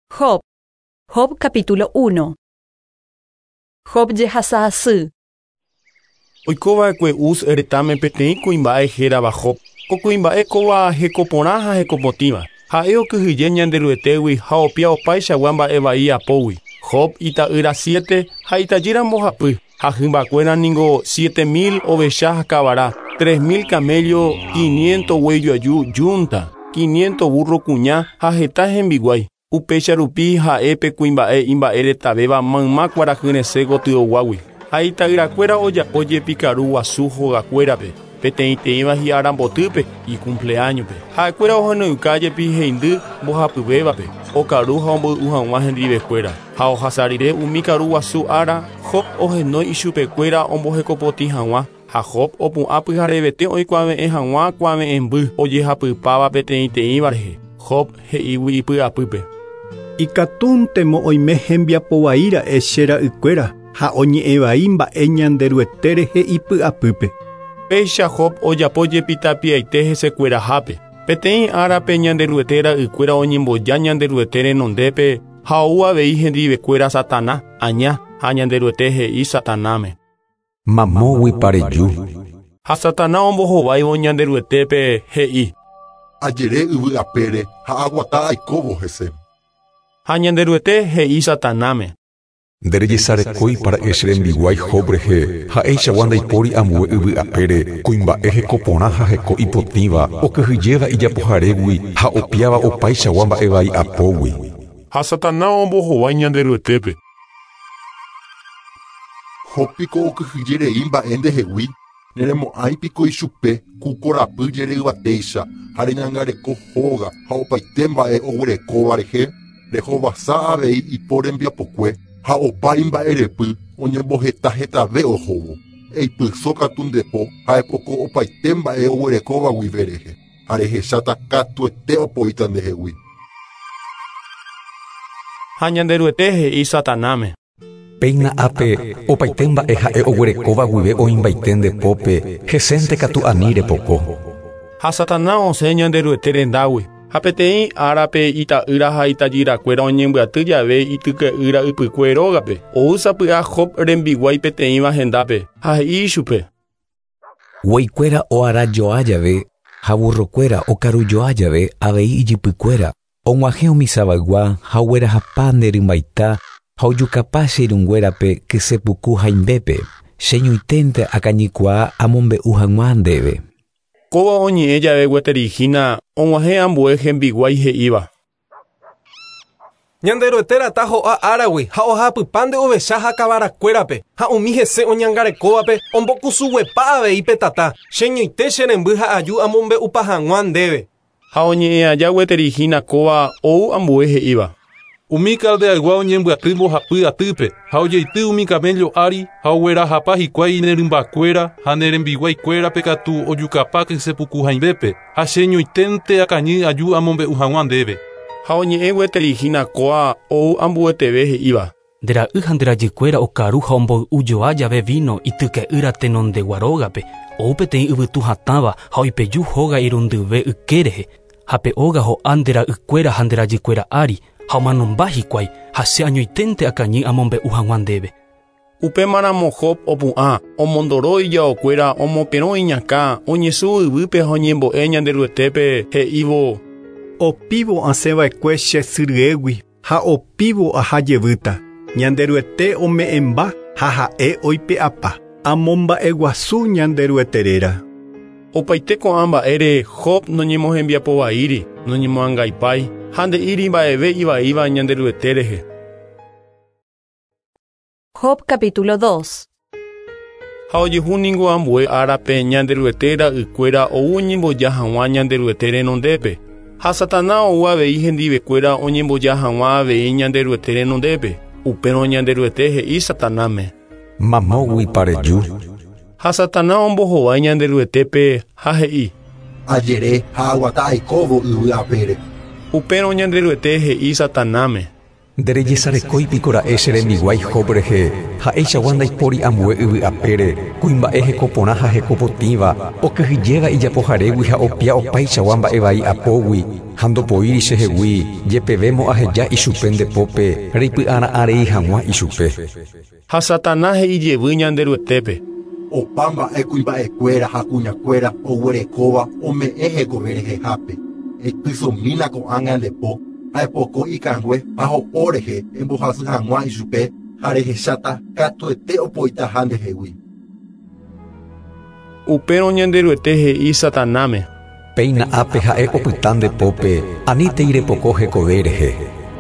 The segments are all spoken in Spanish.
Job. Job capítulo 1. Job jehasa'asy. Oikova'ekue eretãme peteĩ kuimba'e hérava Job. Ko kuimba'e kóva hekoporã ha hekopotĩva. Ha'e okyhyje ñande ryetégui ha opia opaichagua mba'e vai apógui. Job ita'yra 7 ha itajýra mbohapy. Ha hymbakuéra ningo 7.000 ovecha ha kavara, 3.000 camello, 500 buey joaju yúnta, 500 burro kuña ha heta hembiguái. Upéicha rupi ha'épe kuimba'e imba'e retavéva mayma kuarahyresẽ gotyoguágui. Ha ita'yrakuéra ojapo jepikaru guasu hogakuérape, peteĩteĩva hi'arambotýpe ikumpleañope. Ha'ekuéra oheñoikájepi heindy mbohapyvévape, okaru ha omboy'u hag̃ua hendivekuéra. Ha ohasarire umi karu guasu ára, Job ohenói ichupekuéra ombohekopotĩ hag̃ua. Ha Job opu'ã pyharevete oikuaave'ẽ hag̃ua kuaave'ẽ ojehapypáva peteĩteĩva rehe. Job he'ígui ipy'apýpe: Ikatúntemo oime hembiapo vaíra'e che ra'ykuéra ha oñe'ẽ vai mba'e ñande ryete rehe ipy'apýpe. Péicha Job ojapo jepitapiaite hesekuerahápe. Peteĩ árape ñande ryete ra'ykuéra oñemboja ñande ryete renondépe ha ou avei hendivekuéra Satanás aña ha ñande ryete he'i Satanáme: Mamógui pareju. Ha Satanás ombohováivo ñande ryetépe he'i: Ajere yvy'apére ha aguata aikóvo hese. Ha ñande ryete he'i Satanáme: Nderejesarekói para echrembiguái Job rehe ha'éichagua ndaipóri ambue yvy'apére kuimba'e hekoporã ha heko ipotĩva okyhyjéva ijapoharégui ha opiáva opaichagua mba'e vai apógui. Ha Satanás ombohovái ñande ryetépe. Jópiko okyhyjerei mba'e ndehegui, neremo'ãipiko ichupe ku korapy jere'yvatéicha ha reñangareko hóga ha opaite mba'e oguerekóva rehe rehovasa avei ipo rembiapokue ha opái mba'erepy oñemboheta hetave ohóvo. Eipyso katu ndepo ha epoko opaite mba'e oguerekóva guive rehe ha rehecháta katuete opóita ndehegui. Ha ñande ryete he'i Satanáme: Péina ápe opaite mba'e ha'e oguerekóva guive oĩmbaite ndepópe hesénte katu ani repoko. Ha Satanás osẽ ñande ryete rendágui. Ha peteĩ árape ita'yra ha itajyrakuéra oñembyaty jave ityke'ýra ypykue rógape, ousapy'a Job rembiguái peteĩva hendápe ha he'i ichupe: Guaikuéra oarajoa jave ha burrokuéra okarujoa jave avei ijypykuéra, og̃uahẽ omisavaygua ha oguerahapa nde rymbaita ha ojukapa che irũnguérape kysepuku haimbépe, cheñoiténte akañykuaa amombe'u hag̃ua ndéve. Kóva oñe'ẽ jave gueterihína og̃uahẽ ambue hembiguái he'íva: Ñande ryetérata ho'a áragui ha ohapypa nde ovecha ha kavarakuérape ha umi hese oñangarekóvape ombokusuguepa avei petata, cheñoite che remby ha aju amombe'upa hag̃ua ndéve. Ha oñe'ẽ aja gueterihína kóva ou ambue he'íva: Umi kaldeaygua oñembyaty mbohapy atýpe ha ojeity umi camello ári ha oguerahapa hikuái nerymbakuéra ha nerembiguaikuérape katu ojukapa kysepuku haimbépe ha cheñoiténte akañy aju amombe'u hag̃ua ndéve. Ha oñe'ẽ gueterihína kóva ou ambueteve he'íva: Ndera'y ha nderajykuéra okaru ha omboy'ujoa jave vino ityke'ýra tenondegua rógape, ou peteĩ yvytu hatãva ha oipeju hóga irundyve yke rehe, ha pe óga ho'a ndera'ykuéra ha nderajykuéra ári ha omanomba hikuái ha che añoiténte akañy amombe'u hag̃ua ndéve. Upémaramo Job opu'ã, omondoro ijaokuéra, omopẽrõ iñakã, oñesũ yvýpe ha oñembo'e ñande ryetépe he'ívo: Opívo asẽva'ekue che syryégui ha opívo ahajevýta. Ñande ryete ome'ẽmba ha ha'e oipe'apa. Amomba'e guasu ñande ryeteréra. Opaite ko'ã mba'ére Job noñemohembiapovaíri, noñemoangaipái ha nde'íri mba'eve ivaíva ñande ryete rehe. Job capítulo 2. Ha ojehu ningo ambue árape ñande ryete ra'ykuéra ou oñemboja hag̃ua ñande ryete renondépe. Ha Satanás ou avei hendivekuéra oñemboja hag̃ua avei ñande ryete renondépe. Upérõ ñande ryete he'i Satanáme: Mamógui pareju. Ha Satanás ombohovái ñande ryetépe ha he'i: Ajere ha aguata aikóvo yvy'apére. Upérõ ñande ryete he'i Satanáme: Nderejesarekóipiko cherembiguái Job rehe, ha'éichagua ndaipóri ambue yvy'apére, kuimba'e hekoporã ha hekopotĩva, okyhyjéva ijapoharégui ha opia opaichagua mba'e apógui, ha ndopoíri chehegui, jepevémo aheja ichupe ndepópe, reipy'ara'ãrei hag̃ua ichupe. Ha Satanás he'ijevy ñande ry'etépe. Opa mba'e kuimba'ekuéra ha kuñakuéra oguerekóva ome'ẽ hekove rehehápe. Epysomína ko'ág̃a ndepo. Aepoko ikangue ha ho'ó rehe embohasy hag̃ua ichupe ha rehecháta katuete opoitaha ndehegui. Upérõ ñande ryete he'i Satanáme. Péina ápe ha'e opyta ndepópe, aníntei repoko hekove rehe.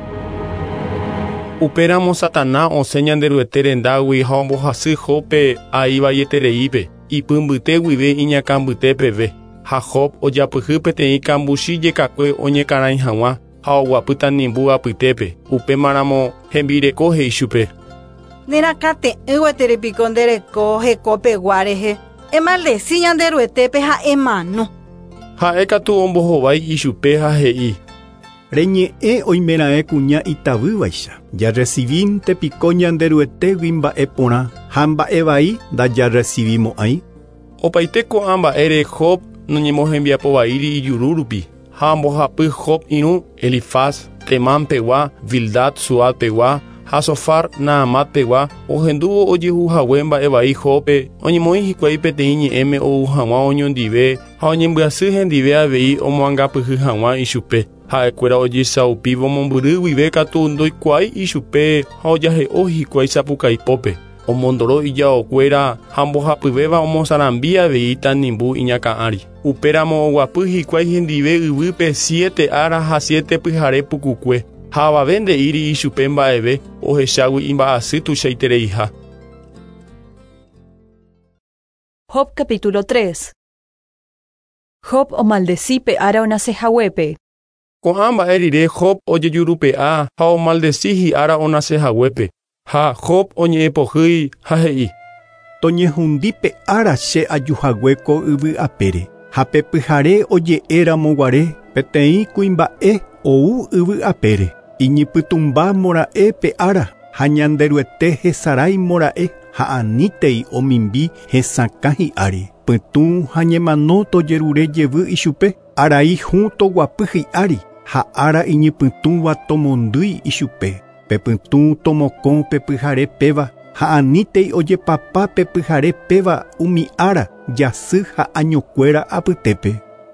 Upéramo Satanás osẽ ñande ryete rendágui ha ombohasy Jobpe aivaiete ipymbyte guive iñakãmbyte peve. Ha Job ojapyhy peteĩ kambuchi jekakue oñekarãi hag̃ua. Ha oguapýta nimbu apytépe, upémaramo hembireko he'i chupe. Nerakãte'ỹgueterepiko ndereko hekopegua rehe. Emaldeci ñande ry'etépe ha emano. Ha'e katu ombohovái ichupe ha he'i. Reñe'ẽ oimeraẽ kuña itavývaicha. Jarecivíntepiko ñande ry'etégui mba'e porã ha mba'e vai ndajarecivimo'ãi. Opaite ko'ã mba'ére Job noñemohembiapo vaíri ijurúrupi. Ha ambohapy Job irũ Elifaz, Temán pegua, Bildad Suad pegua, ha Sofar Naamat pegua, ohendúvo ojehuhague mba'e vai Jobpe, oñemoĩ hikuái peteĩ ñe'ẽme ou hag̃ua oñondive ha oñembyasy hendive avei omoangapyhy hag̃ua ichupe. Ha'ekuéra ojesaupívo mombyry guive katu ndoikuaái ichupe ha ojahe'o hikuái sapukaipópe. Omondoro ijaokuéra ha mbohapyvéva omosarambi avei tanimbu iñakã'ari. Upéramo oguapy hikuái hendive yvýpe 7 ára ha 7 pyhare pukukue. Ha avave nde'íri ichupe mba'eve ohechágui imba'asy tuichaitereiha. Job capítulo 3. Job omaldecípe ára onasehaguépe. Ko'ã mba'e rire Job ojejurupe'a ha omaldeci hi'ára onasehaguépe. Ha Job oñe'ẽpohýi ha he'i. Toñehundípe ára che ajuhaguéko yvy'apére. Ha pe pyhare oje'éramo guare peteĩ kuimba'e ou yvy'apére. Iñipytumba mora'e pe ára ha ñande ryete hesarái mora'e ha anítei omimbi hesakã hi'ári. Pytũ ha ñemano tojerure jevy ichupe. Arai hũ toguapy hi'ári ha ára iñipytũva tomondýi ichupe. Pe pytũ tomokõ pe pyhare péva ha anítei ojepapa pe pyhare péva umi ára jasy ha añokuéra apytépe.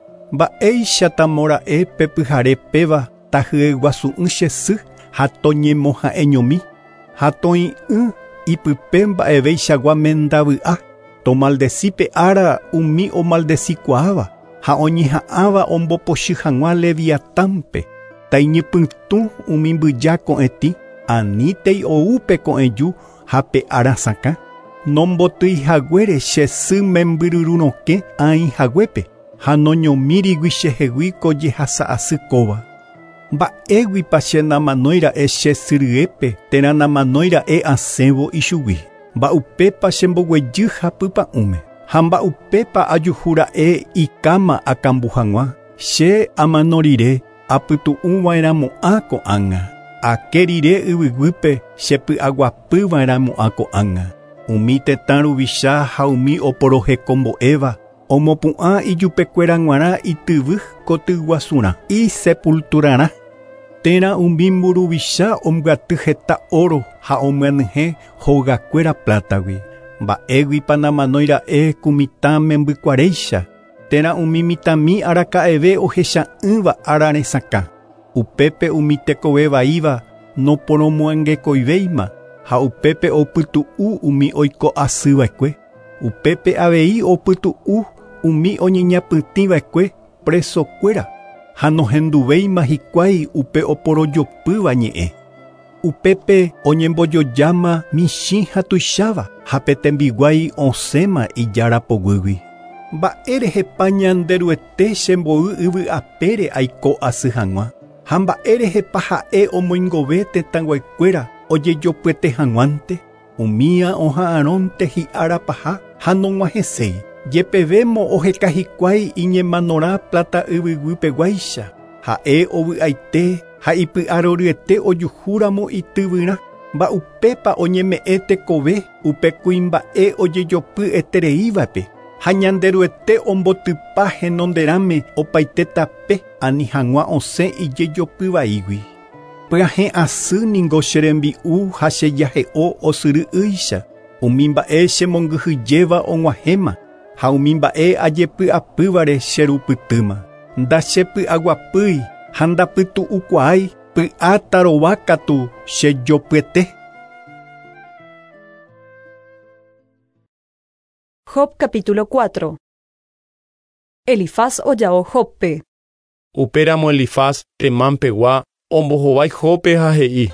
Mba'éichata mora'e pe pyhare péva tahyeguasu'ỹ che sy ha toñemoha'eñomi ha toĩ'ỹ ipype mba'evéichagua mendavy'a. Tomaldecípe ára umi omaldecikuaáva ha oñeha'ãva ombopochy hag̃ua Leviatánpe. Taiñipytũ umi mbyja ko'ẽtĩ anítei oúpe ko'ẽju ha pe arasakã. Nombotýihaguére che sy membyryrũrokẽ aĩhaguépe ha noñomírigui chehegui ko jehasa'asy kóva. Mba'éguipa che namanóira'e che syryépe térã namanóira'e asẽvo ichugui. Mba'upépa chemboguejy hapypa'ũme ha mba'upépa ajuhura'e ikáma akambu hag̃ua. Che amano rire apytu'ũva'erãmo'ã ko'ág̃a. Ake rire yvyguýpe chepy'aguapýva'erãmo'ã ko'ág̃a. Umi tetã ruvicha ha umi oporohekombo'éva omopu'ã ijupekuéra g̃uarã ityvy kotyguasurã isepulturarã. Térã umi mburuvicha omyaty heta oro ha omyanyhẽ hogakuéra plátagui. Mba'éguipa namanóira'e kumitã membykuaaréicha. Térã umi mitãmi araka'eve ohecha'ỹva ára resakã. Upépe umi tekove vaíva noporomoangekoivéima ha upépe opytu'u umi oiko asyva'ekue. Upépe avei opytu'u umi oñeñapytĩva'ekue presokuéra ha nohenduvéima hikuái upe oporojopýva ñe'ẽ. Upépe oñembojojáma michĩ ha tuicháva ha petembiguái osẽma ijárapoguýgui. Mba'e rehepa ñande ryete chembo'y yvy'apére aiko asy hag̃ua. Ha mba'e rehepa ha'e omoingove tetãguaikuéra ojejopyete hag̃uánte. Umíã oha'ãrónte hi'ára paha ha nog̃uahẽséi. Jepevémo oheka hikuái iñemanorã plata yvyguýpeguáicha. Ha'e ovy'aite ha ipy'aroryete ojuhúramo ityvyra. Mba'upépa oñeme'ẽ tekove upe kuimba'e ojejopyetereívape. Ha ñanderuete ombotypa henonderãme opaite tape ani hag̃ua osẽ ijejopyvaígui. Pyahẽ asy ningo che rembi'u ha chejahe'o osyry'ýicha. Umi mba'e chemongyhyjéva og̃uahẽma ha umi mba'e ajepy'apývare cherupytýma. Ndachepy'aguapýi ha ndapytu'ukuaái py'a tarova katu chejopyete. Job capítulo 4. Elifaz ojao Jobpe. Upéramo Elifaz temámpegua ombohovái Jobpe ha he'i.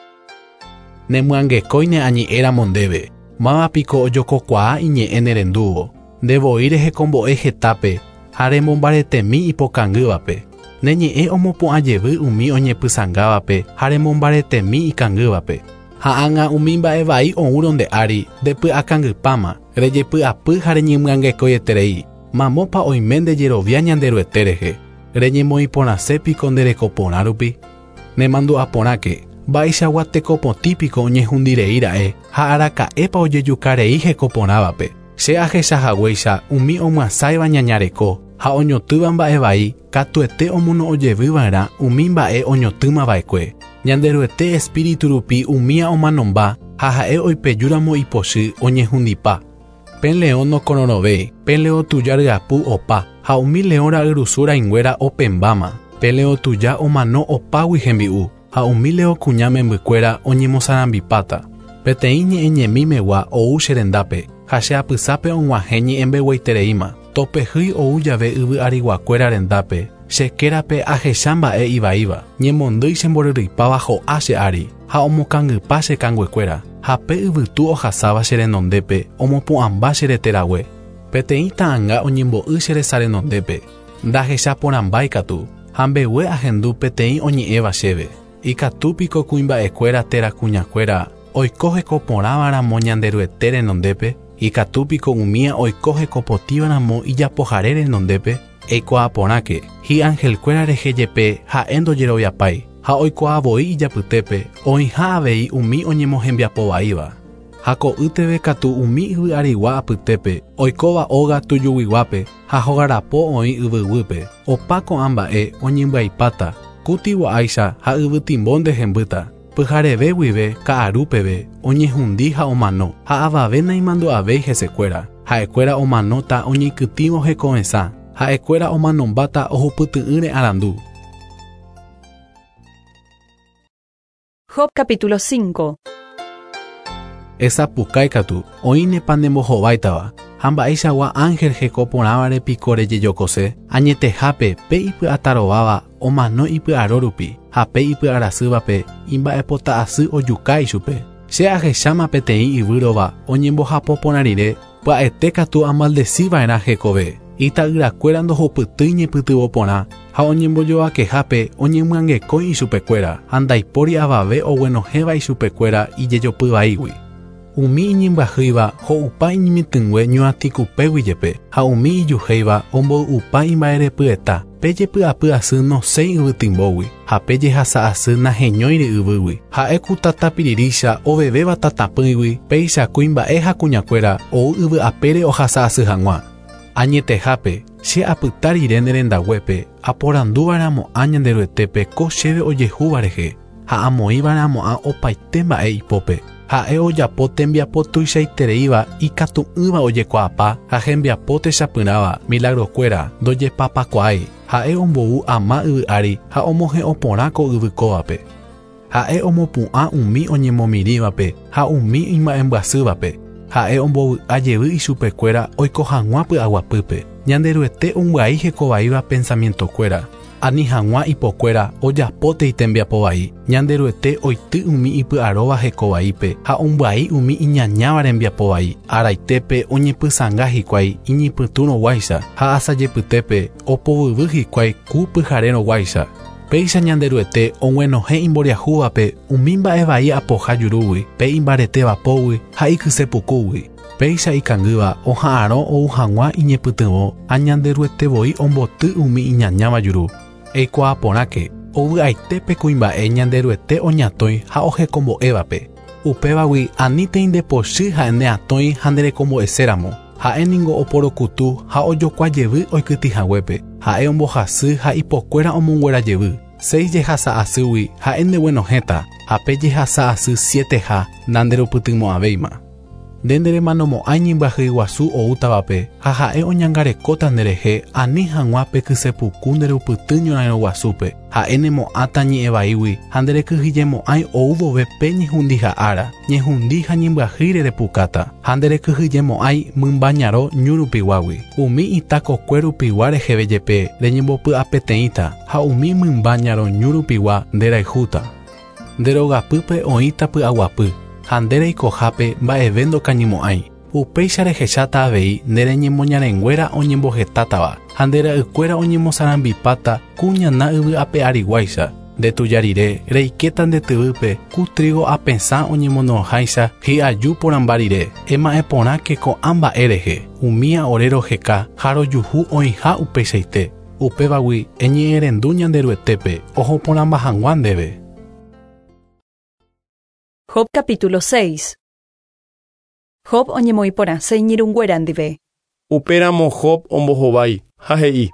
Nemyangekóine añe'ẽramo ndéve. Mávapiko ojokokuaa iñe'ẽ nerendúvo. Ndevoi rehekombo'e hetápe ha remombaretemi ipokangývape. Neñe'ẽ omopu'ãjevy umi oñepysangávape ha remombaretemi ikangývape. Ha ág̃a umi mba'e vai oúro nde'ári ndepy'akangypáma, rejepy'apy ha reñemyangekóieterei. Mamópa oime ndejerovia ñanderuete rehe. Reñemoĩporãsépiko nderekoporã rupi. Nemandu'aporãke. Mba'eichagua tekopotĩpiko oñehundireíra'e ha araka'épa ojejukarei hekoporãvape. Che ahechahaguéicha umi omyasáiva ñañareko ha oñotýva mba'e vai katuete omono'ojevýva'erã umi mba'e oñotýmava'ekue. Ñanderuete espíritu rupi umíã omanomba ha ha'e oipejúramo ipochy oñehundipa. Pen león nokorõrõvéi, pen león tuja ryapu opa ha umi león ra'yrusu rainguéra opembáma. Pen león tuja omano opágui hembi'u ha umi león kuña membykuéra oñemosarambipáta. Peteĩ ñe'ẽñemímegua ou che rendápe ha che apysápe og̃uahẽ ñe'ẽmbeguaitereíma. Topehýi ou jave yvy ariguakuéra rendápe. Chekérape ahecha mba'e ivaíva. Ñemondýi chemboryrypáva ho'a che ári ha omokangypa che kanguekuéra. Ha pe yvytu ohasáva che renondépe omopu'ãmba che reterague. Peteĩ ta'ãnga oñembo'y che resa renondépe. Ndahecha porãmbái katu. Ha mbegue ahendu peteĩ oñe'ẽva chéve. Ikatúpiko kuimba'ekuéra terakuñakuéra oiko hekoporãvaramo ñanderuete renondépe. Ikatúpiko umíã oiko hekopotĩvaramo ijapohare renondépe. Eikuaaporãke hi ángelkuéra rehejepe ha'e ndojeroviapái ha oikuaavoi ijapytépe oĩha avei umi oñemohembiapovaíva. Ha ko'ýteve katu umi yvy'arigua apytépe oikóva óga tujuguiguápe ha hogarapo oĩ yvyguýpe. Opa ko'ã mba'e oñembya'ipáta kutivua'áicha ha yvytimbo ndehembýta. Pyhareve guive ka'arúpeve oñehundi ha omano ha avave naimandu'avéi hesekuéra. Ha'ekuéra omanóta oñeikytĩvo hekovesã. Ha'ekuéra omanombáta ohupyty'ỹre arandu. Job capítulo 5. Esapukái katu oĩnepa nembohováitava ha mba'eichagua ángel hekoporãvare piko rejejokose añetehápe pe ipy'atarováva omano ipy'aro rupi ha pe ipy'arasývape imba'epota asy ojuka ichupe. Che ahecháma peteĩ yvýrova oñembohapoporã rire pya'ete katu amaldeciva'erã hekove. Ita'yrakuéra ndohupytýi ñepytyvõ porã ha oñembojoakehápe oñemyangekói ichupekuéra ha ndaipóri avave oguenohéva ichupekuéra ijejopyvaígui. Umi iñembyahýiva ho'upa iñimitỹngue ñuatĩkupéguijepe ha umi ijuhéiva ombo'upa imba'erepyeta pejepy'apy asy noséi yvytimbógui ha pejehasa asy naheñóiri yvýgui ha'e ku tatapirícha ovevéva tatapýigui péichakúi mba'e ha kuñakuéra ou yvy'apére ohasa asy hag̃ua. Añetehápe che apyta rire nerendaguépe aporandúvaramo'ã ñanderuetépe ko chéve ojehúva rehe ha amoĩvaramo'ã opaite mba'e ipópe. Ha'e ojapo tembiapo tuichaitereíva ikatu'ỹva ojekuaapa ha hembiapo techapyrãva milagrokuéra ndojepapakuaái. Ha'e ombou ama yvy'ári ha omohe'õ porã ko yvykóvape. Ha'e omopu'ã umi oñemomirívape ha umi imba'embyasývape. Ha'e ombovy'ajevy ichupekuéra oiko hag̃ua py'aguapýpe. Ñanderuete umbyai hekovaíva pensamientokuéra. Ani hag̃ua ipokuéra ojapóte itembiapo vai. Ñanderuete oity umi ipy'aróva hekovaípe ha umbyai umi iñañáva rembiapo vai. Araitépe oñepysãnga hikuái iñipytũrõguáicha ha asajepytépe opovyvy hikuái ku pyharérõguáicha. Péicha ñanderuete og̃uenohẽ imboriahúvape umi mba'e vai apoha jurúgui pe imbaretevapógui ha ikysepukúgui. Péicha ikangýva oha'ãrõ ou hag̃ua iñepytyvõ ha ñanderuetevoi omboty umi iñañáva juru. Eikuaaporãke ovy'aitépe kuimba'e ñanderuete oñatõi ha ohekombo'évape. Upévagui aníteinte pochy ha'e neatõi ha nderekombo'eséramo. Ha'éniko oporokutu ha ojokuajevy oikytyhaguépe. Ha'e ombohasy ha ipokuéra omonguerajevy. 6 jehasa asýgui ha'e ndeguenohéta ha pe jehasa asy 7 ha nanderupytymo'ãvéima. Ndenderemanomo'ãi ñimbyahy guasu oútavape ha ha'e oñangarekóta nderehe ani hag̃ua pe kysepuku nderupyty ñorairõ guasúpe ha'e nemo'ãta ñe'ẽvaígui ha nderekyhyjemo'ãi oúvove pe ñehundiha ára ñehundi ha ñimbyahy rerepukáta ha nderekyhyjemo'ãi mymba ñarõ ñurupiguágui umi itakokue rupigua reheve jepe reñembopy'apeteĩta ha umi mymba ñarõ ñurupigua nderaihúta. Nderogapýpe oĩta py'aguapy ha ndereikohápe mba'eve ndokañymo'ãi. Upéicha rehecháta avei ndereñemoñarenguéra oñembohetátava ha ndera'ykuéra oñemosarambipáta ku ñana yvy'ape'ariguáicha. Ndetujarire reikéta ndetyvýpe ku trigo apesã oñemonoháicha hi'aju porãmba rire. Ema'ẽ porãke ko'ã mba'e rehe. Umíã ore roheka ha rojuhu oĩha upeichaite. Upévagui eñe'ẽrendu ñanderuetépe oho porãmba hag̃ua ndéve. Job capítulo 6. Job oñemoĩporãse iñirũnguéra ndive. Upéramo Job ombohovái ha he'i: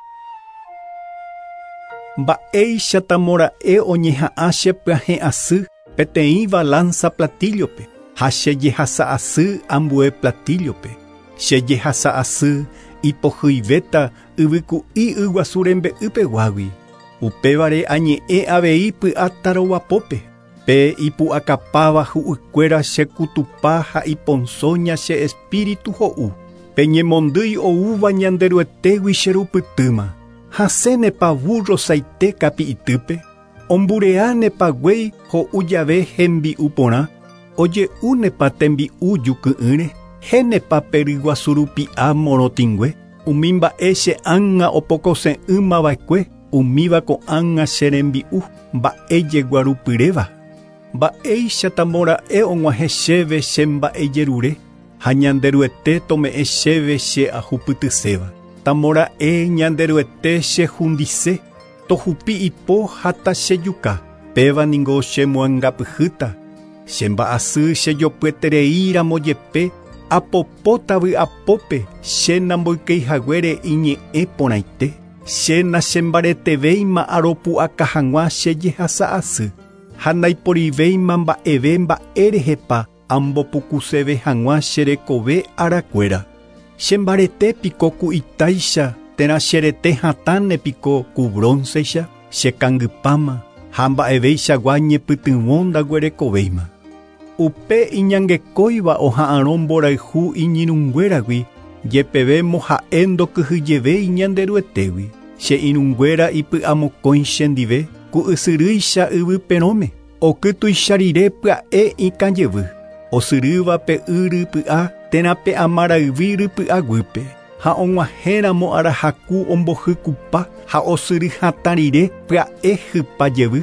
Mba'éichatamora'e oñeha'ã che pyahẽ asy peteĩ balanza platillope ha chejehasa asy ambue platillope. Chejehasa asy ipohýivéta yvyku'i yguasu rembe'ýpeguágui. Upévare añe'ẽ avei py'ata roguapópe. Pe ipu'akapáva hu'ykuéra che kutupa ha iponsoña che espíritu ho'u. Pe ñemondýi oúva ñanderuetégui che rupytýma. Hasénepa burro saite kapi'ytýpe. Ombureánepa guéi ho'u jave hembi'u porã. Oje'únepa tembi'u juky'ỹre. Hénepa pe ryguasu rupi'a morotĩngue. Umi mba'e che ág̃a opokose'ỹmava'ekue. Umíva ko'ág̃a che rembi'u mba'ejegua rupyréva. Mba'éichatamora'e og̃uahẽ chéve che mba'ejerure ha ñanderuete tome'ẽ chéve che ahupytyséva. Tamora'e ñanderuete che hundise tohupi ipo ha tachejuka. Péva ningo chemoangapyhýta. Che mba'asy chejopyetereíramo jepe apopóta vy'apópe che namboykeihaguére iñe'ẽ porãite. Che nachembaretevéima aropu'aka hag̃ua chejehasa asy. Ha ndaiporivéima mba'eve mba'e rehepa ambopukuseve hag̃ua cherekove arakuéra. Chembaretépiko ku itáicha térã cherete hatãnepiko ku broncecha chekangypáma ha mba'evéichagua ñepytyvõ ndaguerekovéima. Upe iñangekóiva oha'ãrõ mborayhu iñirũnguéragui jepeve moha'e ndokyhyjeve iñanderuetégui. Che irũnguéra ipy'amokõi chendive ku ysyrýicha yvyperõme. Okytuicha rire pya'e ikãjevy. Osyrýva pe y rypy'a térã pe amarayvi rypy'aguýpe. Ha og̃uahẽramo arahaku ombohykupa ha osyry hatã rire pya'e hypajevy.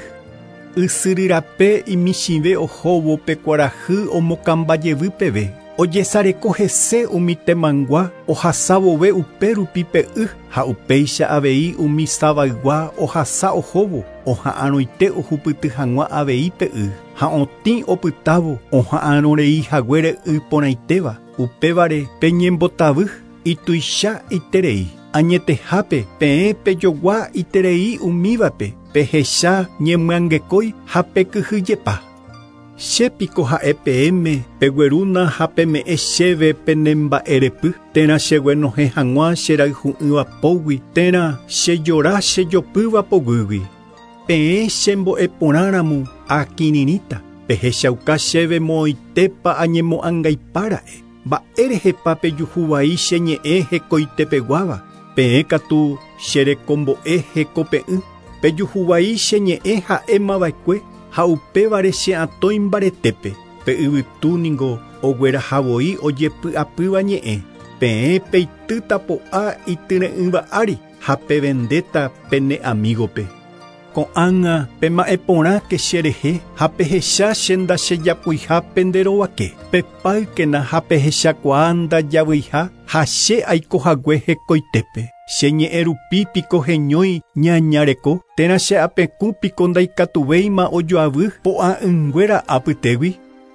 Ysyryrape imichĩve ohóvo pe kuarahy omokambajevy peve. Ojesareko hese umi temangua ohasa vove upe rupi pe ha upéicha avei umi savaygua ohasa ohóvo oha'ãrõinte ohupyty hag̃ua avei pe ha otĩ opytávo oha'ãrõreihaguére porãitéva. Upévare pe ñembotavy ituicha iterei. Añetehápe peẽ pejogua iterei umívape pehecha ñemyangekói ha pekyhyjepa. Chépiko ha'e peẽme peguerúna ha peme'ẽ chéve penemba'erepy térã cheguenohẽ hag̃ua cherayhu'ỹvapógui térã chejora chejopýva poguýgui. Peẽ chembo'eporãramo akirĩrĩta pehechauka chéve moõitépa añemo'ãngaipára'e. Mba'e rehepa pejuhu vai cheñe'ẽ hekoitepeguáva. Peẽ katu cherekombo'e hekope'ỹ. Pejuhu vai cheñe'ẽ ha'e mava'ekue. Ha upévare che atõi mbaretépe pe yvytu ningo oguerahavoi ojepy'apýva ñe'ẽ. Peẽ peitýta po'a ityre'ỹva ári ha pevendéta pene amígope. ko'ág̃a pema'eporãke cherehe ha pehecha che ndachejapuiha penderovake pepáykena ha pehechakuaa ndajavýiha ha che aikohague hekoitépe cheñe'ẽ rupípiko heñói ñañareko térã che apekúpiko ndaikatuvéima ojoavy po'a'ỹnguéra apytégui.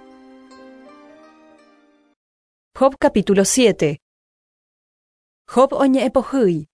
Job capítulo 7. Job oñe'ẽpohýi.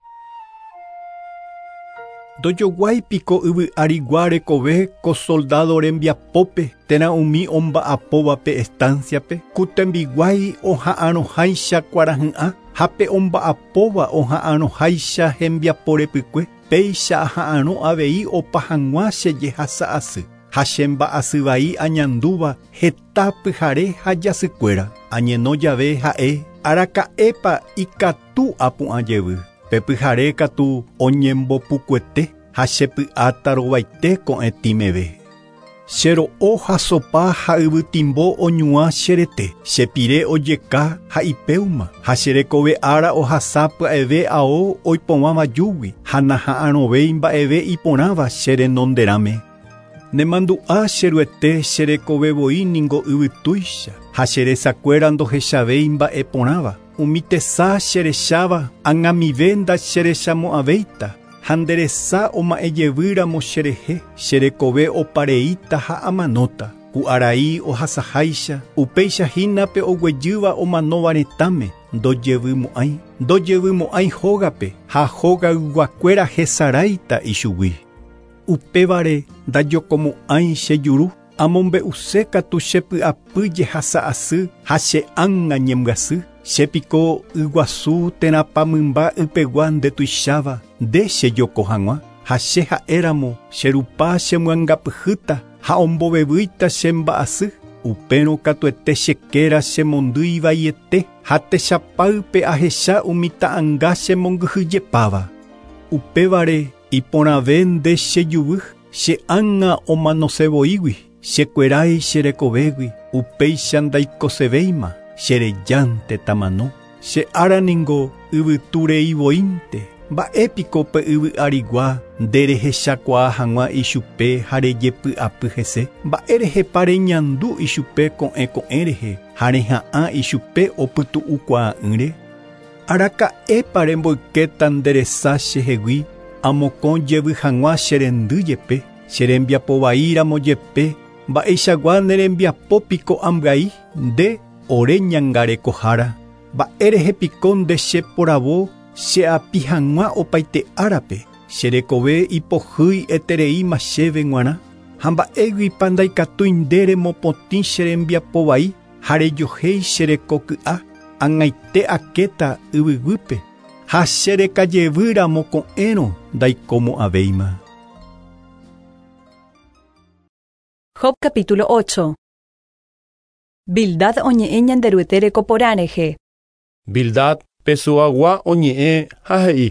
Ndojoguáipiko yvy'arigua rekove ko soldado rembiapópe térã umi omba'apóvape estanciape kutembiguái oha'ãroháicha kuarahy'ã ha pe omba'apóva oha'ãroháicha hembiaporepykue péicha aha'ãrõ avei opa hag̃ua cheje hasa'asy ha chemba'asy vai añandúva heta pyhare ha jasykuéra añeno jave ha'e araka'épa ikatu apu'ãjevy pe pyhare katu oñembopukuete ha chepy'áta rovaite ko'ẽtimeve. Chero'o ha sopa ha yvytimbo oñuã cherete, chepire ojeka ha ipéuma, ha cherekove ára ohasa pya'eve ao oipovã vajúgui, ha naha'ãrovéi mba'eve iporãva cherenonderãme. Nemandu'a cheryete cherekovevoi ningo yvytúicha, ha cheresakuéra ndohechavéi mba'eporãva. Umi tesa cherecháva aŋamive ndacherechamo'ãvéita ha nderesa oma'ejevýramo cherehe cherekove opareíta ha amanóta ku'arai ohasaháicha upéichahínape oguejýva omanóva retãme ndojevymo'ãi hógape ha hógayguakuéra hesaráita ichugui upévare ndajokomo'ãi chejuru amombe'use katu chepy'apýje hasa'asy ha che'ág̃a ñembyasy chépiko yguasu térãpa mymba ypegua ndetuicháva nde chejoko hag̃ua ha che ha'éramo cherupa chemyangapyhýta ha ombovevýita chemba'asy upérõ katuete chekéra chemondýi vaiete ha techapáype ahecha umi ta'ãnga chemongyhyjepáva upévare iporãve nde chejuvy che'ág̃a omanosevoígui chekuerái cherekovégui upéicha ndaikosevéima cherejánte tamano che áraningo yvytureivoínte mba'épiko pe yvy'arigua nderehechakuaa hag̃ua ichupe ha rejepy'apy hese mba'érehepa reñandu ichupe ko'ẽ rehe ha reha'ã ichupe opytu'ukuaa'ỹre araka'épa remboykéta nderesa chehegui amokõ jevy hag̃ua cherendýjepe cherembiapovaíramo jepe mba'eichagua nerembiapópiko ambrai nde ore ñangarekohára mba'érehepiko nde cheporavo cheapi hag̃ua opaite árape cherekove ipohýi etereíma chéve g̃uarã ha mba'éguipa ndaikatuindére mopotĩ cherembiapovai ha rejohéi cherekoky'a ag̃aite akéta yvyguýpe ha cherekajevýramo ko'ẽrõ ndaikomo'ãvéima. Job capítulo 8. Bildad oñe'ẽ ñanderuete rekoporárehe. Bildad pesuagua oñe'ẽ ha he'i.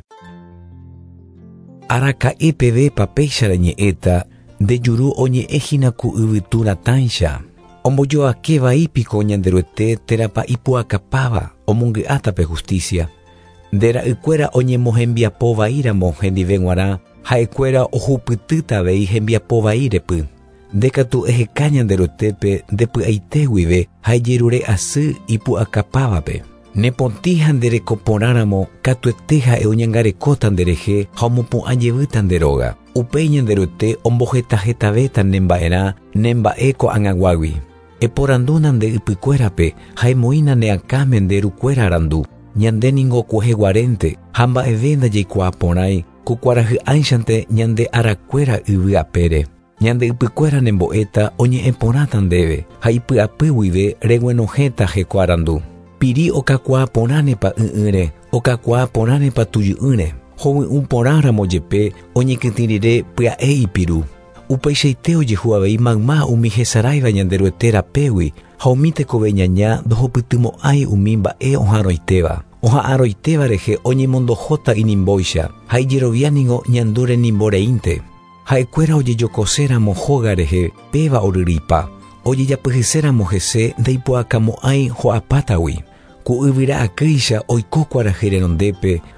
Araka'épeve papéicha reñe'ẽta ndejuru oñe'ẽhína ku yvytu ratãicha. Ombojoake vaípiko ñanderuete térãpa ipu'akapáva omongy'átape justicia. Ndera'ykuéra oñemohembiapovaíramo hendive g̃uarã ha'ekuéra ohupytýtavei hembiapovaírepy. Ndekatu eheka ñanderuetépe ndepy'aite guive ha ijerure asy ipu'akapávape. Nepotĩ ha nderekoporãramo katuete ha'e oñangarekóta nderehe ha omopu'ãjevýta nderóga. Upéi ñanderuete ombohetahetavéta nemba'erã nemba'e ko'ag̃aguágui. Eporandúna nde ypykuérape ha emoína neakáme nde rukuéra arandu. Ñande ningo kueheguarente ha mba'eve ndajaikuaa porãi ku kuarahy'ãichante ñande arakuéra yvy apére. Ñande ypykuéra nembo'éta oñe'ẽporãta ndéve ha ipy'apy guive reguenohéta heko arandu. Piri okakuaa porãnepa ý'ỹre, okakuaa porãnepa tujy'ỹre. Hovy'ũ porãramo jepe oñekytĩrire pya'e ipiru. Upeichaite ojehu avei mayma umi hesaráiva ñanderuete rapégui ha umi tekove ñaña ndohopytymo'ãi umi mba'e oha'ãroitéva. Oha'ãroitéva rehe oñemondohóta inimbóicha ha ijeroviáningo ñandu renimboreínte. Ha'ekuéra ojejokoséramo hóga rehe péva orýripa. Ojejapyhyséramo hese ndaipu'akamo'ãi ho'apátagui. Ku yvyra'akýicha oiko kuarahy renondépe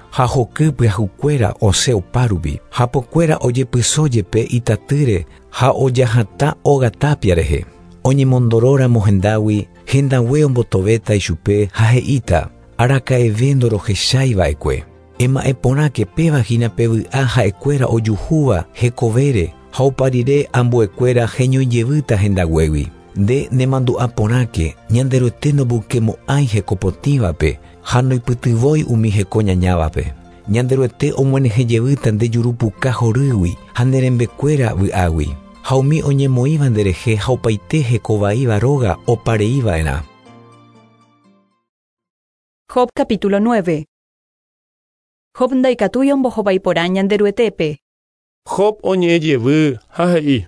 ha hokýpe ha'ekuéra osẽ opárupi, ha pokuéra ojepysó jepe itatýre ha ojahata ógatápia rehe. Oñemondoróramo hendágui, hendague ombotovéta ichupe ha he'íta araka'eve ndorohecháiva'ekue. Ema'ẽ porãke pévahína pevy'a ha'ekuéra ojuhúva hekovére ha opa rire ambuekuéra heñoijevýta hendaguégui. Nde nemandu'a porãke ñanderuete nombokemo'ãi hekopotĩvape ha noipytyvói umi heko ñañávape. Ñanderuete omuenehejevýta nde jurupuka horýgui ha nerembekuéra vy'águi. Ha umi oñemoĩva nderehe ha opaite hekovaíva róga opareíva'erã. Job capítulo 9. Job ndaikatúi ombohovái porã ñanderuetépe. Job oñe'ẽjevy ha he'i: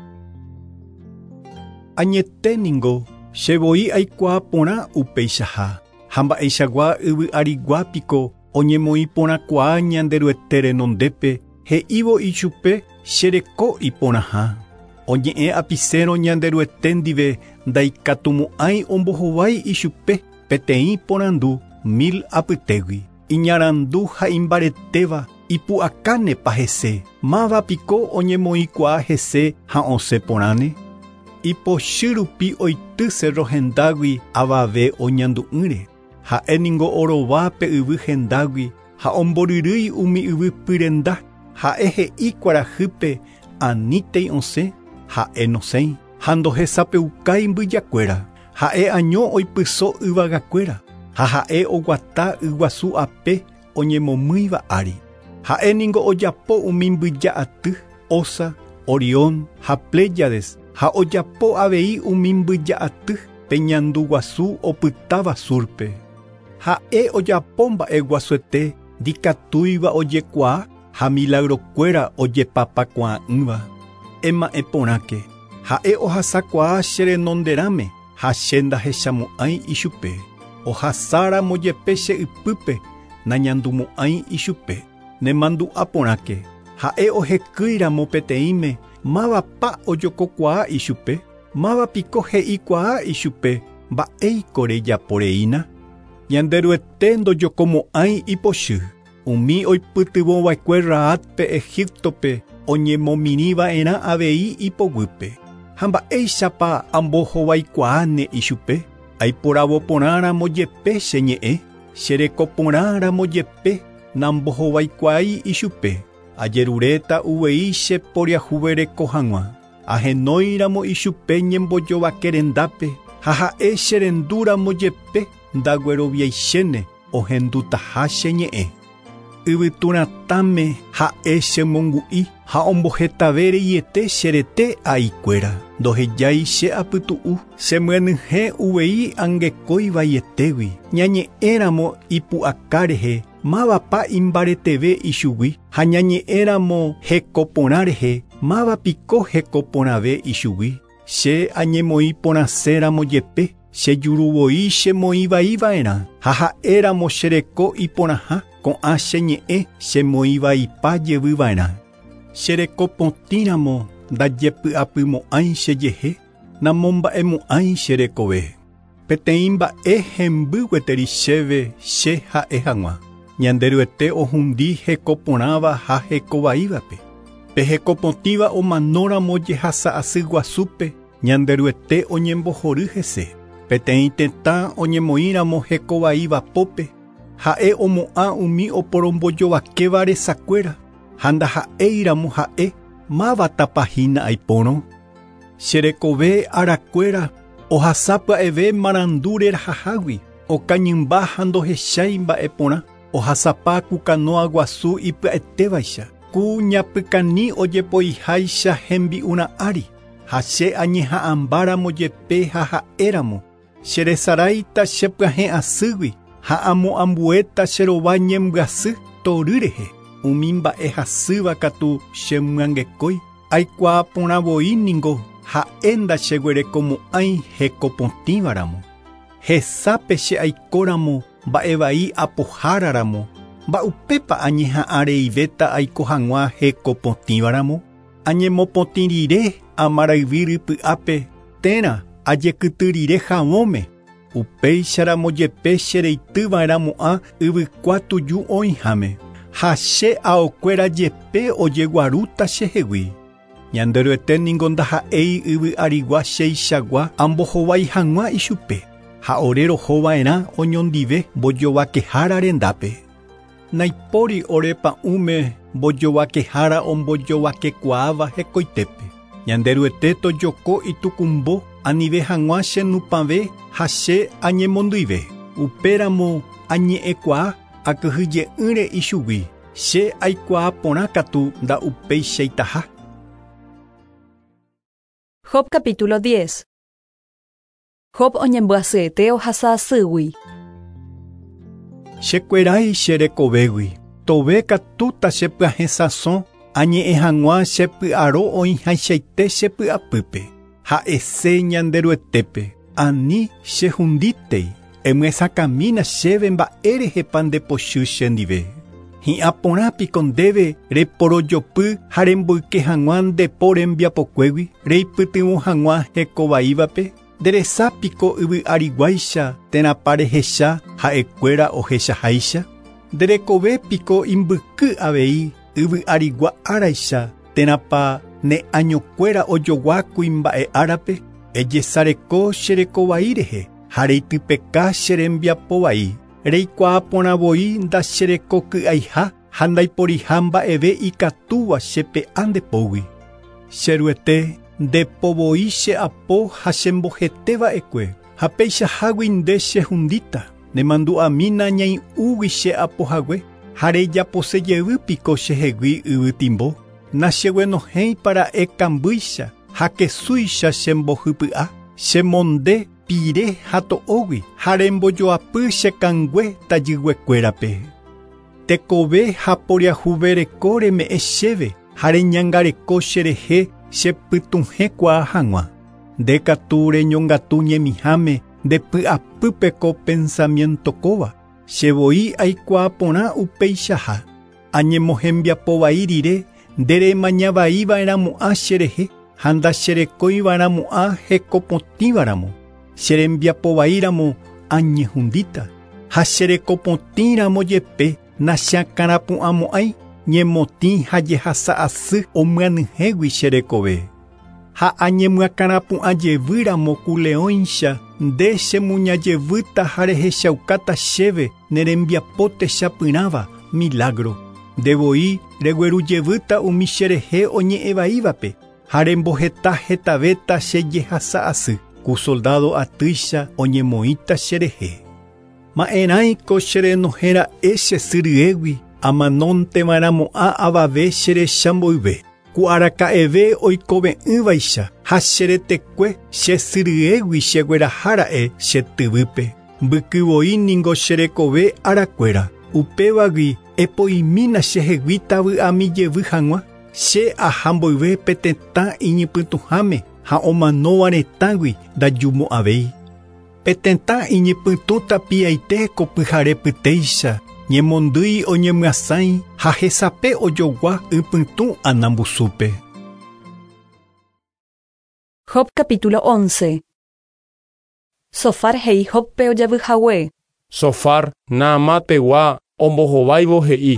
Añeténingo chevoi aikuaa porã upeichaha, ha mba'eichagua yvy'ariguápiko oñemoĩ porãkuaa ñanderuete renondépe, he'ívo ichupe chereko iporãha. Oñe'ẽ apicérõ ñanderuete ndive ndaikatumu'ãi ombohovái ichupe peteĩ porandu 1000 apytégui. Iñarandu ha imbaretéva ipu'akánepa hese. Mávapiko oñemoĩkuaa hese ha osẽ porãne. Ipochy rupi oitýse rohendágui avave oñandu'ỹre. Ha'éningo orovápe yvy hendágui ha omboryrýi umi yvy pyrenda. Ha'e he'i kuarahýpe anítei osẽ ha'e nosẽi. Ha ndohesapeukai mbyjakuéra. Ha'e año oipyso yvagakuéra. Ha ha'e oguata yguasu ape oñemomýiva ári. Ha'éningo ojapo umi mbyja aty, Osa, Orión ha Pléyades. Ha ojapo avei umi mbyja aty pe ñandu guasu opytáva súrpe. Ha'e ojapo mba'e guasuete ndikatúiva ojekuaa ha milagrokuéra ojepapakuaa'ỹva. Ema'ẽ porãke. Ha'e ohasakuaa che renonderãme ha che ndahechamo'ãi ichupe. Ohasáramo jepe che ypýpe nañandumu'ãi ichupe. Nemandu'a porãke. Ha'e ohekýiramo peteĩme mávapa ojokokuaa ichupe. Mávapiko he'ikuaa ichupe mba'éiko rejaporeína. Ñanderuete ndojokomo'ãi ipochy. Umi oipytyvõva'ekue Rahab pe Egiptope oñemomirĩva'erã avei ipoguýpe. Ha mba'éichapa ambohovaikuaáne ichupe. Aiporavo porãramo jepe che ñe'ẽ. Chereko porãramo jepe nambohovaikuái ichupe. Ajeruréta uvei che poriahuvereko hag̃ua. Ahenóiramo ichupe ñembojovakerendápe. Ha ha'e cherendúramo jepe ndagueroviaichéne ohendutaha che ñe'ẽ. Yvyturatãme ha'e chemongu'i ha ombohetavére iete cherete aikuéra. Ndohejái che apytu'u. Chemyenyhẽ uvei angekóivaietégui. Ñañe'ẽramo ipu'aka rehe. Mávapa imbareteve ichugui. Ha ñañe'ẽramo hekoporã rehe. Mávapiko hekoporãve ichugui. Che añemoĩ porãséramo jepe. Chejuruvoi chemoĩvaiva'erã. Ha ha'éramo chereko iporãha. Ko'ã che ñe'ẽ chemoĩvaipa jeyvýva'erã. Chereko potĩramo ndajepy'apymo'ãi chejehe. Namomba'emo'ãi cherekove. Peteĩ mba'e hemby gueteri chéve che ha'e hag̃ua. Ñanderuete ohundi hekoporãva ha hekovaívape. Pe hekopotĩva omanóramo jehasa asy guasúpe. Ñanderuete oñembohory hese. Peteĩ tetã oñemoĩramo hekovaívapópe. Ha'e omo'ã umi oporombojovakéva resakuéra. Ha ndaha'éiramo ha'e mávatapahína aipórõ. Cherekove arakuéra ohasapya'eve marandu rerahahágui. Okañymba ha ndohechái mba'e porã. Ohasapa ku kanoa guasu ipya'etévaicha. Ku ñapykaní ojepoiháicha hembi'urã ári. Ha che añeha'ãmbáramo jepe ha ha'éramo. Cheresaráita chepyahẽ asýgui. Ha amo ambuéta cherova ñembyasy tory rehe. Umi mba'e hasýva katu chemyangekói. Aikuaa porãvoíningo ha'e ndacheguerekomo'ãi hekopotĩvaramo. Hesápe che aikóramo mba'evai apoháraramo. Mba'upépa añeha'ãreivéta aiko hag̃ua hekopotĩvaramo. Añemopotĩ rire amarayvy rypy'ápe térã ajekyty rire havõme. Upéicharamo jepe chereitýva'eramo'ã yvykua tuju oĩháme. Ha che aokuéra jepe ojeguarúta chehegui. Ñande Ryete ningo ndaha'éi yvy arigua cheichagua ambohovái hag̃ua ichupe. Ha ore rohova'erã oñondive mbojovakehára rendápe. Naipóri orépa ume mbojovakehára ombojovakekuaáva hekoitépe. Ñande Ryete tojoko itukumbo anive hag̃ua che nupãve ha che añemondyve. Upéramo añe'ẽkuaa akyhyje'ỹre ichugui. Che aikuaa porã katu nda'upeichaitaha. Job capítulo 10. Job oñembyasyeete ohasa asýgui. Chekuerái cherekovégui. Tove katúta chepyahẽ sãso añe'ẽ hag̃ua chepy'aro oĩhãichaite chepy'apýpe. Ha'ese Ñande Ryetépe. Ani chehundítei. Emyesãkamína chéve mba'érehepa ndepochy chendive. Hi'ã porãpiko ndéve reporojopy ha remboyke hag̃ua ndepo rembiapokuégui reipytyvõ hag̃ua hekovaívape. Nderesápiko yvy ariguáicha térãpa rehecha ha'ekuéra ohechaháicha. Nderekovépiko imbyky avei yvy arigua áraicha térãpa ne'añokuéra ojogua kuimba'e árape. Ejesareko cherekovai rehe ha reitypeka cherembiapovai. Reikuaa porãvoi ndachereko ky'aiha ha ndaiporiha mba'eve ikatúva chepe'a ndepógui. Che Ryete ndepovoi cheapo ha chemboheteva'ekue. Ha peichahágui nde chehundíta. Nemandu'amína ñai'ũgui cheapohague ha rejaposejeyvýpiko chehegui yvytimbo. Nacheguenohéi para'e kambýicha ha kesúicha chembohypy'a. Chemonde pire ha to'ógui ha rembojoapy chekangue tajyguekuérape. Tekove ha poriahuvereko reme'ẽ chéve ha reñangareko cherehe chepytuhẽkuaa hag̃ua. Ndekatu reñongatu ñemiháme ndepy'apýpeko pensamiento kóva. Chevoi aikuaa porã upeichaha. Añemohembiapovai rire nderemañavaíva'eramo'ã cherehe ha ndacherekóiva'eramo'ã hekopotĩvaramo. Cherembiapovaíramo añehundíta. Ha cherekopotĩramo jepe nacheakãrapu'ãmo'ãi ñemotĩ ha jehasa asy omyanyhégui cherekove. Ha añemyakãrapu'ãjevýramo kuleõicha nde chemuñajevýta ha rehechaukáta chéve nerembiapo techapyrãva milagro. Ndevoi reguerujevýta umi cherehe oñe'ẽvaívape ha remboheta hetavéta chejehasa asy. Ku soldado atýicha oñemoĩta cherehe. Ma'erãiko cherenohéra'e chesyryégui amanónteva'eramo'ã avave cherecha mboyve. Ku araka'eve oikove'ỹvaicha ha cheretekue chesyryégui cheguerahára'e chetyvýpe. Mbykyvoi ningo cherekove arakuéra. Upévagui epoimína chehegui tavy'amijevy hag̃ua. Che aha mboyve pe tetã iñipytuháme. Ha omanóva retãgui ndajumo'ãvéi. Petetã iñipytũta piaite ko pyhare pytéicha. Ñemondýi oñemyasãi ha hesape ojogua ypytũ anambusúpe. Job capítulo 11. Sofar he'i Jobpe ojavyhague. Sofar Naamát pegua ombohováivo he'i.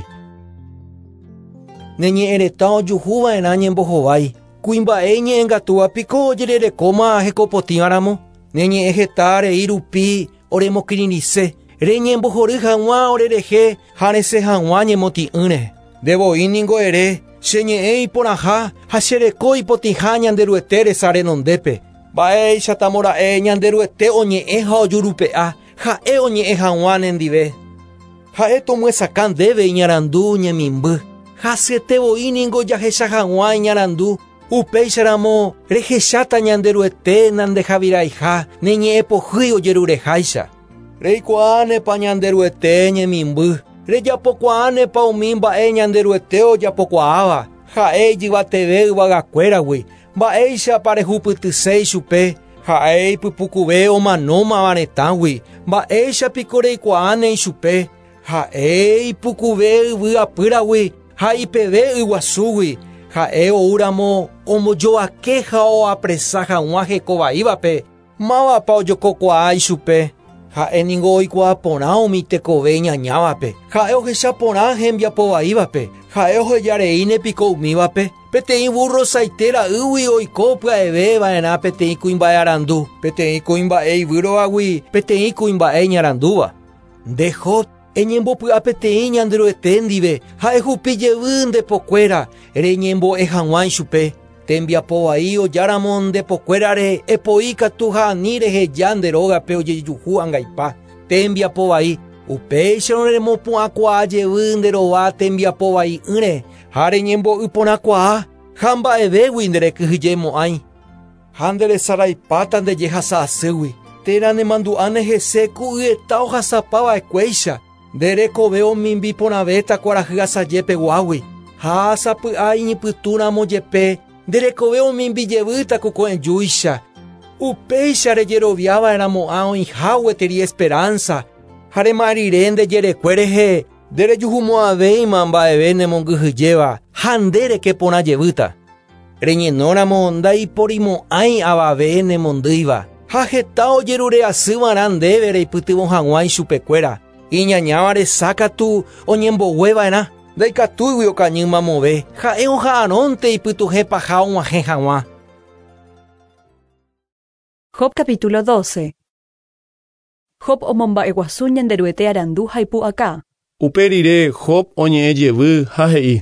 Neñe'ẽreta ojuhuva'erã ñembohovái. Kuimba'e ñe'ẽngatúvapiko ojererekóma hekopotĩva'eramo. Neñe'ẽ heta rei rupi oremokirirĩse. Reñembohory hag̃ua orerehe ha rese hag̃ua ñemoti'ỹre. Ndevoi ningo ere cheñe'ẽ iporãha ha chereko ipotĩha Ñande Ryete resa renondépe. Mba'éicha tamora'e Ñande Ryete oñe'ẽ ha ojurupe'a. Ha'e oñe'ẽ hag̃ua nendive. Ha'e tomyesaka ndéve iñarandu ñemimby. Hasyetevoi ningo jahecha hag̃ua iñarandu. Upéicharamo rehecháta Ñande Ryete nandehaviraiha neñe'ẽpohýi ojerureháicha. Reikuaanépa Ñande Ryete ñemimby. Rejapokuaanépa umi mba'e Ñande Ryete ojapokuaáva. Ha'e ijyvateve yvagakuéragui. Mba'éichapa rehupytyse ichupe. Ha'e ipypukuve omanómava retãgui. Mba'éichapiko reikuaáne ichupe. Ha'e ipukuve yvy'apýragui ha ipeve yguasúgui. Ha'e oúramo ombojoake ha oapresa hag̃ua hekovaívape. Mávapa ojokokuaa ichupe. Ha'e ningo oikuaa porã umi tekove ñañávape. Ha'e ohecha porã hembiapo vaívape. Ha'e ohejareíne piko umívape. Peteĩ burro saite ra'ýgui oiko pya'eveva'erã peteĩ kuimba'e arandu. Peteĩ kuimba'e yvýrovagui. Peteĩ kuimba'e ñarandúva. Nde eñembopy'a peteĩ ñande ro'ete ndive. Ha'e hupijevy ndepokuéra reñembo'e hag̃uã ichupe. Tembiapo vai ojáramo ndepokuérare epoi katu ha ani reheja nde rógape ojejuhu angaipa. Tembiapo vai upéicharõ remopu'ãkuaa jevy nde rova tembiapo vai ýre ha reñembo'yporãkuaa ha mba'evégui nderekyhyjemo'ãi. Ha nderesaraipáta ndeje hasa'asýgui. Térã nemandu'a nehese ku yeta ohasapava'ekuéicha. Nderekove omimbi porãvéta kuarahy asaje peguágui. Ha asapy'a iñipytũramo jepe. Nderekove omimbijevýta ku ko'ẽjúicha. Upéicha rejeroviava'eramo'ã oĩha gueteri esperanza. Ha rema'ãrire ndejerekue rehe nderejuhumo'ãvéima mba'eve nemongyhyjéva ha ndéreke porãjevýta. Reñenóramo ndaiporimo'ãi avave nemondýiva. Ha heta ojerureasývarã ndéve reipytyvõ hag̃uã ichupekuéra. Iñañáva resákatu oñembogueva'erã. Ndaikatúigui okañýma move. Ha'e oha'ãrónte ipytuhẽ paha og̃uahẽ hag̃uã. Job capítulo 12. Job omomba'eguasu ñanderuete arandu ha ipu'aka. Upe rire Job oñe'ẽjevy ha he'i: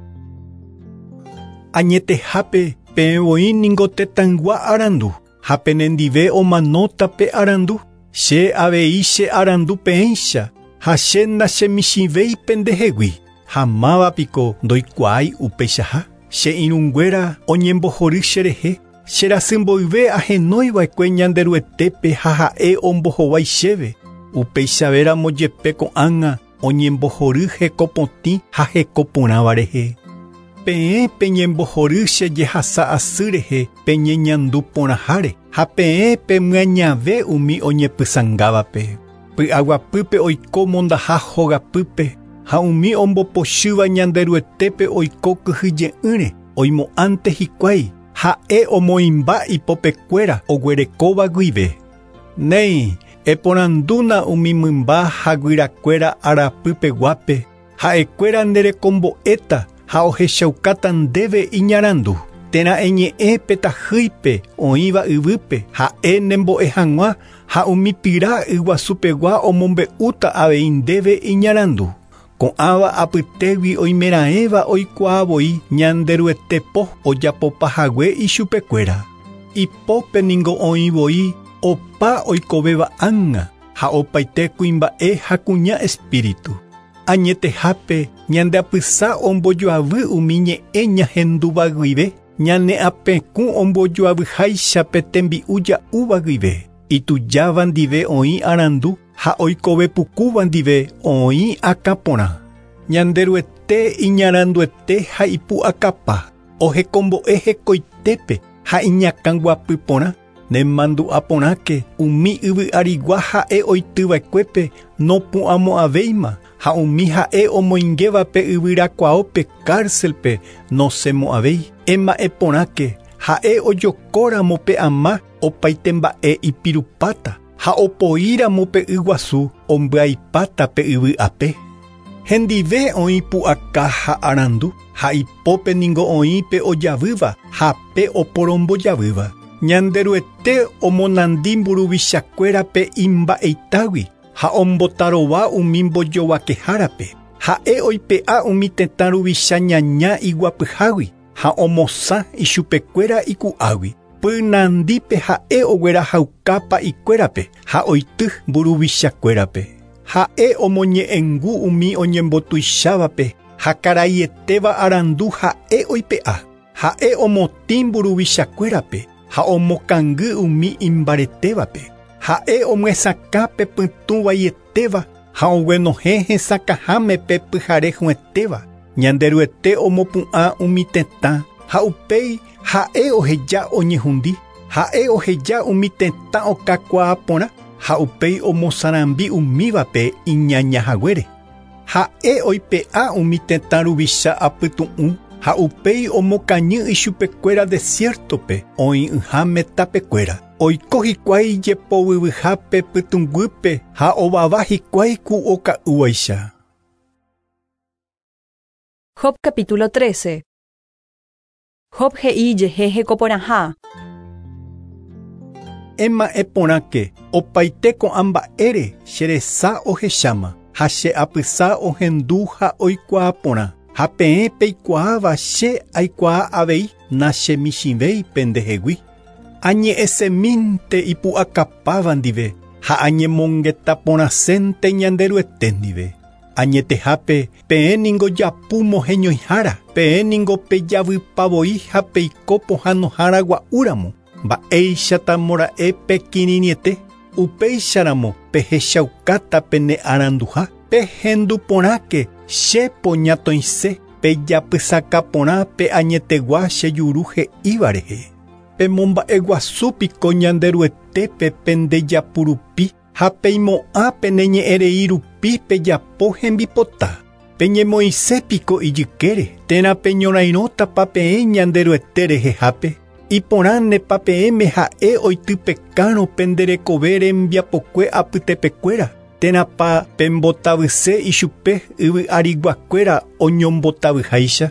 Añetehápe peẽvoi ningo tetãngua arandu, ha penendive omanóta pe arandu. Che avei che arandu peẽicha, ha chénda chemichĩvéi pendehegui. Ha mávapiko ndoikuaái upeichaha. Che irũnguéra oñembohory cherehe. Cherasymboyve ahenóiva'ekue ñanderuetépe ha ha'e ombohovái chéve. Upeichavéramo jepe ko'ág̃a oñembohory hekopotĩ ha hekoporãva rehe. Peẽ peñembohory chejehasa asy rehe peñeñandu porãháre. Ha peẽ pemyañave umi oñepysangávape. Py'aguapýpe oiko mondaha hogapýpe. Ha umi ombopochyva ñanderuetépe oiko kyhyje'ỹre oimo'ãnte hikuái. Ha'e omoĩmba ipopekuéra oguerekóva guive. Néi, eporandúna umi mymba ha guyrakuéra arapypeguápe. Ha'ekuéra nderekombo'éta ha ohechaukáta ndéve iñarandu. Térã eñe'ẽ petahýipe oĩva yvýpe. Ha'e nembo'e hag̃uã ha umi pira yguasupegua omombe'úta avei ndéve iñarandu. Ko'ãva apytégui oimeraẽva oikuaavoi ñanderuetépo ojapopahague ichupekuéra. Ipópe ningo oĩvoi opa oikoveva'ãg̃a ha opaite kuimba'e ha kuña espíritu. Añetehápe ñandeapysa ombojoavy umi ñe'ẽ ñahenduva guive. Ñane'ãpekũ ombojoavyháicha pe tembi'u ja'úva guive. Itujáva ndive oĩ arandu ha oikove pukúva ndive oĩ akaporã. Ñanderuete iñaranduete ha ipu'akapa. Ohekombo'e hekoitépe ha iñakãguapy porã. Nemandu'a porãke umi yvy'arigua ha'e oityva'ekuépe nopu'ãmo'ãvéima. Ha umi ha'e omoingévape yvyrakuaópe cárcelpe nosẽmo'ãvéi. Ema'e porãke ha'e ojokóramo pe ama opaite mba'e ipirupáta. Ha opoíramo pe yguasu ombyaipáta pe yvy'ape. Hendive oĩ pu'aka ha arandu, ha ipópe ningo oĩ pe ojavýva ha pe oporombojavýva. Ñanderuete omonandi mburuvichakuéra pe imba'eitágui ha ombotarova umi mbojovakehárape. Ha'e oipe'a umi tetã ruvicha ñaña iguapyhágui ha omosã ichupekuéra iku'águi. Pynandípe ha'e oguerahaukápa ikuérape ha oity mburuvichakuérape. Ha'e omoñe'ẽngu umi oñembotuichávape ha karaitéva arandu ha'e oipe'a. Ha'e omotĩ mburuvichakuérape ha omokangy umi imbaretévape. Ha'e omyesakã pe pytũ vaietéva ha oguenohẽ hesakãháme pe pyhare huetéva. Ñanderuete omopu'ã umi tetã ha upéi ha'e oheja oñehundi. Ha'e oheja umi tetã okakuaa porã ha upéi omosarambi umívape iñañahaguére. Ha'e oipe'a umi tetã ruvicha apytu'ũ Ha upei omokañy chupekuéra desiertope, oĩ'yhãme tapekuéra. Oiko hikuái jepovyvyhápe pytũnguýpe ha ovava hikuái ku oka'úvaicha. Job capítulo 13. Job he'i jehe hekoporãha. Ema'ẽ porãke, opaite ko'ã mba'ére cheresa ohecháma, ha che apysa ohendu ha oikuaa porã. Ha peẽ peikuaáva che aikuaa avei nachemichĩvéi pendehegui. Añe'ẽsemínte ipu'akapáva ndive ha añemongeta porãsénte ñande ryete ndive. Añetehápe peẽniko japu moheñoihára, peẽniko pejavypavoi ha peiko pohãnohára gua'úramo. Mba'éichata mora'e pekirirĩete, upéicharamo pehechaukáta pene aranduha, pehendu porãke che poñatoĩse, pejapysaka porã pe añetegua chejuru he'íva rehe. Pemomba'eguasúpiko ñande ryetépe pendejapurupi ha peimo'ã pene ñe'ẽrei rupi pejapo hembipota. Peñemoisépiko ijykére, térã peñorairõtapa peẽ ñande ryete rehehápe. Iporãnepa peẽme ha'e oitypekárõ penderekove rembiapokue apytepekuéra. Térãpa pembotavyse ichupe yvy'ariguakuéra oñombotavyháicha.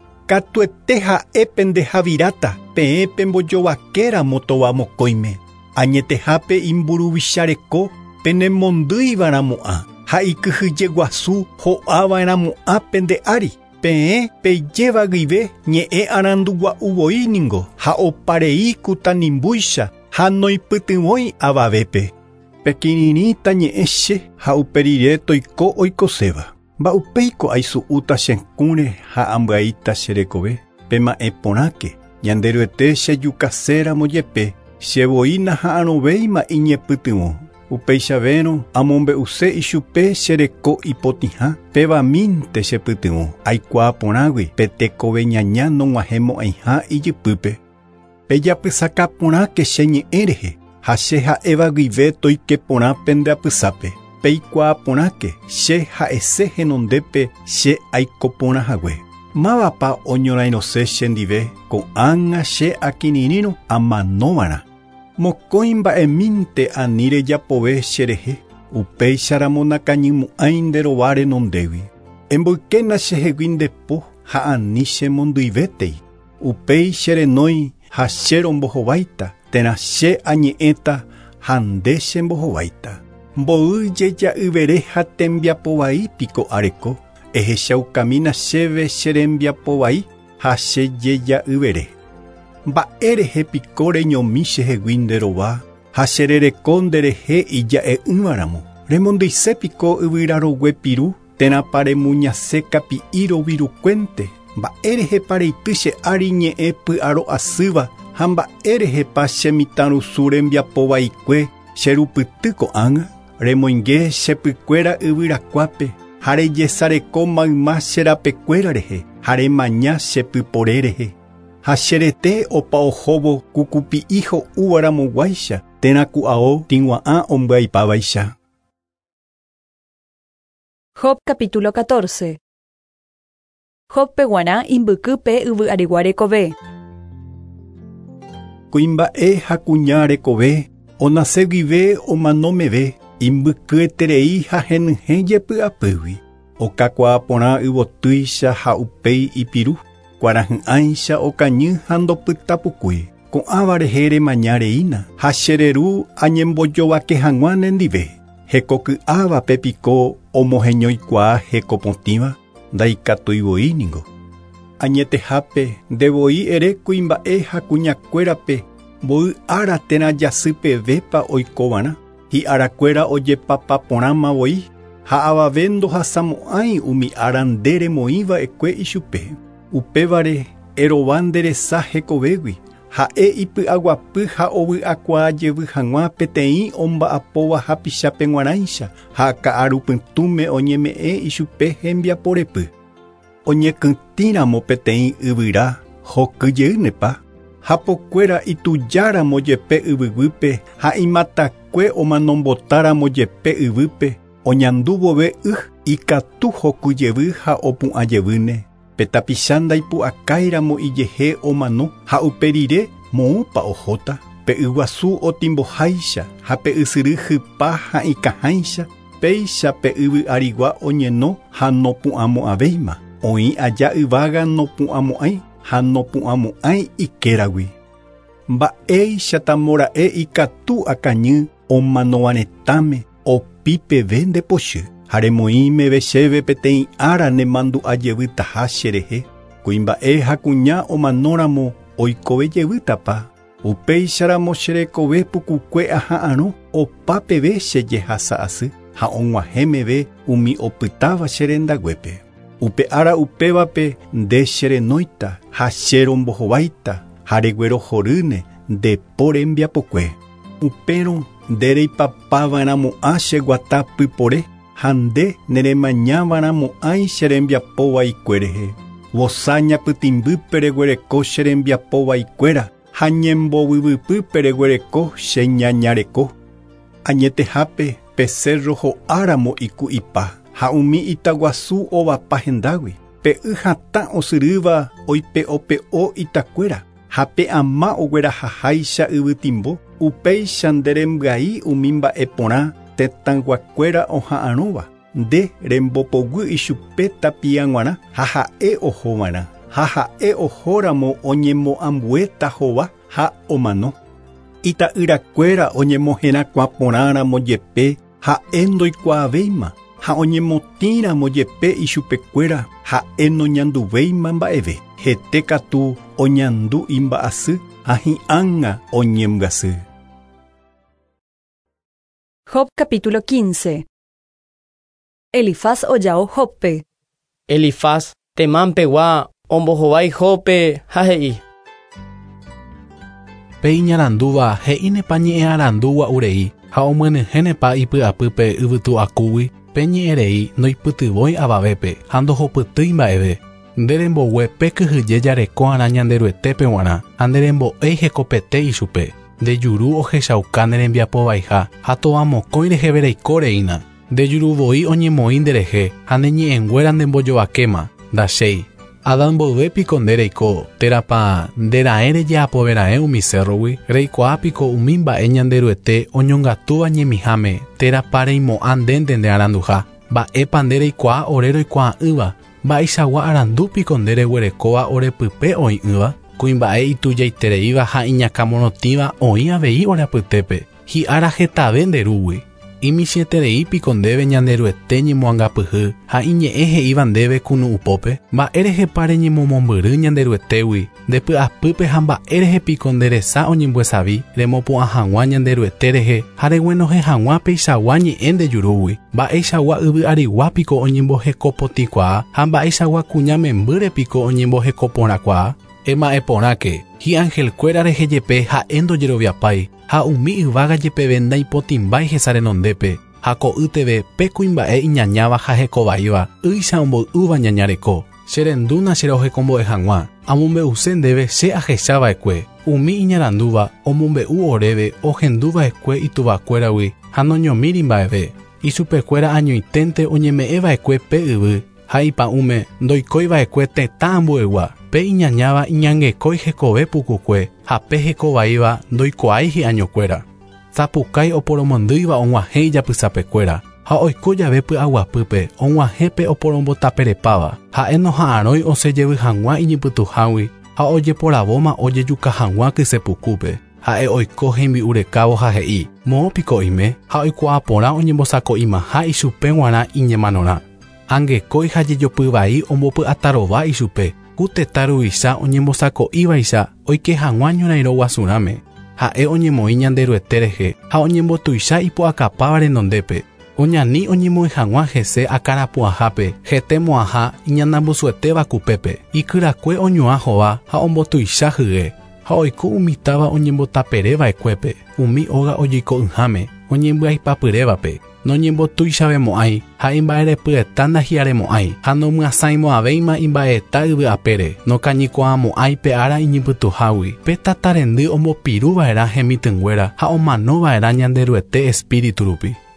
Katuete ha'e pendehavíráta peẽ pembojovakéramo tova mokõime. Añetehápe imburuvichareko penemondýivaramo'ã ha ikyhyjeguasu ho'ávaramo'ã pende ári. Peẽ pejéva guive ñe'ẽ arandugua'uvoi ha oparei ku tanimbúicha ha noipytyvõi avavépe. Pekirirĩta ñe'ẽ che ha uperire toiko oikoséva. Mba'upéiko aisu'úta chekũre ha ambyaíta cherekove. Pema'ẽ porãke ñande ryete chejukaséramo jepe chevoína ha arovéima iñepytyvõ. Upéichavérõ amombe'use ichupe chereko ipotĩha pevamínte chepytyvõ. Aikuaa porãgui petekove ñaña nog̃uahẽmo'ãiha ijypýpe. Pejapysaka porãke che ñe'ẽ rehe. Ha che ha'éva guive toike porã pendeapysápe. Peikuaa porãke che ha'ese henondépe che aiko porãhague. Mávapa oñorairõse chendive ko'ág̃a che akirirĩrõ amanóvara. Mokõi mba'emínte ani rejapove cherehe. Upéicharamo nakañymo'ãi nde rova renondégui. Emboykéna chehegui ndepo ha ani chemondýivetei. Upéi cherenói ha cherombohováita. Térã che añe'ẽta ha nde chembohováita. Mbo'y jeja'yvere ha tembiapovai-piko areko. Ehechaukamína chéve cherembiapovai ha chejeja'yvere. Mba'e rehepiko reñomi chehegui nde rova ha cherereko nderehe ija'e'ỹvaramo. Remondýisepiko yvyrarogue piru térãpa remuñase kapi'i rovirukuénte. Mba'e rehepa reity che ári ñe'ẽ py'aro asýva ha mba'e rehepa chemitãrusu rembiapovaikue cherupyty ko'ág̃a. Remoinge chepykuéra yvyrakuápe ha rejesareko mayma cherapekuéra rehe ha remaña chepypore rehe. Ha cherete opa ohóvo kukupi'i ho'úvaramoguáicha térã ku'ao tĩgua'ã ombya'ipávaicha. Job capítulo 14. Job peguara imbyky pe yvy'arigua rekove. Kuimba'e ha kuña rekove onase guive omanomeve imbykyeterei ha henyhẽ jepy'apýgui. Okakuaa porã yvotýicha ha upéi ipiru. Kuarahy'ãicha okañy ha ndopytapukue. Ko'ãva rehe remañareína ha chereru añembojovake hag̃ua nendive. Hekoky'áva pepiko omoheñoikuaa hekopotĩva ndaikatuivoi. Añetehápe ndevoi ere kuimba'e ha kuñakuérape mbo'y ára térã jasy pevépa oikovárã. Hi'arakuéra ojepapa porãmavoi ha avave ndohasamo'ãi umi ára nderemoĩva'ekue ichupe. Upévare erova nderesa hekovégui. Ha'e ipy'aguapy ha ovy'akuaajevy hag̃ua peteĩ omba'apóva hapichápe g̃uarãicha ha ka'arupytũme oñeme'ẽ ichupe hembiaporepy. Oñekytĩramo peteĩ yvyra hokyjeýnepa. Hapokuéra itujáramo jepe yvyguýpe ha imatakue omanombotáramo jepe yvýpe. Oñandu vove ikatu hokyjevy ha opu'ãjevýne. Petapichanda ipu'akaíramo ijehe omano ha uperire moõpa ohóta. Pe yguasu otimboháicha ha pe ysyry hypa ha ikaháicha. Péicha pe yvy arigua oñeno ha nopu'amo'ãvéima. Oĩ aja yvága nopu'amo'ãi ha nopu'amo'ãi ikéragui. Mba'éichatamo ra'e ikatu akañy omanovaretãme opi peve ndepochy. Ha remoĩmeve chéve peteĩ ára nemandu'ajevýtaha cherehe. Kuimba'e ha kuña omanóramo oikovejevýtapa. Upéicharamo cherekove pukukue aha'ãrõ opa peve chejehasa asy ha og̃uahẽmeve umi opytáva cherendaguépe. Upe ára upévape nde cherenóita ha cherombohováita ha reguerohorýne ndepo rembiapokue. Upérõ ndereipapávaramo'ã cheguata pypore ha nde neremañávaramo'ãi cherembiapovaikuérehe. Vosa ñapytĩmbýpe reguereko cherembiapovaikuéra ha ñembovyvypýpe reguereko cheñañareko. Añetehápe pecerro ho'áramo iku'ipa ha umi itaguasu ovapa hendágui. Pe y hatã osyrýva oipe'ope'o itakuéra ha pe ama oguerahaháicha yvytimbo. Upéicha nderembyai umi mba'e porã tetãguakuéra oha'ãrõva. Nde rembopoguy ichupe tapia g̃uarã ha ha'e ohova'erã. Ha ha'e ohóramo oñemo'ãmbueta hova ha omano. Ita'yrakuéra oñemohẽrakua porãramo jepe ha'e ndoikuaavéima. Ha oñemotĩramo jepe ichupekuéra ha'e noñanduvéima mba'eve. Hete katu oñandu imba'asy ha hi'ãnga oñembyasy. Job capítulo 15. Elifaz ojao Jobpe. Elifaz temámpegua ombohovái Jobpe ha he'i. Pe iñarandúva he'ínepa ñe'ẽ arandúgua urei ha omyenyhẽnepa ipy'apýpe yvytu akúgui pe ñe'ẽrei noipytyvõi avavépe ha ndohopytýi mba'eve. Nderembogue pe kyhyje jareko'arã ñanderuetépe g̃uarã ha nderembo'éi hekopete ichupe. Ndejuru ohechauka nerembiapovaiha ha tova mokõi reheve reikoreína. Ndejuruvoi oñemoĩ nderehe ha neñe'ẽnguéra ndembojoakéma ndachéi. Ada mboyvépiko nde reiko térapa ndera'e rejeapovera'e umi cerrogui reikuaápiko umi mba'e ñanderuete oñongatúva ñemiháme térapa reimo'ã ndénte nde aranduha. Mba'épa nde reikuaa ore roikuaa'ỹva. Mba'eichagua arandúpiko nde reguerekóva orepype oĩ'ỹva. Kuimba'e itujaitereíva ha iñakãmorotĩva oĩ avei ore apytépe. Hi'ára hetave nderúgui. Imichĩetereípiko ndéve ñanderuete ñemoangapyhy ha iñe'ẽ he'íva ndéve kunu'upópe. Mba'e rehepa reñemomombyry ñanderuetégui ndepy'apýpe ha mba'e rehepiko nderesa oñemboesavi remopu'ã hag̃ua ñanderuete rehe ha reguenohe hag̃ua peichagua ñe'ẽ ndejurúgui. Mba'eichagua yvy ariguápiko oñembohekopotĩkuaa ha mba'eichagua kuña membýrepiko oñembohekoporãkuaa. Ema'e porãke hi'ãngelkuéra rehejepe ha'e ndojeroviapái ha umi yvága jepeve ndaipotĩmbái hesa renondépe ha ko'ýteve pe kuimba'e iñañáva ha hekovaíva y'icha omboy'úva ñañareko. Cherendúna cherohekombo'e hag̃ua amombe'use ndéve che ahechava'ekue. Umi iñarandúva omombe'u oréve ohendúva'ekue ituvakuéragui ha noñomíri mba'eve. Ichupekuéra añoiténte oñeme'ẽva'ekue pe yvy ha ipa'ũme ndoikóiva'ekue tetã ambuegua. Pe iñañáva iñangekói hekove pukukue ha pe hekovaíva ndoikuaái hi'añokuéra. Sapukái oporomondýiva og̃uahẽ ijapysapekuéra ha oiko jave py'aguapýpe og̃uahẽpe oporombotaperepáva. Ha'e noha'ãrõi osẽjevy hag̃ua iñipytuhágui ha ojeporavóma ojejuka hag̃ua kysepukúpe. Ha'e oiko hembi'u rekávo ha he'i moõpiko oime ha oikuaa porã oñembosako'imaha ichupe g̃uarã iñemanórã. Angekói ha jejopy vai ombopy'atarova ichupe. Kuteta ruvicha oñembosako'ívaicha oike hag̃ua ñorairõ guasurãme. Ha'e oñemoĩ ñanderuete rehe ha oñembotuicha ipu'akapáva renondépe. Oñani oñemoĩ hag̃ua hese akarapu'ahápe hetemo'ãha iñanambosuetéva kupépe. Ikyrakue oñuã hova ha ombotuicha hye ha oiko umitáva oñembotapereva'ekuépe. Umi óga ojoiko'ỹháme oñemby'aipapyrévape. Noñembotuichavemo'ãi ha imba'erepyeta ndahiaremo'ãi ha nomyasãimo'ãvéima imba'eta yvy'apére nokañikuaamo'ãi pe ára iñipytuhágui pe tatarendy ombopirũva'erã hemitỹnguéra ha omanova'erã ñanderuete espíritu rupi.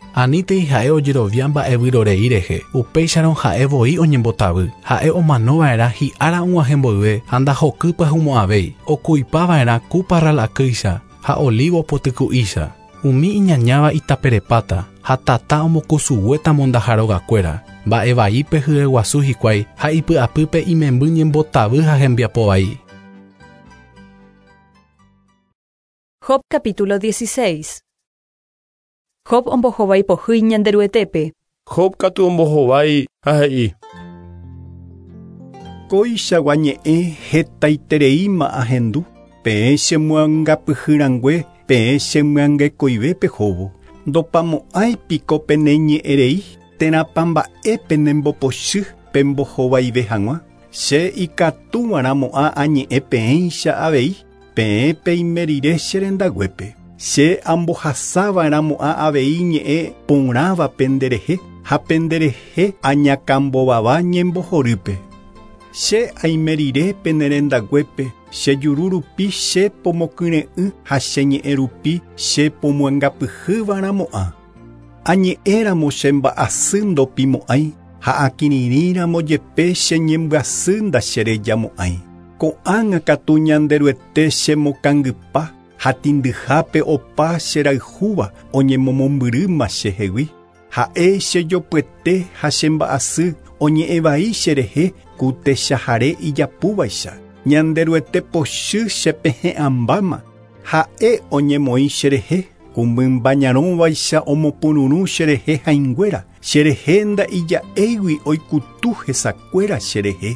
Anítei ha'e ojerovia mba'evyrorei rehe. Upéicharõ ha'evoi oñembotavy. Ha'e omanova'erã hi'ára og̃uahẽ mboyve ha ndahokýpa humo'ãvéi. Okuipava'erã ku parral'akýicha ha olivo potyku'ícha. Umi iñañáva itaperepáta ha tata omokusuguétamo ndaharogakuéra. Mba'evaípe hyeguasu hikuái ha ipy'apýpe imemby ñembotavy ha hembiapo vai. Job capítulo 16. Job ombohovái pohýi ñanderuetépe. Job katu ombohovái ha he'i. Koichagua ñe'ẽ hetaitereíma ahendu. Peẽ chemyangapyhýrangue, peẽ chemyangekoivépe hóvo. Ndopamo'ãipiko peneñe'ẽrei. Térãpa mba'épe nembopochy pembohovaive hag̃ua. Che ikatúvarãmo'ã añe'ẽ peẽicha avei. Peẽpe imerire cherendaguépe. Che ambohasava'erãmo'ã avei ñe'ẽ porãva penderehe ha penderehe añakambovava ñembohorýpe. Che aimerire penerendaguépe, che juru rupi che pomokyre'ỹ ha che ñe'ẽ rupi che pomyangapyhývarãmo'ã. Añe'ẽramo che mba'asy ndopimo'ãi ha akirirĩramo jepe che ñembyasy ndacherejamo'ãi. Ko'ág̃a katu ñanderuete chemokãngypa ha tindyhápe opa cherayhúva oñemomombyryma chehegui. Ha'e chejopyete ha chemba'asy oñe'ẽvai cherehe ku techahare ijapúvaicha. Ñanderuete pochy chepehe'ãmbáma. Ha'e oñemoĩ cherehe ku mymbañarõvaicha omopururũ cherehe hãinguéra. Cherehe nda'ija'égui oikutu hesakuéra cherehe.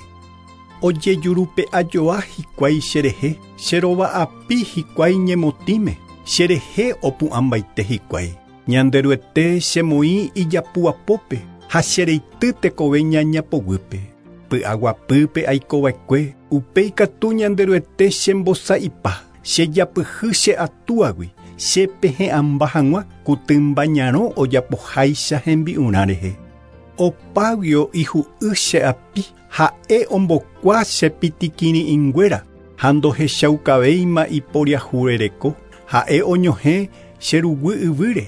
Ojejurupe ajoa hikuái cherehe, cherova'api hikuái ñemotĩme, cherehe opu'ãmbaite hikuái. Ñanderuete chemoĩ ijapuapópe ha chereity tekove ñañapoguýpe. Py'aguapýpe aikova'ekue, upéi katu ñanderuete chembosa'ypa, chejapyhy che atuágui, chepehe'ãmba hag̃ua kutymbañarõ ojapoháicha hembi'urã rehe. Opáguio ihu'y che api. Ha'e ombokua chepitikirirĩnguéra ha ndohechaukavéima iporiahurereko. Ha'e oñohẽ cheruguy yvýre.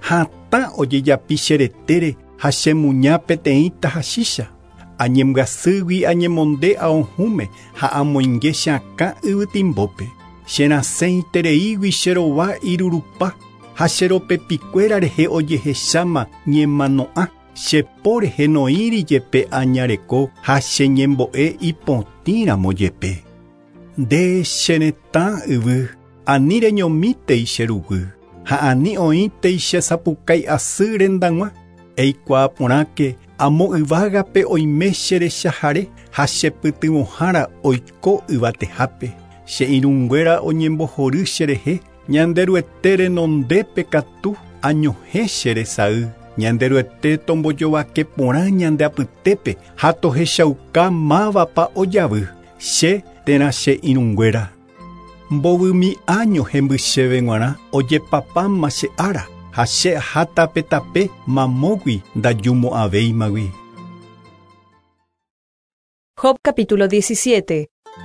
Hatã ojejapi cheretére ha chemuña peteĩ tahachícha. Añembyasýgui añemonde aohũme ha amoinge cheakã yvytimbópe. Cherasẽitereígui cherova irurupa ha cheropepikuéra rehe ojehecháma ñemano'ã. Chepo rehe noíri jepe añareko ha cheñembo'e ipotĩramo jepe. Nde cheretã yvy, ani reñomítei cheruguy, ha ani oĩtei chesapukái asy rendag̃ua. Eikuaa porãke amo yvágape oime cherechahare ha chepytyvõhára oiko yvatehápe. Che irũnguéra oñembohory cherehe, ñanderuete renondépe katu añohẽ cheresay. Ñanderuete tombojovake porã ñandeapytépe ha tohechauka mávapa ojavy. Che térã che irũnguéra. Mbovymi'a ñohẽmbychéve g̃uarã ojepapáma che ára ha che aha tape mamógui ndajumo'ãvéimagui. Job capítulo 17.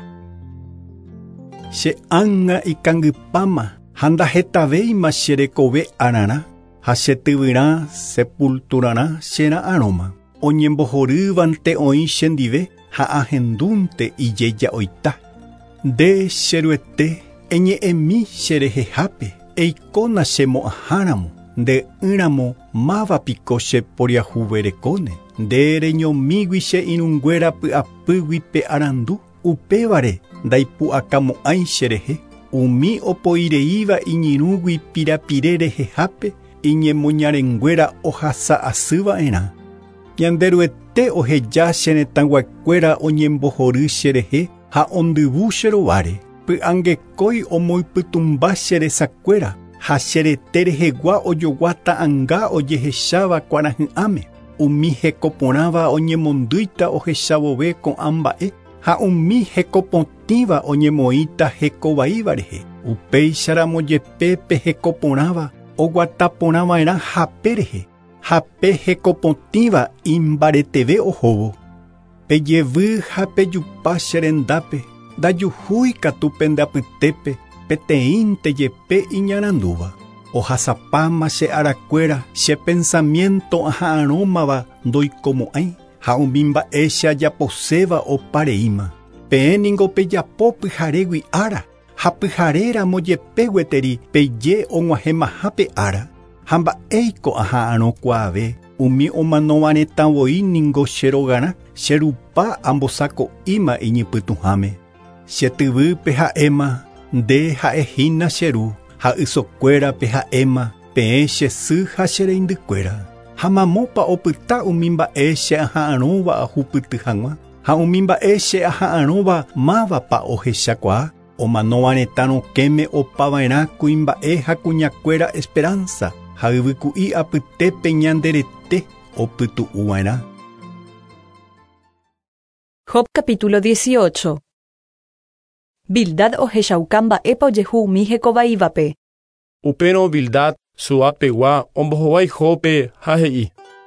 Che ãnga ikangypáma ha ndahetavéima cherekove árarã. Ha chetyvyrã sepulturarã chera'ãrõma. Oñembohorývante oĩ chendive ha ahendúnte ijeja oita. Nde cheruete eñe'ẽmi cherehehápe. Eikóna chemo'ãháramo. Nde yramo mávapiko cheporiahuverekóne. Nde reñomígui che irũnguéra py'apýguipe arandu. Upévare ndaipu'akamo'ãi cherehe. Umi opoireíva iñirũgui pirapire rehehápe. Iñemoñarenguéra ohasa'asýva'erã. Ñanderuete oheja cheretãguakuéra oñembohory cherehe ha ondyvu cherováre. Py'angekói omoipytumba cheresakuéra ha cherete rehegua ojoguata anga ojehecháva kuarahy'ãme. Umi hekoporãva oñemondýita ohechavove ko'ã mba'e ha umi hekopotĩva oñemoĩta hekovaíva rehe. Upéicharamo jepépe hekoporãva oguataporãva'erã hape rehe. Hape hekopotĩva imbareteve ohóvo. Pejevy ha pejupa cherendápe. Ndajuhúi katu pendeapytépe peteĩnte jepe iñarandúva. ohasapáma che arakuéra che pensamiento aha'ãrõmava ndoikomo'ãi ha umi mba'e che ajaposéva opareíma. Peẽniko pejapo pyharégui ára ha pyharéramo jepe gueteri peje og̃uahẽmaha pe ára ha mba'éiko aha'ãrõkuaave umi omanóvaretãvoíningo che rogarã che rupa ambosako'íma iñipytuháme. Che tyvýpe ha'éma nde ha'ehína che ru ha ysokuérape ha'éma peẽ che sy ha che reindykuéra. Ha mamópa opyta umi mba'e che aha'ãrõva ahupyty hag̃ua ha umi mba'e che aha'ãrõva mávapa ohechakuaa omanóvaretãrõkéme opava'erã kuimba'e ha kuñakuéra Esperanza ha yvyku'i apytépe ñanderete opytu'uva'erã. Job capítulo 18. Bildad ohechauka mba'épa ojehu umi hekovaívape. Upérõ Bildad su'apegua ombohovái Jobpe ha he'i: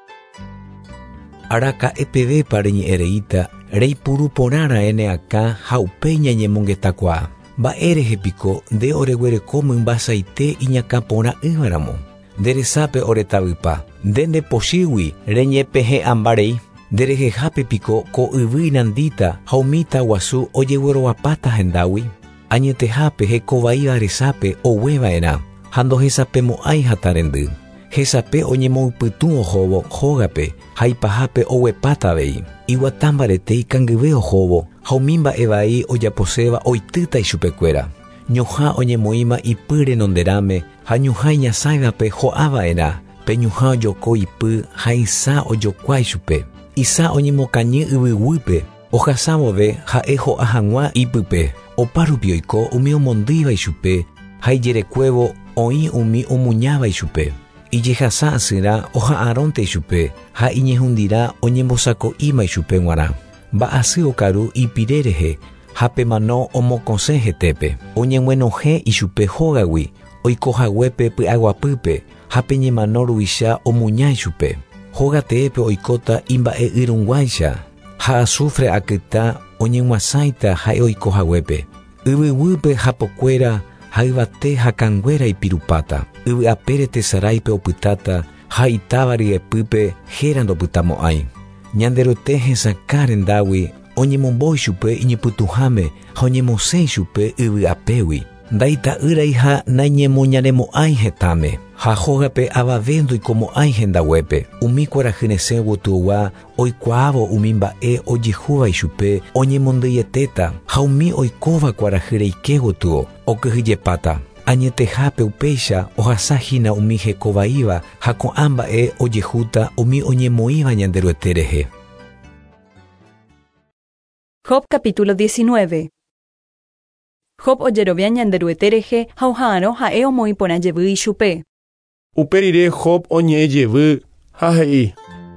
Araka'epevépa reñe'ẽreíta reipuruporãra'e akã ha upéi ñañemongetakuaa. Mba'e rehepiko nde oreguereko mymbasaite iñakãporã'ỹvaramo. Nderesápe oretavypa, nde ndepochýgui reñepehe'ãmbarei. Nderehehápepiko ko yvy irandíta ha umíta guasu ojeguerovapáta hendágui. Añetehápe hekovaíva resápe ogueva'erã ha ndohesapemo'ãi hatarendy. Hesape oñemoypytũ ohóvo hógape ha ipahápe oguepáta avei. Iguatámbarete ikangyve ohóvo ha umi mba'e vai ojaposéva oitýta ichupekuéra. Ñuhã oñemoĩma ipy renonderãme ha ñuhã iñasãivape ho'ava'erã pe ñuhã ojoko ipy ha isã ojokuaa ichupe. Isã oñemokañy yvyguýpe ohasãvove ha'e ho'a hag̃ua ipype. Opa rupi oiko umi omondýiva ichupe ha ijerekuévo oĩ umi omuñáva ichupe. Ijehasa asyrã oha'ãrõnte ichupe ha iñehũndirã oñembosako'íma ichupe g̃uarã. Mba'asy okaru ipire rehe ha pemano omokosẽ hetépe. Oñeguenohẽ ichupe hógagui oikohaguépe py'aguapýpe ha peñemano ruvicha omuña ichupe. Hógateépe oikóta imba'e yrũnguáicha ha azufre akyta oñeguasãita ha'e oikohaguépe. Yvyguýpe hapokuéra ha yvate ha kanguéra ipirupáta. Yvy'apére tesaráipe opytáta ha itáva ryepýpe héra ndopytamo'ãi. Ñanderoete hesakã rendágui oñemombo ichupe iñipytuháme ha oñemosẽ ichupe yvy'apégui. Ndaita'ýrai ha nañemoñaremo'ãi hetáme ha hógape avave ndoikomo'ãi hendaguépe. Umi kuarahyresẽ gotũgua oikuaávo umi mba'e ojehúva ichupe oñemondýietéta ha umi oikóva kuarahy reike gotũo okyhyjepáta. Añetehápe upéicha ohasahína umi hekovaíva ha ko'ã mba'e ojehúta umi oñemoĩva ñanderuete rehe. Job capítulo 19. Job ojerovia ñanderuete rehe ha oha'ãrõ ha'e omoĩ porã jevy ichupe. Uperire Job oñe'ẽjevy ha he'i: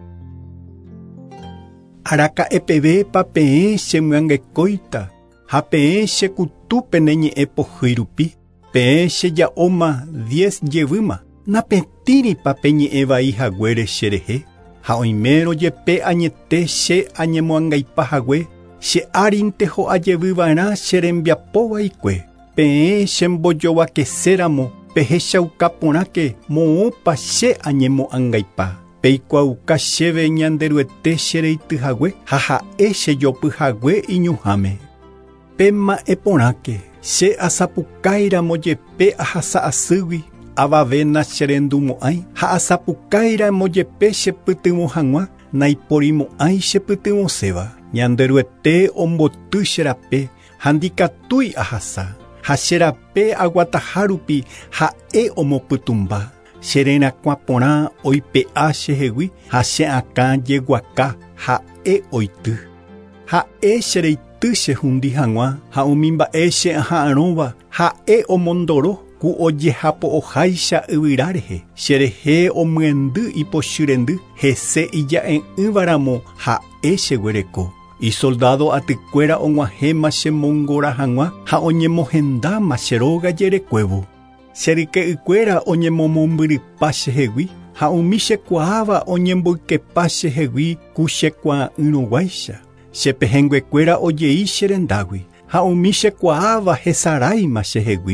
Araka'epevépa peẽ chemyangekóita ha peẽ chekutúpe neñe'ẽ pohýi rupi. Peẽ cheja'óma 10 jevýma. Napetĩripa peñe'ẽ vaihaguére cherehe. Ha oimérõ jepe añete che añemoangaipahague che árinte ho'ajevývarã che rembiapovaikue. Peẽ chembojovakeséramo pehechauka porãke moõpa che añemo'angaipa. Peikuauka chéve ñanderuete che reityhague ha ha'e chejopyhague iñuháme. Péma'e porãke che asapukáiramo jepe ahasa asýgui avavéna che rendumo'ãi ha asapukáiramo jepe chepytyvõ hag̃ua naipórimo'ãi chepytyvõséva. Ñanderuete omboty che rape ha ndikatúi ahasa ha che rape aguataha rupi ha'e omopytumba. Che rerakuã porã oipe'a chehegui ha che akã jeguaka ha'e oity. Ha'e che reity chehũndi hag̃ua ha umi mba'e che aha'ãrõva ha'e omondoro ku ojehapo'oháicha yvyra rehe. Cherehe omyendy ipochyrendy hese ija'e'ỹvaramo ha'e cheguereko. Isoldado atykuéra og̃uahẽma chemongóra hag̃ua ha oñemohendáma cheróga jerekuévo. Cheryke'ykuéra oñemomombyrypa chehegui ha umi chekuaáva oñemboykepa chehegui ku chekuaa'ỹrõguáicha. Chepehenguekuéra ojei cherendágui ha umi chekuaáva hesaráima chehegui.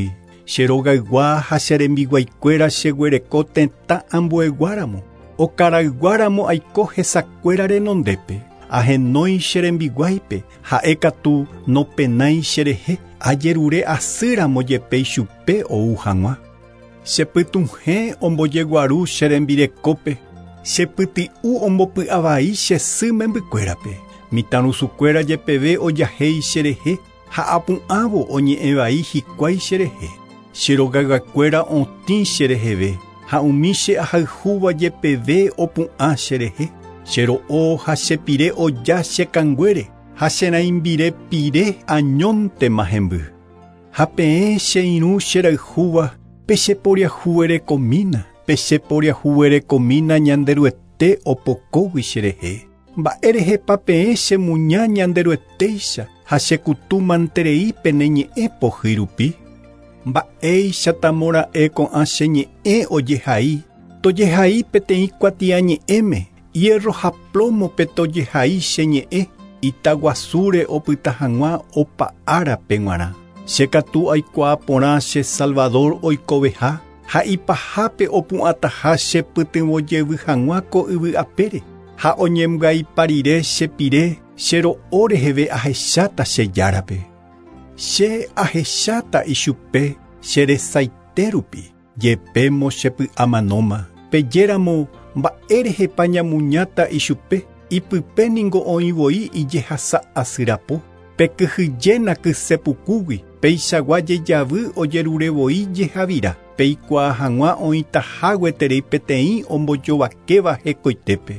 cherogaygua ha cherembiguaikuéra cheguereko teta ambueguáramo. Okaraiguáramo aiko hesakuéra renondépe. Ahenói cherembiguáipe, ha'ekatu nopenái cherehe, ajerure asýramo jepe ichupe ou hag̃ua. Chepytuhẽ ombojeguaru cherembirekópe, chepyty'u ombopy'avai che sy membykuérape. Mitãrusukuéra jepeve ojahéi cherehe, ha apu'ãvo oñe'ẽvai hikuái cherehe. Cherogayguakuéra otĩ chereheve, ha umi che ahayhúva jepeve opu'ã cherehe. Chero'o ha chepire oja chekanguére, ha cheraimbire pire añóntema hemby. Ha peẽ che irũ cherayhúva, pe cheporiahuerekomína, pe cheporiahuerekomína ñanderuete opokógui cherehe. Mba'erehepa peẽ chemuña ñanderuetéicha, ha chekutumanterei pene ñe'ẽ pohỹ rupi. Mba'éichatamora'e ko'ã cheñe'ẽ ojehai, tojehai peteĩ kuatia ñe'ẽme. Hierro ha plomo petojehai cheñe'ẽ, Itaguasúre opyta hag̃ua opa'ára pe g̃uarã. Chekatu aikuaa porã che Salvador oikoveha, ha ipahápe opu'ãtaha chepytyvõjevy hag̃ua ko yvy apére. Ha oñembyaiparire chepire, chero'o reheve ahecháta che járape. Che ahecháta ichupe cheresaite rupi, jepémo chepy'amanóma, pejéramo mba'érehepa ñamuñáta ichupe, ipypéningo oĩvoi ijehasa asyrapo, pekyhyjéna kysepukúgui, peichagua jejavy ojerurevoi jehavira, peikuaa hag̃ua oĩtahágueterei peteĩ ombojovakéva hekoitépe.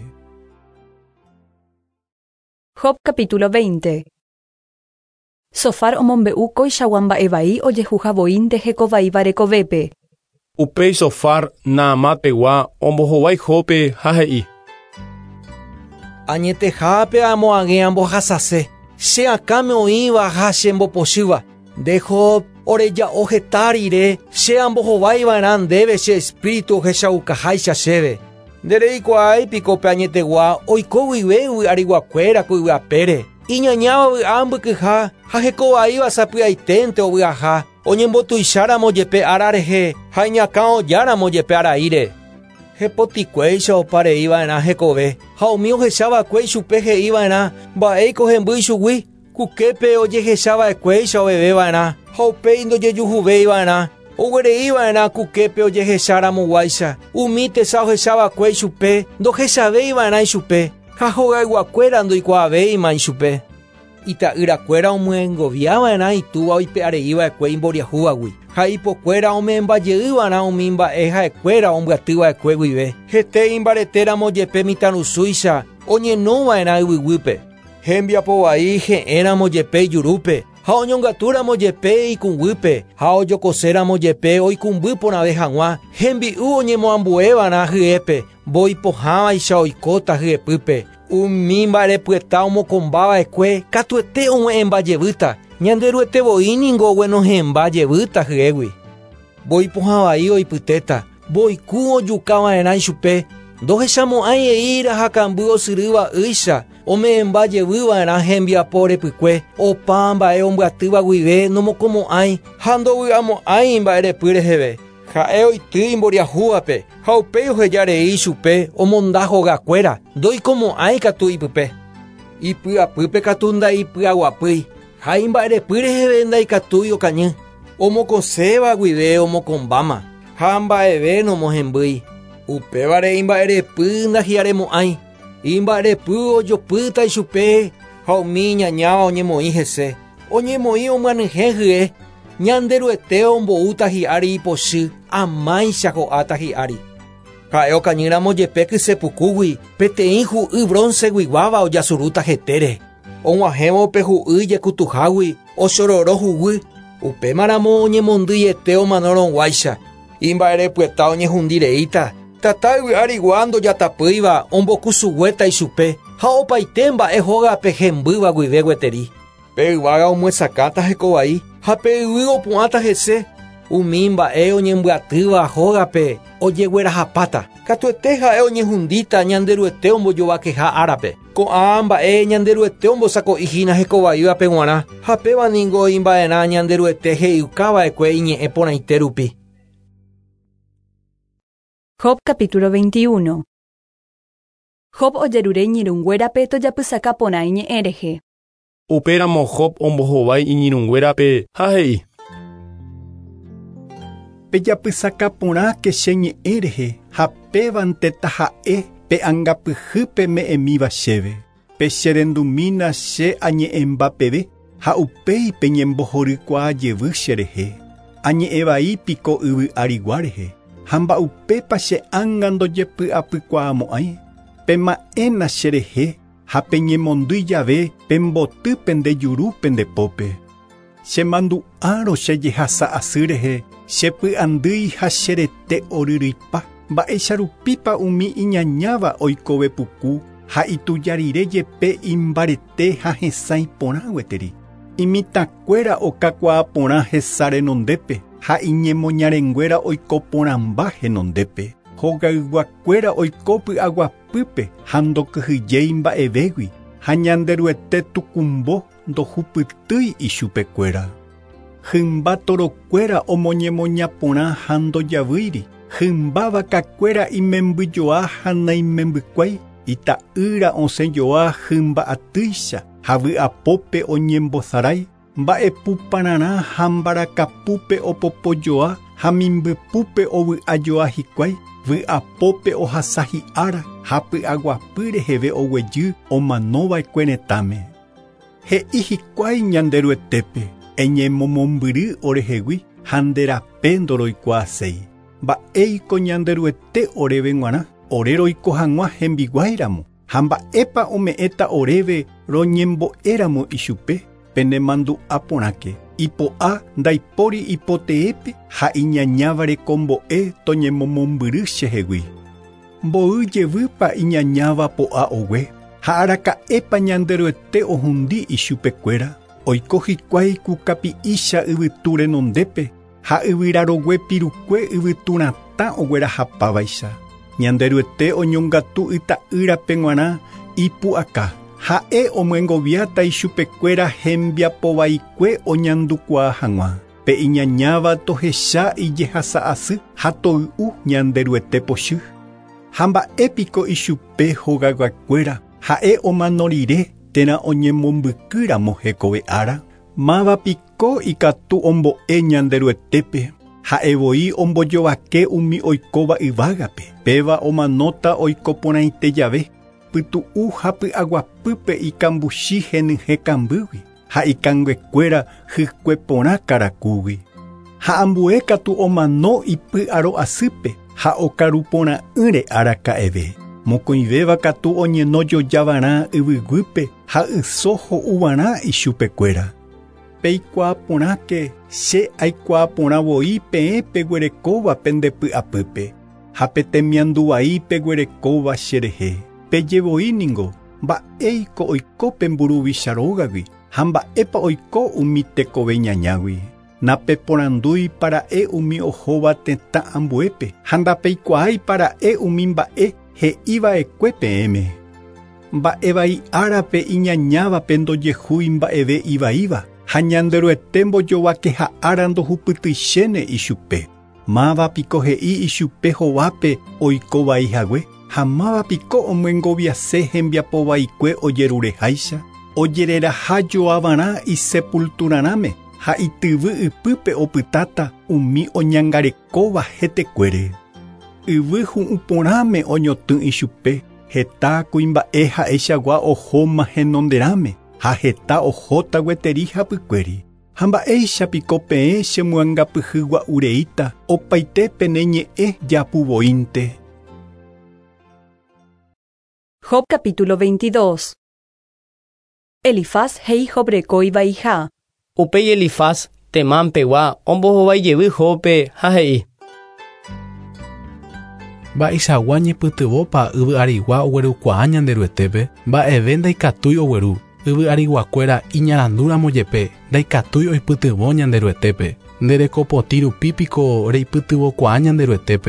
Job capítulo 20. Sofar omombe'u koichagua mba'evai ojehuhavoínte hekovaíva rekovépe. Upéi Sofar na'amategua ombohovái Jópe ha he'i. Añetehápe amo ag̃e ambohasase, che akãme oĩva ha chembopochýva. Nde Job oreja'o heta rire, che ambohovaiva'erã ndéve che espíritu ohechaukaháicha chéve. Ndereikuaáipiko pe añetegua oiko guive yvy ariguakuéra ku yvy apére. Iñañáva vy'a mbykyha ha hekovaíva sapy'aiténte ovyaha, oñembotuicharamo jepe ára rehe ha iñakã ojáramo jepe araíre. Hepotikuéicha opareíva'erã hekove, ha umi ohechavakue ichupe he'íva'erã mba'éiko hemby ichugui, kuképe ojehechava'ekuéicha oveveva'erã, ha upéi ndojejuhuvéiva'erã, oguereíva'erã kuképe ojehecharamoguáicha, umi tesaha ohechavakue ichupe, ndohechavéiva'erã ichupe, ha hogayguakuéra ndoikuaavéima ichupe. Ita'yrakuéra omyengoviáva'erã itúva oipe'areíva'ekue imboriahúvagui, ha ipokuéra omembajeýva'erã umi mba'e ha'ekuéra ombyatyva'ekue guive. Hete imbaretéramo jepe mitãrusúicha oñenóva'erã yvyguýpe. Hembiapo vai he'éramo jepe ijurúpe, ha oñongatúramo jepe ikũnguýpe, ha ojokoséramo jepe oikumbý porãve hag̃ua. Hembi'u oñemoambueva'erã hyépe, mboipohãvaicha oikóta hyepýpe. Umi mba'erepyeta omokombava'ekue katuete ogue'embajevýta, ñanderuetevoíningo oguenohẽmbajevýta hyégui. Mboipohãvai oipytéta, mboiku ojukava'erã ichupe, ndohechamo'ãi eíra ha kamby osyrýva'ýicha, ome'embajevýva'erã hembiapo repykue, opa mba'e ombyatýva guive nomokomo'ãi, ha ndovy'amo'ãi mba'erepy reheve. Ha'e oitýi imboriahúvape, ha upéi ohejarei ichupe omonda hogakuéra, ndoikomo'ãi katu ipype. Ipy'apýpe katu ndaipy'aguapýi, ha imba'erepy reheve ndaikatúi okañy. Omokoséva guive omokombáma, ha mba'eve nomohembýi. Upévare imba'erepy ndahiaremo'ãi, imba'erepy ojopýta ichupe, ha umi ñañáva oñemoĩ hese. Oñemoĩ omyanyhẽ hye, ñanderuete omboúta hi'ári ipochy, amáicha ho'áta hi'ári. Ha'e okañýramo jepe kysepukúgui, peteĩ hu'y bronce guiguáva ojasurúta hetére. Og̃uahẽvo pe hu'y jekutuhágui, ochororo huguy. Upémaramo oñemondýiete omanorõguáicha. Imba'erepyeta oñehundireíta. Tata yvy'arigua ndojatapýiva ombokusuguéta ichupe, ha opaite mba'e hógape hembýva guive gueteri. Pe yvága omyesakáta hekovai, ha pe yvy opu'ãta hese. Umi mba'e oñembyatýva hógape ojeguerahapáta. Katuete ha'e oñehundíta ñanderuete ombojovakeha árape. ko'ã mba'e ñanderuete ombosako'i hína hekovaívape g̃uarã ha pévaniko imba'erã ñanderuete he'ykava'ekue iñe'ẽ porãite rupi. Job capítulo 21. Job ojerure iñirũnguérape tojapysáka porã iñe'ẽ rehe. Upéramo Job ombohovái iñirũnguérape ha he'i: Pejapysáka porã ke che ñe'ẽ rehe ha pévanteta ha'e pe angapyhýpe me'ẽmíva chéve. Pe cherendumína che añe'ẽmba peve ha upéipe ñembohorykuaa jevy cherehe. Añe'ẽvaípiko yvy arigua rehe. Ha mba'upépa che anga ndojepy'apykuaamo'ãi. Pema'ẽna cherehe ha peñemondýi jave pemboty pendejuru pendepópe. Chemandu'árõ chejehasa asy rehe, chepy'andýi ha cherete oryrýipa. Mba'éicharupípa umi iñañáva oikove puku ha itujarire jepe imbarete ha hesãi porã gueteri. Imitãkuéra okakuaa porã hesa renondépe ha iñemoñarenguéra oiko porãmba henondépe. Hogayguakuéra oiko py'aguapýpe ha ndokyhyjéi mba'evégui ha ñanderuete tukumbo ndohupytýi ichupekuéra. Hymba torokuéra omoñemoña porã ha ndojavýiri. Hymba vakakuéra imembyjoa ha naimembykuái. Ita'ýra osẽjoa hymba atýicha ha vy'apópe oñembosarái. Mba'epupararã ha mbarakapúpe opopojoa ha mimbypúpe ovy'ajoa hikuái. Vy'apópe ohasa hi'ára ha py'aguapy reheve oguejy omanova'ekue retãme. He'i hikuái ñanderuetépe eñemomombyry orehegui ha nderape ndoroikuaaséi. Mba'éiko ñanderuete oréve g̃uarã, ore roiko hag̃ua hembiguáiramo, ha mba'épa ome'ẽta oréve roñembo'éramo ichupe, penemandu'a porãke. Ipo'a ndaipóri ipoteépe ha iñañáva rekombo'e toñemomombyry chehegui. Mboýjevýpa iñañáva po'a ogue, ha araka'épa ñanderuete ohundi ichupekuéra. Oiko hikuái ku kapi'icha yvytu renondépe, ha yvyrarogue pirukue yvyturatã oguerahapávaicha. Ñanderuete oñongatu ita'ýrape g̃uarã ipu'aka. Ha'e omyengoviáta ichupekuéra hembiapovaikue oñandukuaa hag̃ua. Pe iñañáva tohecha ijehasa asy ha toy'u ñanderuete pochy. Ha mba'épiko ichupe hogayguakuéra ha'e omano rire térã oñemombykýramo hekove ára. Mávapiko ikatu ombo'e ñanderuetépe. Ha'evoi ombojovake umi oikóva yvágape. Péva omanóta oikoporãite jave. Pytu'u ha py'aguapýpe ikambuchi henyhẽ kambýgui ha ikanguekuéra hykue porã karakúgui. Ha ambue katu omano ipy'aro asýpe ha okaru porã'ỹre araka'eve. Mokõivéva katu oñenojojavarã yvyguýpe ha yso ho'uvarã ichupekuéra. Peikuaa porãke che aikuaa porãvoi peẽ peguerekóva pendepy'apýpe ha petemianduvai peguerekóva cherehe. Pejevoíningo mba'éiko oiko pemburuvicharogagui ha mba'épa oiko umi tekove ñañágui. Napeporandúi para'e umi ohóva tetã ambuépe ha ndapeikuaái para'e umi mba'e he'íva'ekue peẽme. Mba'evai árape iñañávape ndojehúi mba'eve ivaíva ha ñanderuete mbojovake ha ára ndohupytychéne ichupe. Mávapiko he'i ichupe hovápe oikovaihague. Ha mávapiko omyengoviase hembiapovaikue ojerureháicha, ojererahajoavarã isepulturarãme ha ityvy ipype opytáta umi oñangarekóva hetekuére. Yvy hu'ũ porãme oñotỹ ichupe, heta kuimba'e ha'eichagua ohóma henonderãme ha heta ohóta gueteri hapykuéri. Ha mba'éichapiko peẽ chemyangapyhy gua'ureíta opaite pene ñe'ẽ japuvoínte. Job capítulo 22. Elifaz hei Jobrekói vaiha. Upéi Elifaz temãmpegua ombohovaijevy Jobpe ha he'i: Mba'eichagua ñepytyvópa yvy arigua oguerukuaa ñanderuetépe, mba'eve ndaikatúi ogueru. Yvy ariguakuéra iñarandúramo jepe ndaikatúi oipytyvõ ñanderuetépe. Nderekopotĩ rupípiko reipytyvõkuaa ñanderuetépe.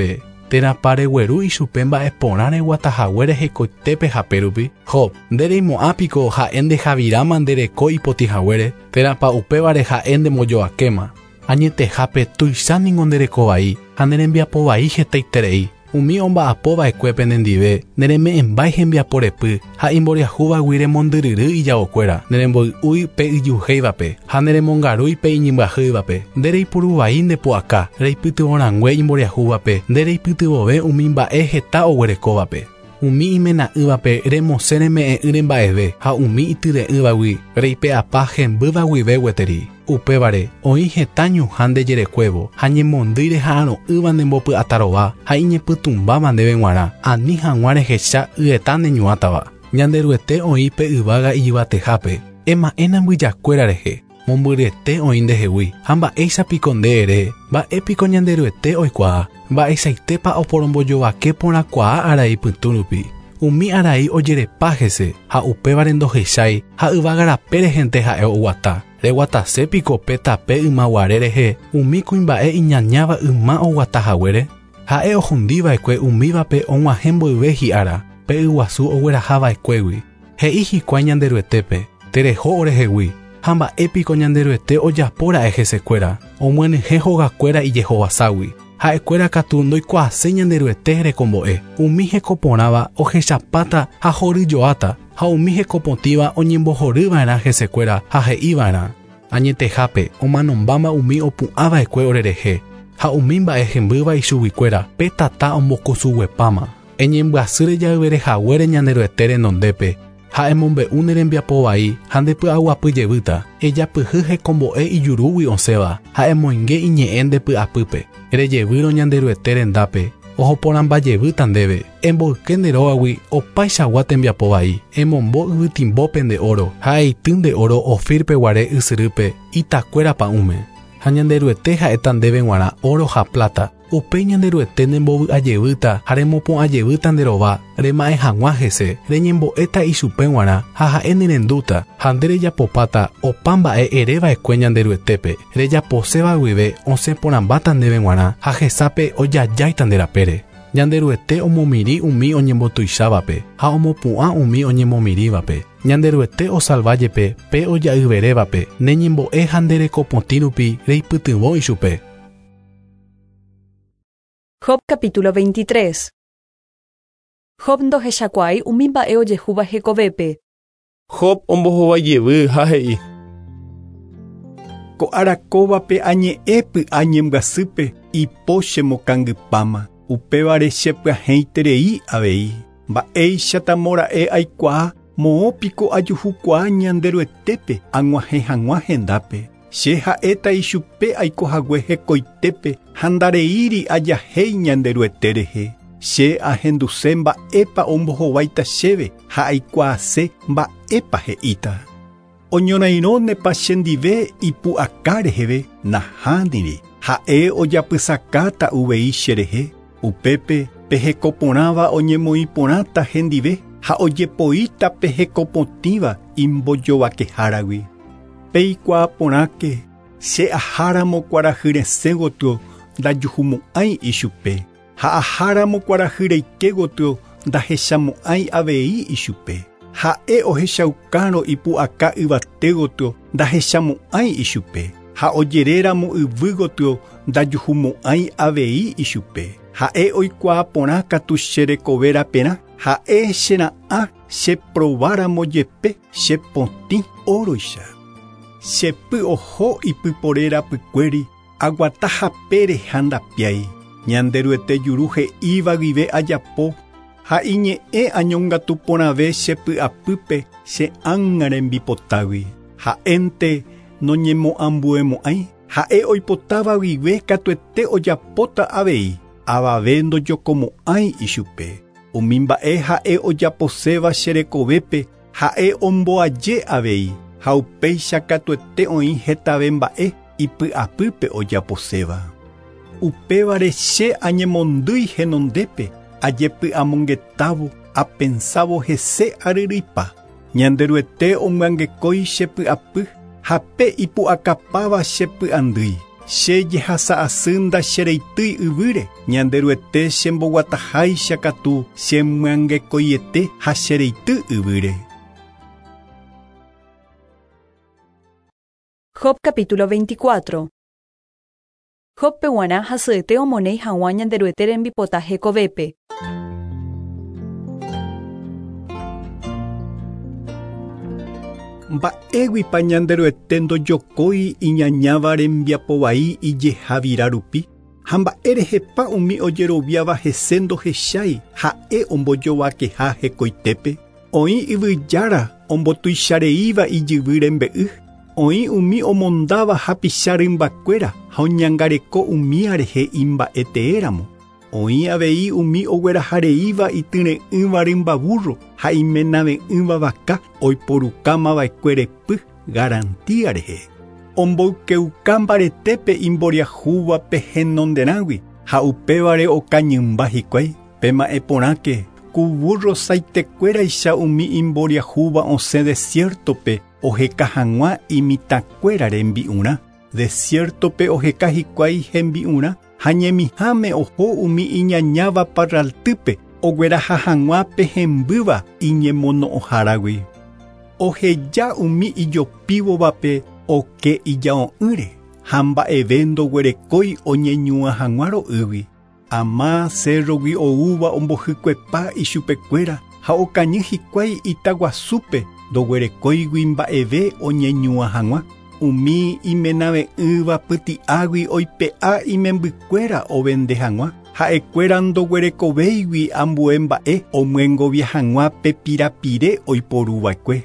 terapare gueru ichupe mba'eporãre guatahaguére hekoitépe hapérupi. Job, ndereimo'ãpiko ha'e ndehavíráma ndereko ipotyhaguére, terapa upévare ha'e ndemojoakéma. Añetehápe tuicháningo nderekovai ha nerembiapovai hetaiterei. Umi omba'apova'ekuépe nendive, nereme'ẽmbái hembiaporepy ha imboriahúvagui remondyryry ijavokuéra, neremboy'úi pe ijuhéivape ha neremongarúi pe iñimbyahýivape. Ndereipuruvai ndepu'aka, reipytyvõrangue imboriahúvape, ndereipytyvove umi mba'e heta oguerekóvape. Umi imena'ỹvape remosẽ reme'ẽ'ỹre mba'eve ha umi ityre'ỹvagui reipe'apa hembýva gueteri. Upévare oĩ heta ñuhã ndejerekuévo ha ñemondýi reha'ãro'ỹva nembopy'atarova ha iñepytumbáva ndéve g̃uarã ani hag̃ua rehecha yeta neñuãtava. Ñanderuete oĩ pe yvága ijyvatehápe ema'ẽna mbyjakuéra rehe mombyryete oĩ ndehegui ha mba'éichapiko nde ere, mba'épiko ñanderuete oikuaa, mba'eichaitépa oporombojovake porãkuaa arai pytũrupi. Umi arai ojerepa hese ha upévare ndohechái ha yvága rape rehente ha'e oguata. Reguatasépiko pe tape ymaguare rehe umi kuimba'e iñañáva yma oguatahaguére. Ha'e ohundíva'ekue umívape og̃uahẽ mboyve hi'ára pe yguasu oguerahava'ekuégui. He'i hikuái ñanderuetépe, tereho orehegui ha mba'épiko ñanderuete ojapóra'e hesekuéra, omyenyhẽ hogakuéra ijehovaságui. Ha'ekuéra katu ndoikuaase ñanderuete rekombo'e. Umi hekoporãva ohechapáta ha horyjoáta ha umi hekopotĩva oñembohorýva'erã hesekuéra ha he'íva'erã. Añetehápe omanombáma umi opu'ãva'ekue orerehe ha umi mba'e hembýva ichuguykuéra pe tata ombokusuguepáma. Eñembyasy rejayverehaguére ñanderuete renondépe ha emombe'u nerembiapovai ha ndepy'aguapyjevýta. Ejapyhy hekombo'e ijurúgui osẽva ha emoinge iñe'ẽ ndepy'apýpe. Rejevýro ñanderuete rendápe ohoporãmbajevýta ndéve. Emboyke nde rógagui opaichagua tembiapovai. Emombo yvytimbópe nde oro ha eitỹ nde oro Ofírpe guare ysyrýpe itakuérapa ume. Ha ñanderuete ha'éta ndéve g̃uarã oro ha plata. Upéi ñanderuete nembovy'ajevýta ha remopu'ãjevýta nde rova rema'ẽ hag̃ua hese reñembo'éta ichupe g̃uarã ha ha'e nerendúta ha nderejapopáta opa mba'e ereva'ekue ñanderuetépe. Rejaposéva guive osẽporãmbáta ndéve g̃uarã ha hesápe ojajáita nde rapére. Ñanderuete omomiri umi oñembotuichávape ha omopu'ã umi oñemomirívape. Ñanderuete osalvájepe pe oja'yverévape neñembo'e ha nderekopotĩ rupi reipytyvõ ichupe. Job capítulo 23. Job ndohechakuaái umi mba'e ojehúva hekovépe. Job ombohovajevy ha he'i. Ko'arakóvape añe'ẽpy añembyasýpe ipóche mokangypáma. Upévare chepyahẽiterei avei. Mba'éichata mora'e aikuaa moõpiko ajuhukuaa ñanderuetépe ag̃uahẽ hag̃ua hendápe. Che ha'éta ichupe aikohague hekoitépe ha ndareíri ajahéi ñanderuete rehe. Che ahenduse mba'épa ombohovaita chéve ha aikuaase mba'épa he'íta. Oñorairõnepa chendive ipu'aka reheve nahániri. Ha'e ojapysaka uvei cherehe. Upépe pehekoporãva oñemoĩporãta hendive ha ojepoíta pehekopotĩva imbojovakeháragui. Peikuaa porãke che aháramo kuarahy resẽ gotyo ndajuhumo'ãi ichupe ha aháramo kuarahy reike gotyo ndahechamo'ãi avei ichupe. Ha'e ohechaukárõ ipu'aka yvate gotyo ndahechamo'ãi ichupe ha ojeréramo yvy gotyo ndajuhumo'ãi avei ichupe. Ha'e oikuaa porã katu cherekove raperã. Ha'e chera'ã cheprováramo jepe chepotĩ óroicha. Chepy oho ipypore rapykuéri aguata hapére ha ndapiái. Ñanderuete juru he'íva guive ajapo ha iñe'ẽ añongatu porãve chepy'apýpe che ãnga rembipotágui. Ha'énte noñemo'ãmbuemo'ãi. Ha'e oipotáva guive katuete ojapóta avei. Avave ndojokomo'ãi ichupe. Umi mba'e ha'e ojaposéva cherekovépe ha'e omboaje avei. Ha upéicha katuete oĩ hetave mba'e ipy'apýpe ojaposéva. Upévare che añemondýi henondépe ajepy'amongetávo apensávo hese aryrýipa. Ñanderuete omyangekói chepy'apy ha pe ipu'akapáva chepy'andýi. Cheje hasa'asýnda chereitýi yvýre, ñanderuete chemboguataháicha katu chemyangekóiete ha chereity yvýre. Job capítulo 24. Job peguana hasyete omonéi hag̃ua ñanderuete rembipota hekovépe. Mba'éguipa ñanderuete ndojokói iñañáva rembiapo vai ijeha vira rupi, ha mba'erehepa umi ojeroviáva hese ndohechái ha'e ombojovakeha hekoitépe. Oĩ yvyjára ombotuichareíva ijyvy rembe'y. Oĩ umi omondáva hapicha rymbakuéra ha oñangareko umi arehe imba'eteéramo. Oĩ avei umi oguerahareíva ityre'ỹva rymbaburro ha imenave'ỹva vaka oiporukámava'ekuerepy garantía rehe. Omboykeuka mbaretépe imboriahúvape henonderãgui ha upévare okañymba hikuái pema'ẽ porãke kuburro saitekuéraicha umi imboriahúva osẽ desiertope oheka hag̃ua imitãkuéra rembi'urã. Desiertope oheka hikuái hembi'urã ha ñemihãme oho umi iñañáva parraltýpe ogueraha hag̃uápe hembýva iñemono'õhágui. Oheja umi ijopívovape oke ijao'ỹre ha mba'eve ndoguerekói oñeñua hag̃ua ro'ýgui. Ama cerrogui oúva ombohykwepa ichupekuéra ha okañy hikuái itaguasúpe ndoguerekóigui mba'eve oñeñua hag̃ua. Umi imenave'ỹva pyti'águi oipe'a imembykuéra ovende hag̃ua. Ha'ekuéra ndoguerekovéigui ambue mba'e omyengovia hag̃uápe pirapire oiporuva'ekue.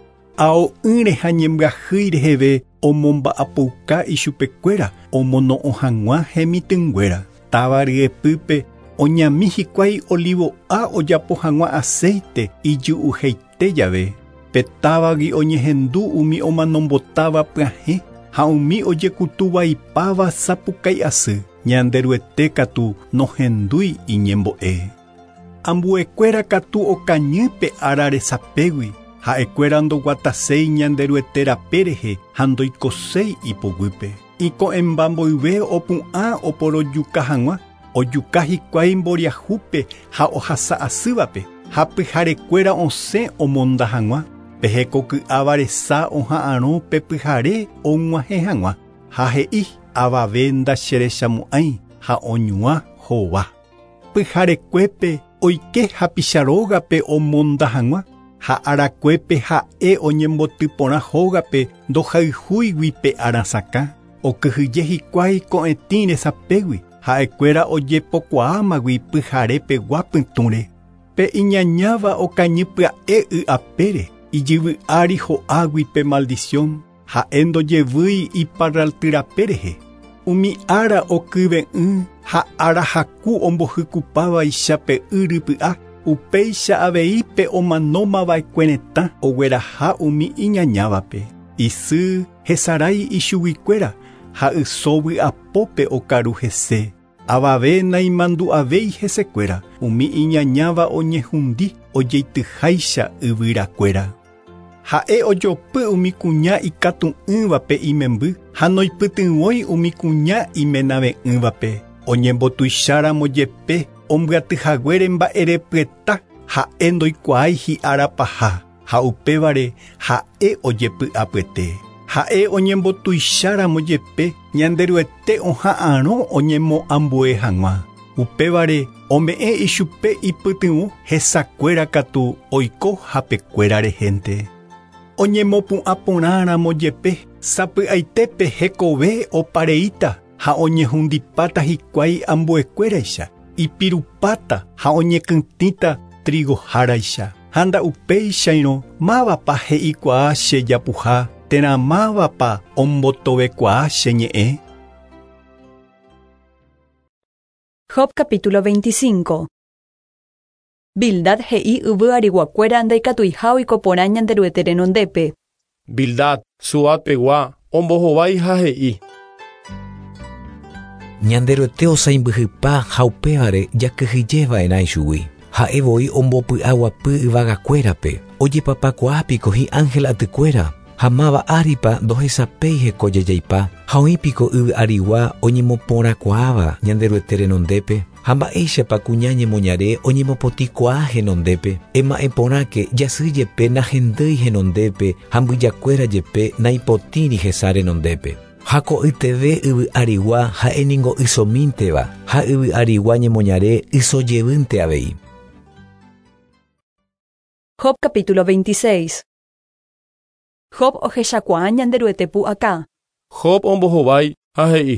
Ao'ỹre ha ñembyahýi reheve omomba'apouka ichupekuéra omono'õ hag̃ua hemitỹnguéra. Táva ryepýpe oñami hikuái olivo'a ojapo hag̃ua aceite iju'uhéite jave. Petávagui oñehendu umi omanombotáva pyahẽ ha umi ojekutuvaipáva sapukái asy. Ñanderuete katu nohendúi iñembo'e. Ambuekuéra katu okañýpe ára resapégui. Ha'ekuéra ndoguataséi ñanderuete rapérehe ha ndoikoséi ipoguýpe. Iko'ẽmba mboyve opu'ã oporojuka hag̃ua. Ojuka hikuái mboriahúpe ha ohasa'asývape. Ha pyharekuéra osẽ omonda hag̃ua. Pehekoky'áva resa oha'ãrõ pe pyhare og̃uahẽ hag̃ua. Ha he'i avave ndacherechamo'ãi ha oñua hova. Pyharekuépe oike hapicharógape omonda hag̃ua. Ha arakuépe ha'e oñembotyporã hógape ndohayhúigui pe arasakã. Okyhyje hikuái ko'ẽtĩ resapégui. Ha'ekuéra ojepokuaámagui pyharépe guapytũre. Pe iñañáva okañy pya'e y apére. Ijyvy'ári ho'águi pe maldición. Ha'e ndojevýi iparraltyrapérehe. Umi ára okyve'ỹ ha arahaku ombohykupávaicha pe y rypy'a. Upéicha aveípe omanómava'ekueretã ogueraha umi iñañávape. Isy hesarái ichuguikuéra ha ysóvy apópe okaru hese. Avave naimandu'avéi hesekuéra. Umi iñañáva oñehundi ojeityháicha yvyrakuéra. Ha'e ojopy umi kuña ikatu'ỹvape imemby ha noipytyvõi umi kuña imenave'ỹvape. Oñembotuicharamo jepe ombyatyhaguére mba'erepyeta ha'e ndoikuaái hi'ára paha ha upévare ha'e ojepy'apyete. Ha'e oñembotuicharamo jepe ñanderuete oha'ãrõ oñemo'ambue hag̃ua. Upévare ome'ẽ ichupe ipytyvõ hesakuéra katu oiko hapekuéra rehente. Oñemopu'ãporãramo jepe sapy'aitépe hekove opareíta ha oñehundipáta hikuái ambuekuéraicha. Ipirupáta ha oñekytĩta trigoháraicha. Ha nda'upéichairõ mávapa he'ikuaa che japuha térã mávapa ombotovekuaa che ñe'ẽ. Job capítulo 25. Bildad he'i yvy ariguakuéra ndaikatuiha oikoporã ñanderuete renondépe. Bildad su'át pegua ombohovái ha he'i. Ñanderuete osãimbyhypa ha upévare jakyhyjeva'erã ichugui. Ha'evoi ombopy'aguapy yvagakuérape. Ojepapakuaápiko hi ángel atykuéra. Hamava áripa ndohesapéi heko jajaipa ha oĩpiko yvy arigua oñemoporãkuaáva ñanderuete renondépe ha mba'éichapa kuña ñemoñare oñemopotikuaa henondépe ema'ẽ porãke jasy jepe nahendýi henondépe ha mbyjakuéra jepe naipotĩri hesa renondépe. Ha ko'yteve yvy arigua ha'éniko ysomínteva ha yvy arigua ñemoñare ysojevýnte avei. Job capítulo 26. Job ohechakuaa ñanderuete pu'aka. Job ombohovái ha he'i.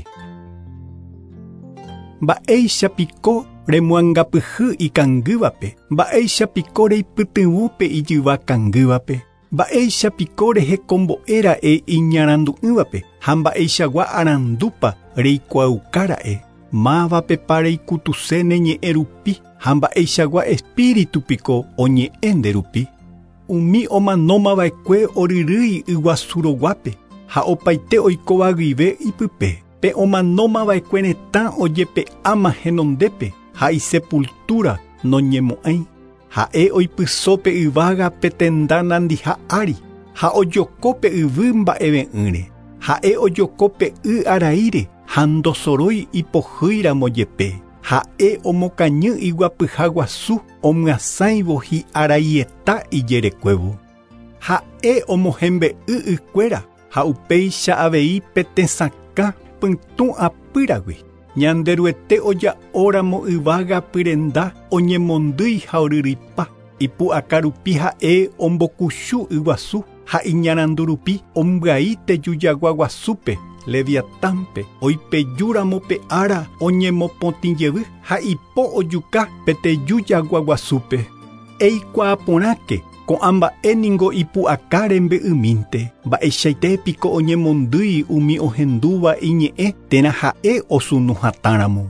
Mba'éichapiko remoangapyhy ikangývape, mba'éichapiko reipytyvũpe ijyva kangývape, mba'éichapiko rehekombo'éra'e iñarandu'ỹvape, ha mba'eichagua arandúpa reikuaukára'e, mávapepa reikutuse neñe'ẽ rupi, ha mba'eichagua espíritupiko oñe'ẽ nderupi. Umi omanómava'ekue oryrýi yguasuroguápe, ha opaite oikóva guive ipype. Pe omanómava'ekue retã ojepe'áma henondépe ha isepultura noñemo'ãi. Ha'e oipysópe yvága pe tenda nandiha ári, ha ojokópe yvy mba'eve'ỹre. Ha'e ojokópe y araíre ha ndosorói ipohýramo jepe. Ha'e omokañy iguapyha guasu omyasãivo hi'araieta ijerekuévo. Ha'e omohembe'y ykuéra ha upéicha avei pe tesãka pytũ apýragui. Ñanderuete oja'óramo yvága pyrenda oñemondýi ha oryrýipa. Ipu'aka rupi ha'e ombokuchu yguasu ha iñarandurupi ombyaí tejujagua guasúpe Leviatánpe oipejúramo pe ára oñemopotĩjevy ha ipo ojuka pe tejujagua guasúpe. Eikuaaporãke ko'ãmba'éningo ipu'aka rembe'ymínte, mba'eichaitépiko oñemondýi umi ohendúva iñe'ẽ térã ha'e osunu hatãramo.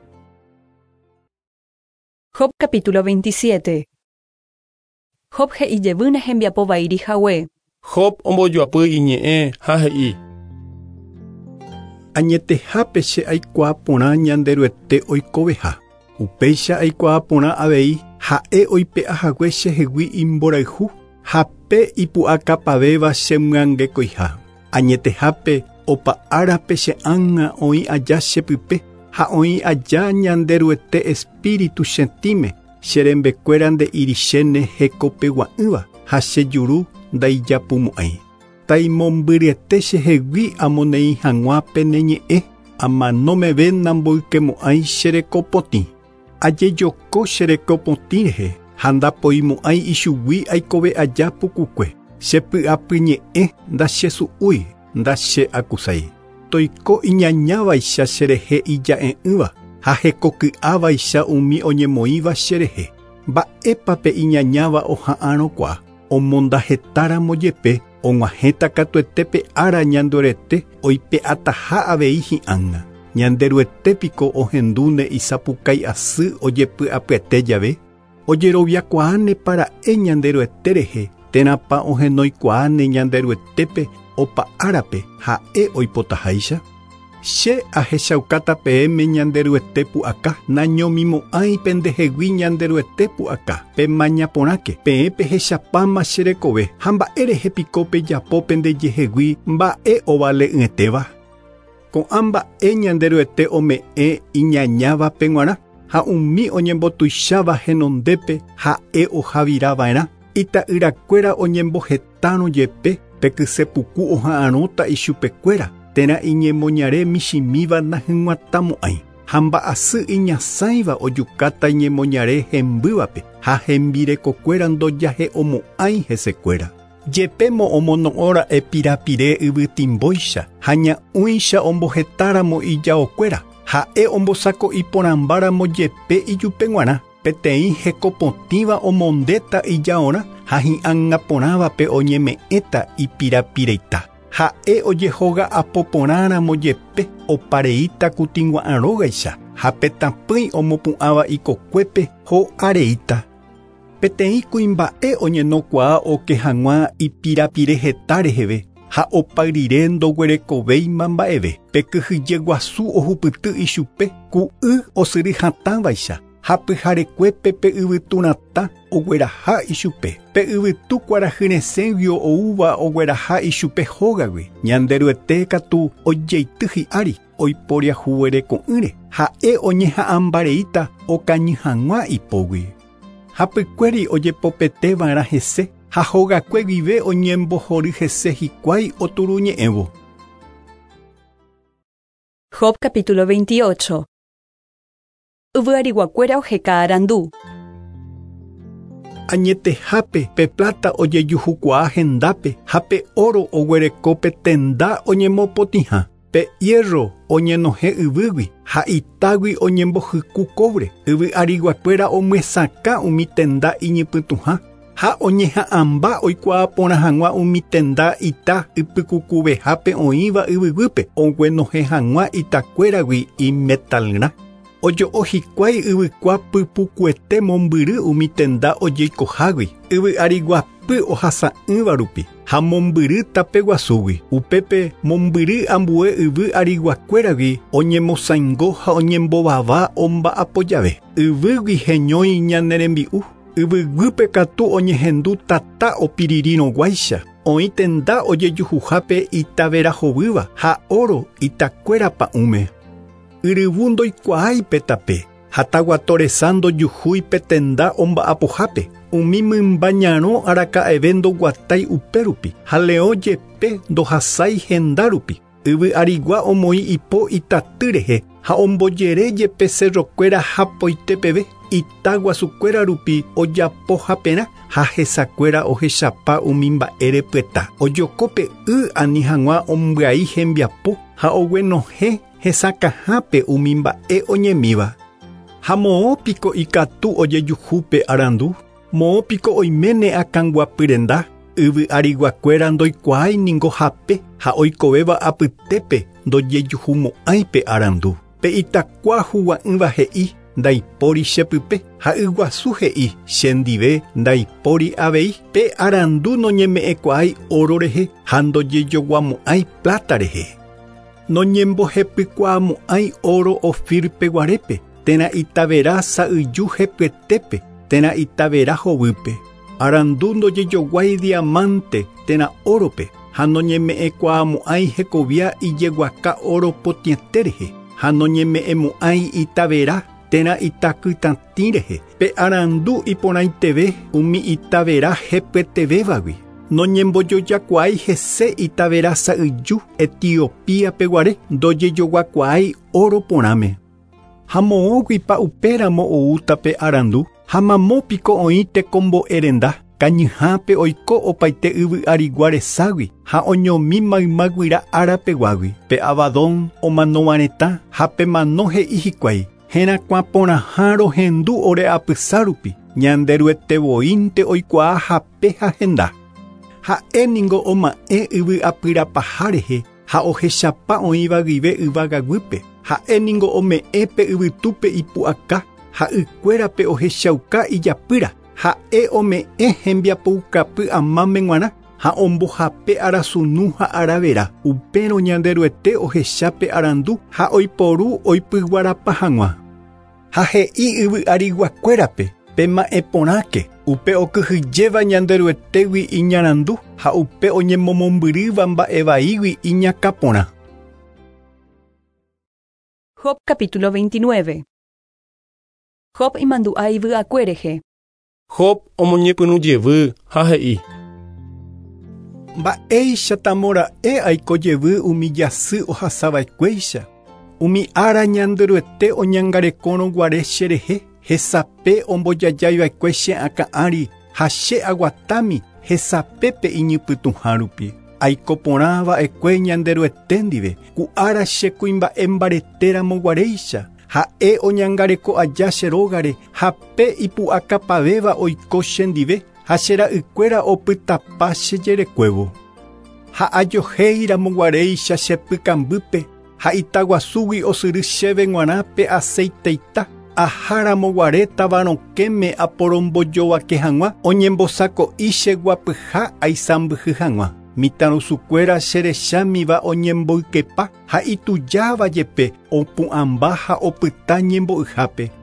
Job capítulo 27. Job he'ijevýne hembiapo vaíri hague. Job ombojoapy iñe'ẽ ha he'i. Añetehápe che aikuaa porã ñanderuete oikoveha. Upéicha aikuaa porã avei ha'e oipe'ahague chehegui imborayhu ha pe ipu'akapavéva chemyangekoiha. Añetehápe opa árape che ãnga oĩ aja chepype ha oĩ aja ñanderuete espíritu chetĩme cherembekuéra nde'irichéne hekopegua'ỹva ha chejuru ndaijapumo'ãi. Taimombyryete chehegui amoneĩ hag̃uápe neñe'ẽ amanómeve namboykemo'ãi cherekopotĩ. Ajejoko cherekopotĩ rehe ha ndapoimo'ãi ichugui aikove aja pukukue. Chepy'apy ñe'ẽ ndachesu'úi ndache'akusái. Toiko iñañávaicha cherehe ija'e'ỹva ha hekoky'ávaicha umi oñemoĩva cherehe. Mba'épape iñañáva oha'ãrõkuaa. Omondahetáramo jepe og̃uahẽta katuete pe ára ñanderuete oipe'ataha avei hi'ãnga. Ñanderuetépiko ohendúne isapukái asy ojepy'apyete jave. Ojeroviakuaáne para'e ñanderuete rehe térãpa ohenoikuaáne ñanderuetépe opa árape ha'e oipotaháicha. Che ahechaukáta peẽme ñanderuete pu'aka nañomimo'ãi pendehegui ñanderuete pu'aka pe mañaporãke peẽ pehechapáma cherekove ha mba'e rehepiko pejapo pendejehegui mba'e ovale'ỹetéva. Ko'ã mba'e ñanderuete ome'ẽ iñañávape g̃uarã ha umi oñembotuicháva henondépe ha'e ohavirava'erã. Ita'yrakuéra oñembohetárõ jepe pekysepuku oha'ãrõta ichupekuéra. Térã iñemoñare michimíva nahyguatamo'ãi ha mba'asy iñasãiva ojukáta iñemoñare hembývape ha hembirekokuéra ndojahe omo'ãi hesekuéra. Jepémo omono'õra'e pirapire yvytimbóicha ha ña'ũicha ombohetáramo ijaokuéra. Ha'e ombosako iporãmbáramo jepe ijupe g̃uarã. Peteĩ hekopotĩva omondéta ijaórã ha hi'ãngaporãvape oñeme'ẽta ipirapireita. Ha'e ojehóga apoporãramo jepe opareíta kutinggua'ãrógaicha ha petãpỹi omopu'ãva ikokuépe ho'areíta. Peteĩ kuimba'e oñenokuaa oke hag̃ua ipirapire heta reheve ha opayrire ndoguerekovéima mba'eve. Pekyhyje guasu ohupyty ichupe ku'y osyry hatãvaicha ha pyharekuépe pe yvytunata ogueraha ichupe. Pe yvytu kuarahyresẽgui oúva ogueraha ichupe hógagui. Ñande ryete katu ojeity hi'ári oiporiahuvere ko'ýre. Ha'e oñeha'ãmbareíta okañy hag̃ua ipógui. Ha pykuéri ojepopeteva'erã hese. Ha hogakue guive oñembohory hese hikuái oturuñe'ẽvo. Job capítulo 28. Yvyariguakuéra oheka arandu. Añetehápe pe plata ojejuhukuaa hendápe ha pe oro oguereko pe tenda oñemopotĩha. Pe hierro oñenohẽ yvýgui ha itágui oñembohyku cobre. Yvy'ariguakuéra omyesãka umi tenda iñipytuhã. Ha oñeha'ãmba oikuaa porã hag̃ua umi tenda ita ypykukuvehápe oĩva yvyguýpe oguenohẽ hag̃ua itakuéragui imetalyrã. Ojo'o hikuái yvykua pypukuete mombyry umi tenda ojeikohágui. Yvy'ariguapy ohasa'ỹva rupi ha mombyry tape guasúgui. Upépe mombyry ambue yvy'ariguakuéragui oñemosãingo ha oñembovava omba'apo jave. Yvýgui heñói ñane rembi'u. Yvyguýpe katu oñehendu tata opiririrõguáicha. Oĩ tenda ojejuhuhápe itavera hovýva ha oro itakuérapa ume. Yryvu ndoikuaáipe tape ha taguatoresã ndojuhúi pe tenda omba'apohápe. Umi mymba ñarõ araka'eve ndoguatái upérupi ha leõ jepe ndohasái hendárupi. Yvy'arigua omoĩ ipo itaty rehe ha ombojere jepe cerrokuéra hapoitépeve. Ita guasukuéra rupi ojapohaperã ha hesakuéra ohechapa umi mba'e repyeta. Ojokópe ani hag̃ua ombyai hembiapo ha oguenohẽ hesakãhápe umi mba'e oñemíva. Ha moõpiko ikatu ojejuhúpe arandu. Moõpiko oiméne akãnguapyrenda. Yvy'ariguakuéra ndoikuaái ningo hape ha oikovéva apytépe ndojejuhumo'ãipe arandu. Pe itakua hugua'ỹva he'i ndaipóri chepype ha yguasu he'i chendive ndaipóri avei. Pe arandu noñeme'ẽkuaái oro rehe ha ndojejoguamo'ãi plata rehe. Noñembohepykuaamo'ãi oro Ofir peguarépe térã itavera sa'yju hepyetépe térã itavera hovýpe. Arandu ndojejoguái diamante térã órope ha noñeme'ẽkuaamo'ãi hekovia ijeguaka oro potĩete rehe ha noñeme'ẽmo'ãi itavera térã itakytatĩ rehe. Pe arandu iporãiteve umi itavera hepyetevévagui. Noñembojojakuaái hese itavera sa'yju Etiopía peguare ndojejoguakuaái oro porãme. Ha moõguipa upéramo oúta pe arandu ha mamópiko oĩ tekombo'erenda. Kañyhápe oiko opaite yvy'arigua reságui ha oñomi mayma guyra árapeguágui. Pe Abadón omanovãretã ha pe mano he'i hikuái. Herakuã porãha rohendu ore apysa rupi. Ñande ryetevoínte oikuaa hape ha henda. Ha'éningo oma'ẽ yvy'apyrapaha rehe ha ohechapa oĩva guive yvagaguýpe. Ha'éningo ome'ẽpe yvytúpe ipu'aka ha ykuérape ohechauka ijapýra. Ha'e ome'ẽ hembiapoukapy amáme g̃uarã ha ombohape arasunu ha aravera. Upérõ ñande ryete ohechápe arandu ha oiporu oipyguarapa hag̃ua. Ha he'i yvy'ariguakuérape pe ma'ẽ porãke. Upe okyhyjéva ñande ryetégui iñarandu ha upe oñemomombyryva mba'evaígui iñakãporã. Job capítulo 29. Job imandu'a yvy'akuérehe. Job omoñepyrũjevy ha he'i. Mba'éicha tamora'e aikojevy umi jasy ohasava'ekuéicha. Umi ára ñande ryete oñangarekórõguare cherehe. Hesape ombojajaivaikue che akã'ári ha che aguatámi hesapépe iñipytuhã rupi. Aiko porã va'ekue ñande ryete ndive. Ku'ára che kuimba'e mbaretéramo guaréicha. Ha'e oñangareko aja che rógare ha pe ipu'akapavéva oiko chendive ha che ra'ykuéra opytapa che jerekuévo. Ha ajohéiramo guaréicha chepykambýpe ha itaguasúgui osyry chéve g̃uarã pe aceiteita. Aháramo guare tavarõkéme aporombojoguake hag̃ua oñembosako'i che guapyha aisãmbyhy hag̃ua. Mitãrusukuéra cherechámiva oñemboykepa ha itujáva jepe opu'ãmba ha opyta ñembo'yhápe.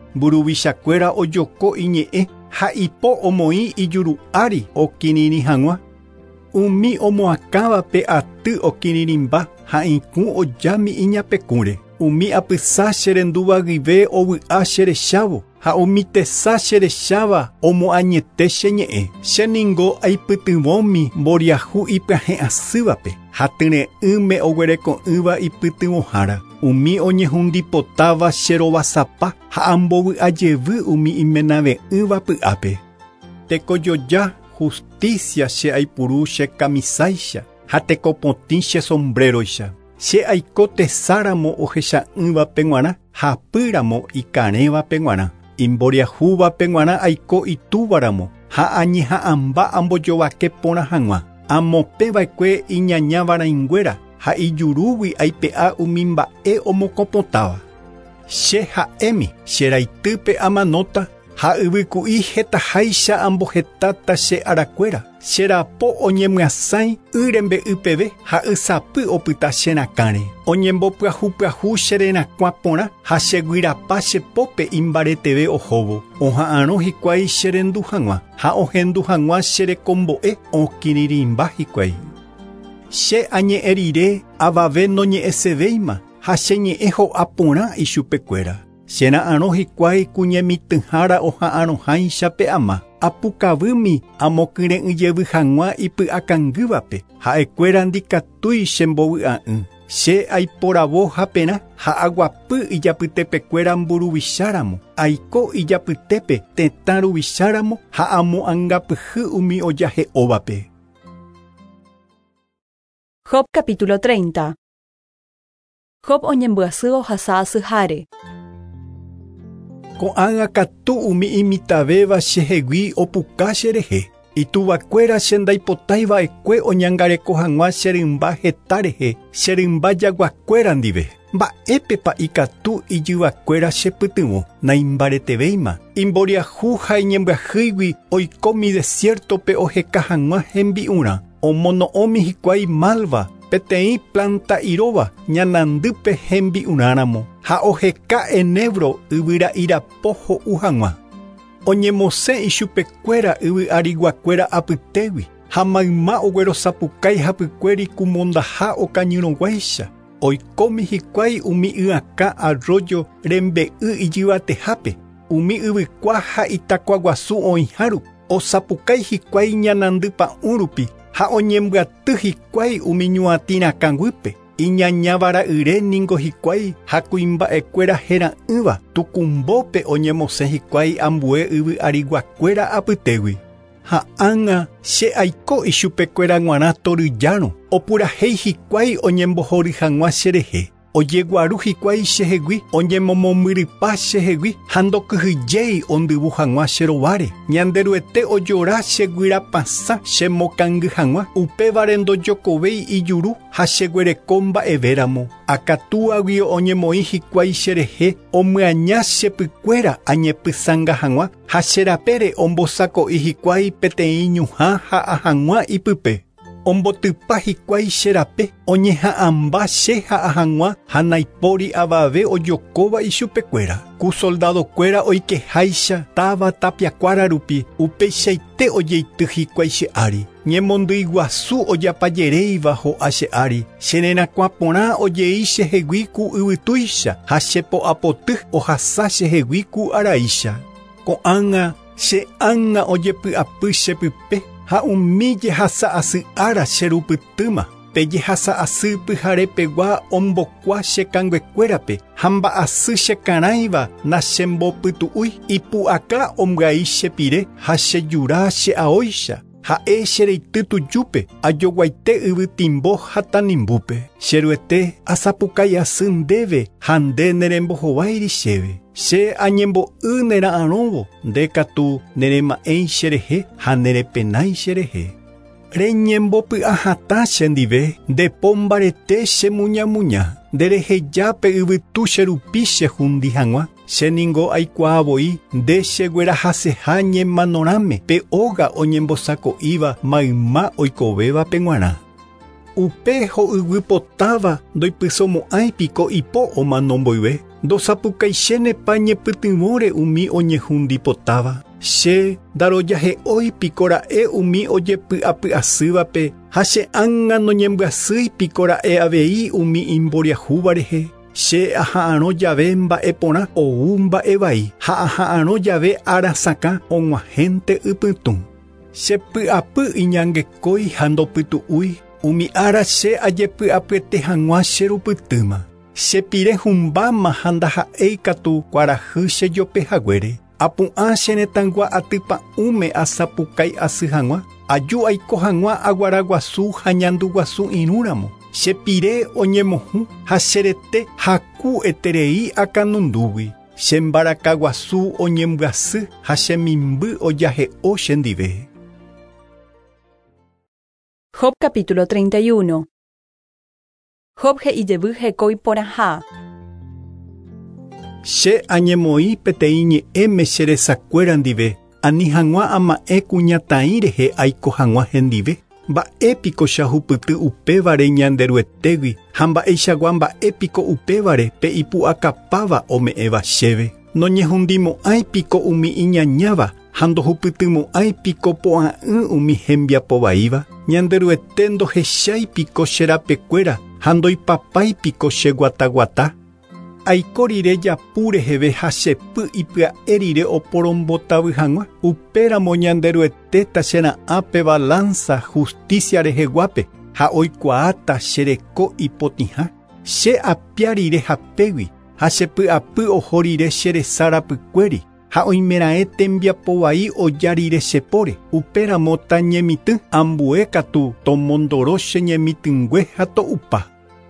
mburuvichakuéra ojoko iñe'ẽ ha ipo omoĩ ijuru'ári okirirĩ hag̃ua. Umi omoakãva pe aty okirirĩmba ha ikũ ojámi iñapekũre. Umi apysa cherenduva guive ovy'a cherechávo ha umi tesa cherecháva omoañete cheñe'ẽ. Cheningo aipytyvõmi mboriahu ipyahẽ asývape ha tyre'ỹme oguereko'ỹva ipytyvõhára. Umi oñehundipotáva cherovasapa ha ambovy'ajevy umi imenave'ỹva py'ápe. Tekojoja justicia che aipuru che camisáicha ha tekopotĩ che sombreroicha. Che aiko tesáramo ohecha'ỹvape g̃uarã ha apýramo ikarẽvape g̃uarã. Imboriahúvape g̃uarã aiko itúvaramo ha añeha'ãmba ambojovake porã hag̃ua. Amopeva'ekue iñañavarãinguéra ha ijurúgui aipe'a umi mba'e omokopotáva. Che ha'émi che raitýpe amanóta ha yvyku'i hetaháicha ambohetáta che arakuéra. Cherapo oñemyasãi y rembe'y peve ha ysapy opyta cherakãre. Oñembopyahupyahu chererakua porã ha cheguyrapa chepópe imbareteve ohóvo. Oha'ãrõ hikuái cherendu hag̃ua ha ohendu hag̃ua cherekombo'e okirirĩmba hikuái. Che añe'ẽ rire avave noñe'ẽsevéima ha cheñe'ẽ ho'a porã ichupekuéra. Chera'ãrõ hikuái kuñemitỹhára oha'ãrõháicha pe ama. Apukavými amokyre'ỹjevy hag̃ua ipy'akangývape ha'ekuéra ndikatúi chembovy'a'ỹ. Che aiporavo hapérã ha aguapy ijapytepekuéra mburuvicharamo. Aiko ijapytépe tetã ruvicharamo ha amo angapyhy umi ojahe'óvape. Job capítulo 30. Job oñembyasy ohasa asyháre. Ko'ág̃a katu umi imitavéva chehegui opuka cherehe. Ituvakuéra che ndaipotáiva'ekue oñangareko hag̃ua cherymba heta rehe, cherymba jaguakuéra ndive. Mba'épepa ikatu ijyvakuéra chepytyvõ naimbaretevéima. Imboriahu ha iñembyahýigui oikomi desiertope oheka hag̃ua hembi'urã. Omono'õmi hikuái malva peteĩ planta irova ñanandýpe hembi'urãramo ha oheka enebro yvyra irapo ho'u hag̃ua. Oñemosẽ ichupekuéra yvy'ariguakuéra apytégui ha mayma oguerosapukái hapykuéri kumondaha okañyrõguáicha. Oikómi hikuái umi y'akã arroyo rembe'y ijyvatehápe, umi yvykua ha itakuaguasu oĩhárupi. Osapukái hikuái ñanandy pa'ũrupi ha oñembyaty hikuái umi ñuatĩrakãguype. Iñañavara'yre ningo hikuái ha kuimba'ekuéra hera'ỹva tukumbópe oñemosẽ hikuái ambue yvy'ariguakuéra apytégui. Ha'ãngã che aiko ichupekuéra g̃uarã torýjarõ. Opurahéi hikuái oñembohory hag̃ua cherehe. Ojeguaru hikuái chehegui, oñemomomyrypa chehegui ha ndokyhyjéi ondyvu hag̃ua cherováre. Ñanderuete ojora cheguyrapasã chemokangy hag̃ua. Upévare ndojokovéi ijuru ha cheguereko mba'evéramo. Akatuagui oñemoĩ hikuái cherehe omyaña chepykuéra añepysãnga hag̃ua ha cherapére ombosako'i hikuái peteĩ ñuhã ha ahag̃ua ipype. Ombotypa hikuái cherape oñeha'ãmba che ha ahag̃ua ha naipóri avave ojokóva ichupekuéra. Ku soldadokuéra oikeháicha táva tapiakuára rupi upeichaite ojeity hikuái che ári. Ñemondýi guasu ojapajeréiva ho'a che ári. Chererakuã porã ojei chehegui ku yvytúicha ha chepo'apoty ohasa chehegui ku araícha. Ko'ág̃a che ág̃a ojepy'apy chepype ha umi jehasa asy ára cherupytýma. Pe jehasa asy pyharepegua ombokua chekanguekuérape ha mba'asy chekarãiva nachembopytu'úi. Ipu'aka ombyaí chepire ha chejura che'aóicha. Ha'e chereity tujúpe ajoguaite yvytimbo ha tanimbúpe. Cheryete asapukái asy ndéve ha nde nerembohováiri chéve. Che añembo'y nera'ãrõvo nde katu nerema'ẽi cherehe ha nerepenái cherehe. Reñembopy'ahatã chendive ndepo mbarete chemuñamuña. Nderehejápe yvytu cherupi chehundi hag̃ua. Cheningo aikuaavoi nde cheguerahaseha ñemanorãme pe óga oñembosako'íva mayma oikovévape g̃uarã. Upe ho'yvypotáva ndoipysomo'ãi piko ipo omano mboyve. Ndosapukaichénepa ñepytyvõre umi oñehundipotáva. Che ndarojahe'ói piko ra'e umi ojepy'apy'asývape ha che ág̃a noñembyasýi piko ra'e avei umi imboriahúva rehe. Che aha'ãrõ jave mba'e porã ou mba'e vai ha aha'ãrõ jave arasakã og̃uahẽnte ypytũ. Chepy'apy iñangekói ha ndopytu'úi. Umi ára che ajepy'apyete hag̃ua cherupytýma. Chepire humbáma ha ndaha'éi katu kuarahy chejopehaguére. Apu'ã cheretãngua atypa'ũme asapukái asy hag̃ua. Aju aiko hag̃ua aguaraguasu ha ñanduguasu irũramo. Chepire oñemohũ ha cherete haku eterei akãnundúgui. Chembarakaguasu oñembyasy ha chemimby ojahe'o chendive. Job capítulo 31. Job he'ijevy hekói porãha. Che añemoĩ peteĩ ñe'ẽme cheresakuéra ndive. Ani hag̃ua ama'ẽ kuñataĩ rehe aiko hag̃ua hendive. Mba'épiko chahupyty upévare ñanderuetégui ha mba'eichagua mba'épiko upévare pe ipu'akapáva ome'ẽva chéve. Noñehundimo'ãi piko umi iñañáva ha ndohupytymo'ãi piko po'a'ỹ umi hembiapo vaíva. Ñanderuete ndohechái piko cherapekuéra ha ndoipapái piko cheguataguata. Aiko rire japu reheve ha chepy ipya'e rire oporombotavy hag̃ua. Upéramo ñanderuete tachera'ãpe balanza justicia reheguápe ha oikuaáta chereko ipotĩha. Che apia rire hapégui ha chepy'apy oho rire cheresarapykuéri. Ha oimeraẽ tembiapo vai oja rire chepóre. Upéramo tañemitỹ ambue katu tomondoro cheñemitỹngue ha to'upa.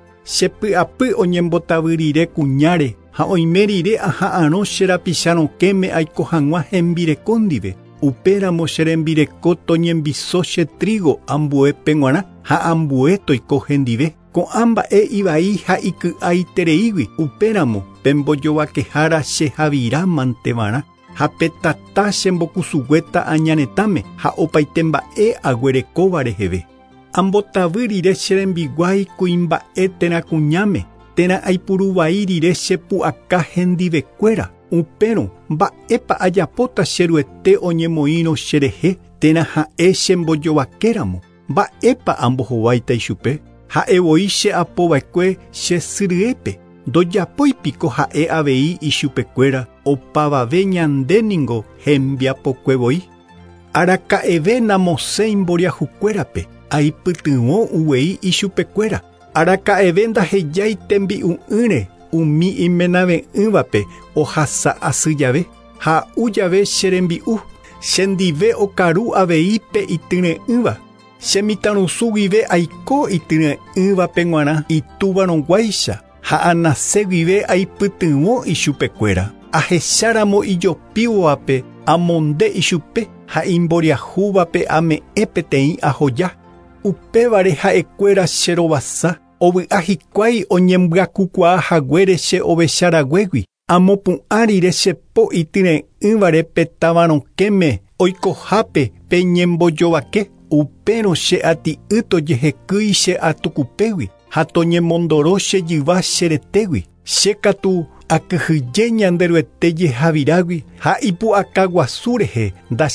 Chepy'apy oñembotavy rire kuñáre ha oime rire aha'ãrõ cherapicharõkéme aiko hag̃ua hembireko ndive. Upéramo cherembireko toñembiso che trigo ambuépe g̃uarã ha ambue toiko hendive. Ko'ã mba'e ivai ha iky'aitereígui. Upéramo pembojovakehára che havira mantevarã ha petata chembokusuguéta añaretãme ha opaite mba'e aguerekóva reheve. Ambotavy rire cherembiguái kuimba'e térã kuñáme. Térã aipuruvai rire chepu'aka hendivekuéra. Upérõ mba'épa ajapóta cheruete oñemoĩrõ cherehe térã ha'e chembojovakéramo. Mba'épa ambohovaita ichupe. Ha'evoi che apova'ekue che syryépe. Ndojapóipiko ha'e avei ichupekuéra opavave ñandéningo hembiapokuevoi. Araka'eve namosẽ imboriahukuérape. Aipytyvõ uvei ichupekuéra. Araka'eve ndahejái tembi'u'ỹre umi imenave'ỹvape ohasa asy jave. Ha'u jave cherembi'u. Chendive okaru avei pe ityre'ỹva. Chemitãrusu guive aiko ityre'ỹvape g̃uarã itúvarõguáicha. Ha anase guive aipytyvõ ichupekuéra. Ahecháramo ijopívovape amonde ichupe ha imboriahúvape ame'ẽ peteĩ ahoja. Upévare ha'ekuéra cherovasa. Ovy'a hikuái oñembyakúkuaahaguére che ovecharaguégui. Amopu'ã rire chepo ityre'ỹvare pe tavarokéme oikohápe pe ñembojovake. Upérõ che ati'y tojehekýi che atukupégui ha toñemondoro chejyva cheretégui. Che katu akyhyje ñanderuete jehavirágui ha ipu'akaguasu rehe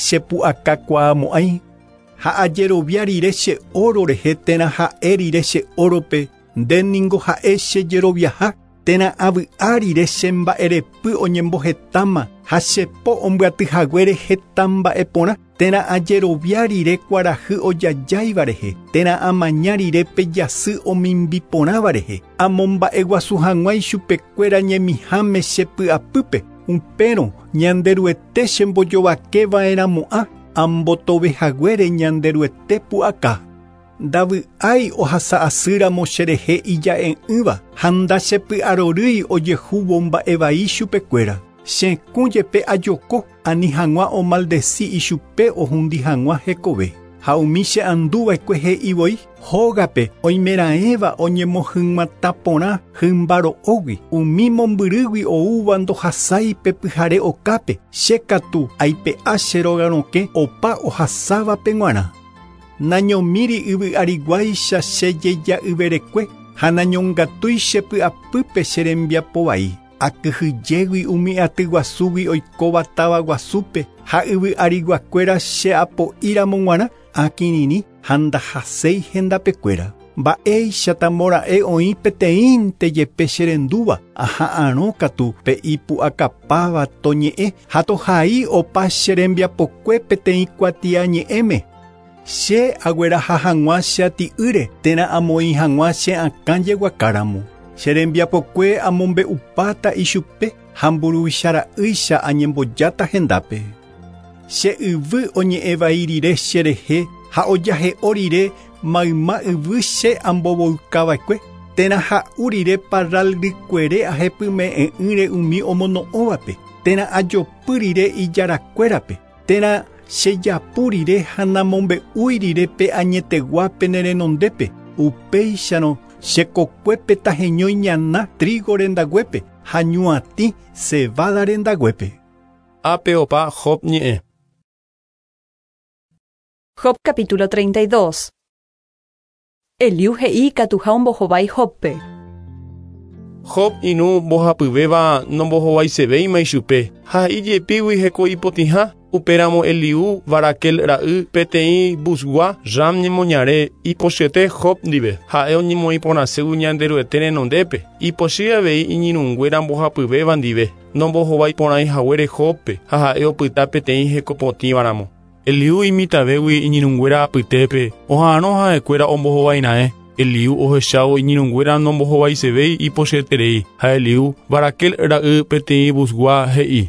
ndachepu'akakuaamo'ãi. Ha ajerovia rire che oro rehe térã ha'e rire che órope ndéningo ha'e chejeroviaha. Térã avy'a rire che mba'erepy oñembohetáma ha chepo ombyatyhaguére heta mba'e porã. Térã ajerovia rire kuarahy ojajáiva rehe. Térã amaña rire pe jasy omimbiporãva rehe. Amomba'eguasu hag̃ua ichupekuéra ñemiháme chepy'apýpe. Upérõ ñanderuete chembojovakeva'erãmo'ã. Ambotovehaguére ñanderuete pu'aka. Ndavy'ái ohasa asýramo cherehe ija'e'ỹva ha ndachepy'arorýi ojehúvo mba'e vai chupekuéra. Chekũjepe ajoko ani hag̃ua omaldeci ichupe ohũndi hag̃ua hekove. Ha umi che anduva'ekue he'ivoi hógape oimeraẽva oñemohyg̃uatã porã hymbaro'ógui. Umi mombyrýgui oúva ndohasái pe pyhare okápe. Che katu aipe'a che rogarõke opa ohasávape g̃uarã. nañomíri yvy'ariguáicha chejeja'yverekue ha nañongatúi chepy'apýpe che rembiapo vai. Akyhyjégui umi aty guasúgui oikóva táva guasúpe ha yvy'ariguakuéra cheapo'íramo g̃uarã akirĩri ha ndahaséi hendapekuéra. Mba'éichata mora'e oĩ peteĩnte jepe che rendúva aha'ãrõ katu pe ipu'akapáva toñe'ẽ ha tohai opa che rembiapokue peteĩ kuatia ñe'ẽme. Che agueraha hag̃ua che ati'ýre térã amoĩ hag̃ua che akã jeguakáramo. Che rembiapokue amombe'upáta ichupe ha mburuichara'ýicha añembojáta hendápe. Che yvy oñe'ẽ vai rire cherehe ha ojahe'o rire mayma yvy che ambovoykava'ekue térã ha'u rire parral rykuere ahepyme'ẽ'ỹre umi omono'õvape térã ajopy rire ijarakuérape térã chejapu rire ha namombe'úi rire pe añeteguápe nerenondépe upéicharõ chekokuépe taheñói ñana trigo rendaguépe ha ñuatĩ cebada rendaguépe. Ápe opa Job ñe'ẽ. Job capítulo 32. Eliu he'i katu ha ombohovái Jobpe. Job inu mbohapyvéva nombohovaisevéima ichupe ha ijepígui heko ipotĩha upéramo Eliu Barakel ra'y peteĩ Buzgua Ram ñemoñare ipochyete Job ndive ha'e oñemoĩ porãségui ñande ryete renondépe ipochy avei iñirũnguéra mbohapyvéva ndive nombohovái porãihaguére Jobpe ha ha'e opyta peteĩ hekopotĩvaramo. Eliu imitavégui iñirũnguéra apytépe oha'ãrõ ha'ekuéra ombohovaina'ẽ. Eliu ohechávo iñirũnguéra nombohovaisevéi ipochyterei ha Eliu Barakel ra'y peteĩ Buzgua he'i.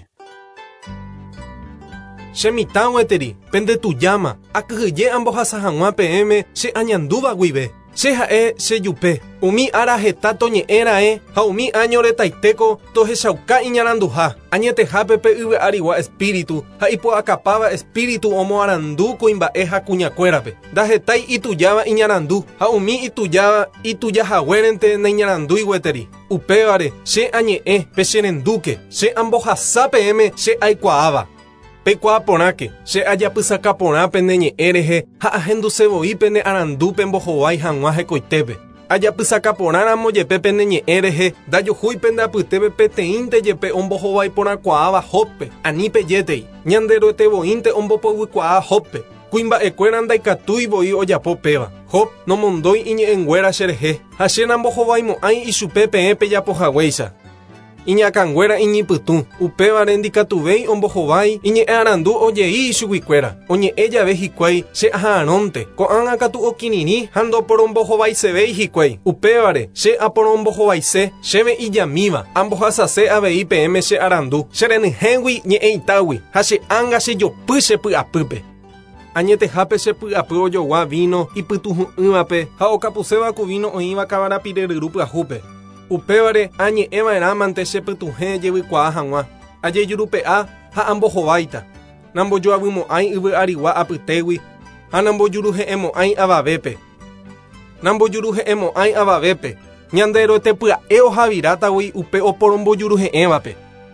Che mitã gueteri, pendetujáma, akyhyje ambohasa hag̃ua peẽme che añandúva guive. Che ha'e che jupe, umi ára heta toñe'ẽra'e ha umi año retaitéko tohechauka iñaranduha. Añetehápe pe yvy'arigua espíritu ha ipu'akapáva espíritu omoarandu kuimba'e ha kuñakuérape. Ndahetai itujáva iñarandu ha umi itujáva itujahaguérente naiñarandúi gueteri. Upévare che añe'ẽ pe che rendúke, che ambohasa peẽme che aikuaáva. Peikuaa porãke, che ajapysaka porã pene ñe'ẽ rehe ha ahendusevoi pene arandúpe mbohovái hag̃ua hekoitépe. Ajapysaka porãramo jepe pene ñe'ẽ rehe ndajohúi pende apytépe peteĩnte jepe ombohovái porãkuaáva Jobpe ani pejétei ñande roetevoínte ombopovykuaa Jobpe. Kuimba'ekuéra ndaikatúivoi ojapo péva. Job nomondói iñe'ẽnguéra cherehe ha chéna mbohovaimo'ãi ichupe peẽ pejapohaguéicha. Iñakãnguéra iñipytũ, upévare ndikatuvéi ombohovái iñe'ẽarandu ojei ichuguikuéra. Oñe'ẽ jave hikuái che aha'ãrõnte, ko'ág̃a katu okirirĩ ha ndoporombohovaisevéi hikuái. Upévare che aporombohovaise chéve ijamíva, ambohasase avei peẽme che arandu, cherenyhẽgui ñe'ẽ itágui ha che ánga chejopy chepy'apýpe. Añetehápe chepy'apy ojogua vino ipytuhu'ỹvape ha okapuséva ku vino oĩva kavarapire ryru pyahúpe. Upévare añe'ẽva'erãmante chepytuhẽ jevykuaa hag̃ua. Ajejurupe'a ha ambohováita. Nambojoavymo'ãi yvy'arigua apytégui ha nambojuruhe'ẽmo'ãi avavépe. Nambojuruhe'ẽmo'ãi avavépe. Ñande roetepya'e ohavirátagui upe oporombojuruhe'ẽvape.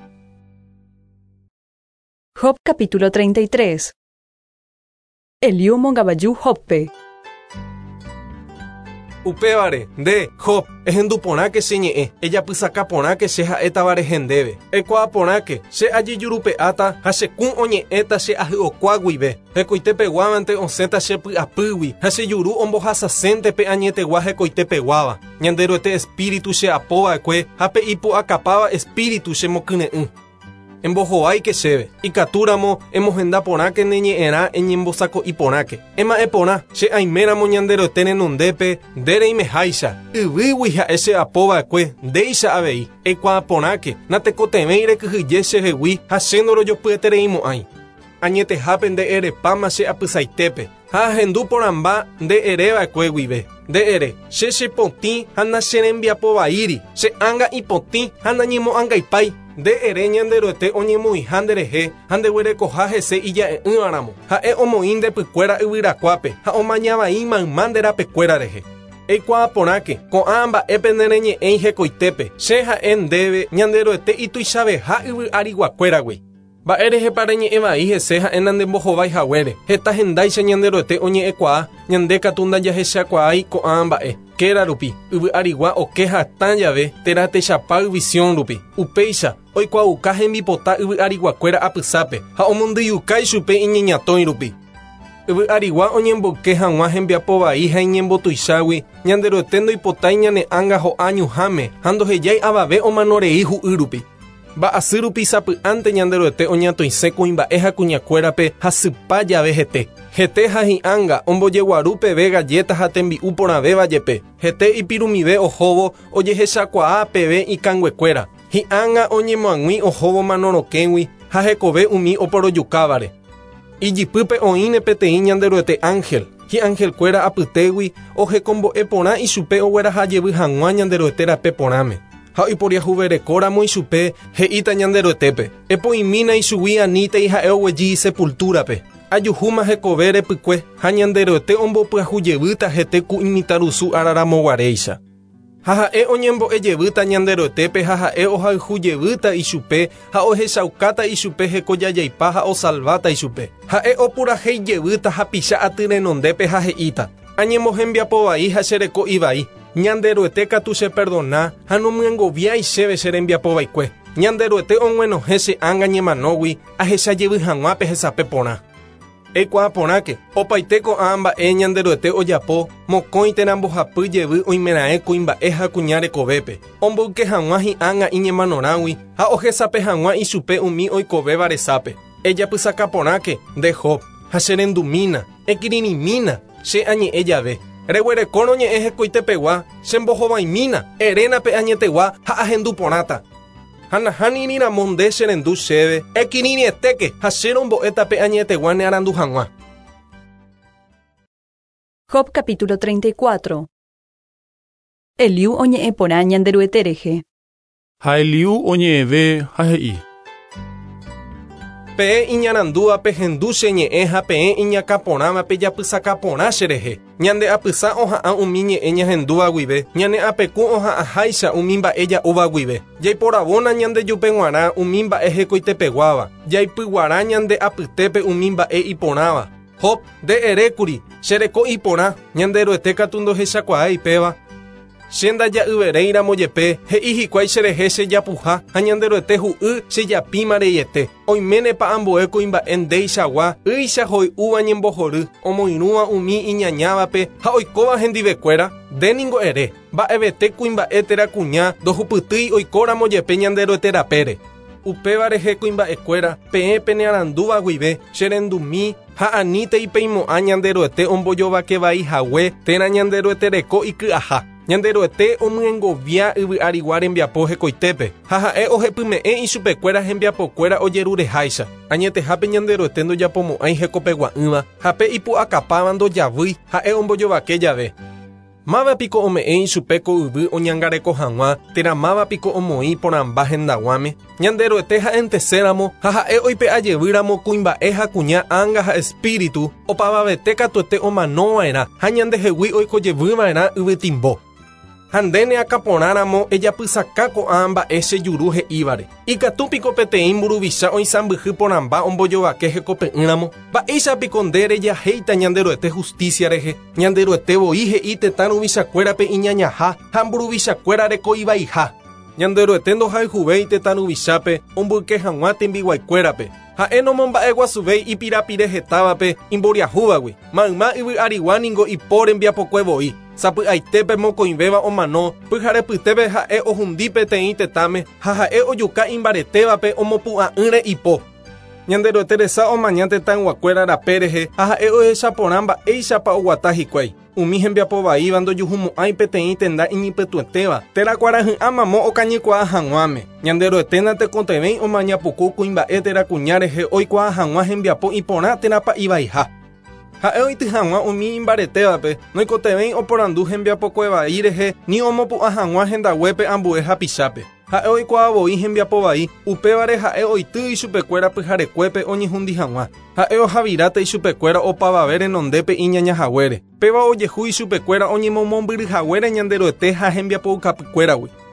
Job capítulo 33. Eliu mongavaju Jobpe. Upévare, nde, Job, ehenduporãke che ñe'ẽ, ejapysakaporãke che ha'étava rehendéve. Ekuaaporãke, che ajejurupe'áta ha chekũ oñe'ẽta che ahy'okua guive. Hekoitépeguávante osẽta chepy'apýgui ha chejuru ombohasasénte pe añetegua hekoitépeguáva. Ñande roete espíritu che apova'ekue ha pe ipu'akapáva espíritu che mokyne'ỹ. Embohováike chéve, ikatúramo emohendaporãke neñe'ẽrã eñembosako'iporãke. Ema'ẽporã, che aiméramo ñande roete renondépe ndereimeháicha, yvýgui ha'e che apova'ekue ndéicha avei. Eikuaaporãke, natekotevẽi rekyhyje chehegui ha chéndo rojopyetereimo'ãi. Añetehápe nde erepáma che apysaitépe, ha ahendu porãmba nde ereva'ekue guive. Nde ere, che chepotĩ ha nacherembiapovaíri, che ánga ipotĩ ha nañemo'ãngaipai. Nde ere ñande roete oñemoĩha nderehe ha ndeguerekoha hese ija'e'ỹvaramo ha'e omoĩ ndepykuéra yvyrakuápe ha omañavai mayma nderapekuéra rehe. Eikuaaporãke, ko'ã mba'épe nereñe'ẽi hekoitépe, che ha'e ndéve ñande roete ituichaveha yvy'ariguakuéragui. Mba'érehe para ñe'ẽvai hese ha'e nandembohovái haguére. Heta hendáicha ñande ro'ete oñe'ẽkuaa, ñande katu ndajahechakuaái ko'ã mba'e. Kéra rupi, yvy'arigua oke hatã jave térã techapa yvysión rupi. Upéicha, oikuauka hembipota yvy'ariguakuéra apysápe ha omondýjukái chupe iñeñatõi rupi. Yvy'arigua oñemboke hag̃ua hembiapo vai ha iñembotuichágui, ñande ro'ete ndoipotái ñane ãnga ho'a ñuhãme ha ndohejái avave omanorei hu'y rupi. Mba'asy rupi sapy'ánte ñande ro'ete oñatõisẽ kuimba'e ha kuñakuérape ha sypa jave hete. Hete ha hi'ãnga ombojeguaru peve galleta ha tembi'u porãvéva jepe. Hete ipirumive ohóvo ojehechakuaa peve ikanguekuéra. Hi'ãnga oñemoãgui ohóvo manorokẽgui ha hekove umi oporojukávare. Ijipýpe oĩne peteĩ ñande ro'ete Ángel. Hi'ãngelkuéra apytégui ohekombo'e porã ichupe oguerahajevy hag̃ua ñande ro'ete rape porãme. Ha oiporiahuverekóramo ichupe he'íta ñande ro'etépe. Epoimína ichugui aníte ha'e oguejy sepultúrape. Ajuhúma hekove repykue ha ñande ro'ete ombopyahujevýta hete ku imitarusu araramoguaréicha. Ha ha'e oñembo'ejevýta ñande ro'etépe ha ha'e ohayhujevýta ichupe ha ohechaukáta ichupe hekojajaipa ha osalváta ichupe. Ha'e opuraheijevýta ha picha aty renondépe ha he'íta: añemohembiapovai ha chereko ivai. Ñande ro'ete katu che perdona ha nomyengoviái chéve che rembiapovaikue. Ñande ro'ete og̃uenohẽ che ãnga ñemanógui ahechajevy hag̃uápe hesape porã. Eikuaa porãke opaite ko'ã mba'e ñande ro'ete ojapo mokõi térã mbohapyjevy oimeraẽ kuimba'e ha kuña rekovépe. Omboyke hag̃ua hi'ãnga iñemanorãgui ha ohesape hag̃ua ichupe umi oikovéva resápe. Ejapysaka porãke nde Job ha cherendumína, ekirirĩmína che añe'ẽ jave. Reguerekórõ ñe'ẽ hekoitepegua chembohovaimína erénape añetegua ha ahendu porãta. Ha nahániramo nde cherendu chéve ekirirĩetéke ha cherombo'étape añetegua ne arandu hag̃ua. Job capítulo 34. Eliú oñe'ẽ porã ñande ro'eterehe. Ha Eliú oñe'ẽve ha he'i: Peẽ iñarandúvape hendúche ñe'ẽ ha peẽ iñakaporãvape japysakaporã cherehe. Ñande apysa oha'ã umi ñe'ẽ ñahendúva guive. Ñane apeku oha'ãháicha umi mba'e ja'úva guive. Jaiporavóna ñande jupe g̃uarã umi mba'e hekoitepeguáva. Jaipyguara ñande apytépe umi mba'e iporãva. Job nde erékuri chereko iporã ñande ro'ete katu ndohechakuaa ipéva. Che ndaja'yvereíramo jepe he'i hikuái cherehe chejapuha ha ñande ro'ete hu'y chejapíma reiete. Oiménepa ambue kuimba'e ndéichagua ýicha hoy'úva ñembohory omoirũva umi iñañávape ha oikóva hendivekuéra ndéningo ere. Mba'evete kuimba'e térã kuña ndohupytýi oikóramo jepe ñande ro'ete rapére. Upéva rehe kuimba'ekuéra peẽ penearandúva guive cherendumi ha aníte ipeimo'ã ñande ro'ete ombojovakevai hague térã ñande ro'etereko iky'aha. Ñande ro'ete omyengovia yvy'arigua rembiapo hekoitépe ha ha'e ohepyme'ẽ ichupekuéra hembiapokuéra ojerureháicha. Añetehápe ñande ro'ete ndojapomo'ãi hekopegua'ỹva ha pe ipu'akapáva ndojavýi ha'e ombojovake jave. Mávapiko ome'ẽ ichupe ko yvy oñangareko hag̃ua térã mávapiko omoĩ porãmba hendaguáme. Ñande ro'ete ha'enteséramo ha ha'e oipe'ajevýramo kuimba'e ha kuña ãnga ha espíritu opavavete katuete omanova'erã ha ñandehegui oikojevýva'erã yvytimbo. Ha ndéne akaporãramo ejapysaka ko'ã mba'e chejuru he'ívare. Ikatúpiko peteĩ mburuvicha oisãmbyhy porãmba ombojovake hekope'ỹramo. Mba'éichapiko nde rejahéita ñande ro'ete justicia rehe. Ñande ro'ete voi he'i tetã ruvichakuérape iñañaha ha mburuvichakuéra rekoivaiha. Ñande ro'ete ndohayhuvéi tetã ruvichápe ombyke hag̃ua tembiguaikuérape. Ha'e nomomba'e guasuvéi ipirapire hetávape imboriahúvagui. Mayma yvy'arigua ningo ipo rembiapokue voi. Sapy'aitépe mokõivéva omano pyharepytépe ha'e ohundy peteĩ tetãme ha ha'e ojuka imbaretévape omopu'ã'ỹre ipo. Ñande ro'ete resa omaña tetãnguakuéra rape rehe ha ha'e ohechaporã mba'éichapa oguata hikuái. Umi hembiapovaíva ndojuhumo'ãi peteĩ tenda iñipytuetéva térã kuarahy'ãmamo okañykuaa hag̃uáme. Ñande ro'eténa tekotevẽi omaña puku kuimba'e térã kuña rehe oikuaa hag̃ua hembiapo iporã térãpa ivaiha. Ha'e oity hag̃ua umi imbaretévape noikotevẽi oporandu hembiapokue vai rehe ni omopu'ã hag̃ua hendaguépe ambue ha pichápe. Ha'e oikuaavoi hembiapo vai upévare ha'e oity ichupekuéra pyharekuépe oñehũndi hag̃ua. Ha'e ohavíráta ichupekuéra opavave renondépe iñañahaguére. Péva ojehu ichupekuéra oñemomombyryhaguére ñande ro'ete ha hembiapoukapykuéragui.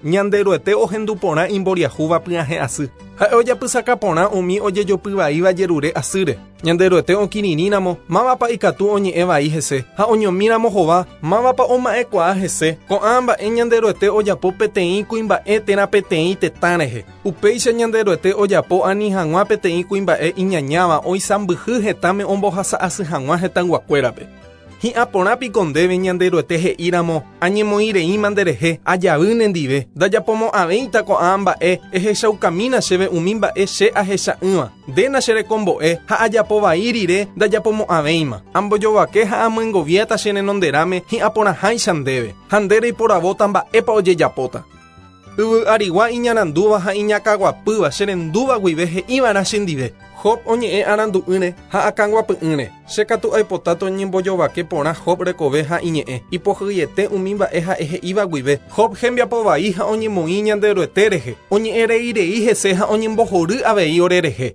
ñanderuete ohenduporã imboriahúva py'ahe asy. Ha'e ojapysakaporã umi ojejopy vaíva jerure asýre. Ñanderuete okirirĩramo mávapa ikatu oñe'ẽ vai hese, ha oñomíramo hova mávapa oma'ekuaa hese. Ko'ã mba'e ñanderuete ojapo peteĩ kuimba'e térã peteĩ tetã rehe. Upéicha ñanderuete ojapo ani hag̃ua peteĩ kuimba'e iñañáva oisãmbyhy hetãme ombohasa'asy hag̃ua hetãnguakuérape. Hi'aporãpiko ndéve ñanderuete he'íramo añemoĩreíma nderehe ajavy nendive ndajapomo'ãvéita ko'ã mba'e ehechaukamína chéve umi mba'e che ahecha'ỹva ndéna cherekombo'e ha ajapo vai rire ndajapomo'ãvéima ambojovake ha amyengoviáta che renonderãme hi'aporãháicha ndéve ha ndére iporavóta mba'épa ojejapóta. Yvy arigua iñarandúva ha iñakãguapýva cherendúva guive he'ívara chendive. Job oñe'ẽ arandu'ýre ha akãguapy'ỹre. Chekatu aipota toñembojovake porã Job rekove ha iñe'ẽ. Ipohyiete umi mba'e ha'e he'íva guive. Job hembiapo vai ha oñemoĩ ñanderuete rehe. Oñe'ẽreirei hese ha oñembohory avei orerehe.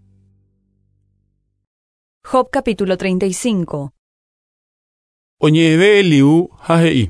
Job capítulo 35. Oñe'ẽve Eliú ha he'i.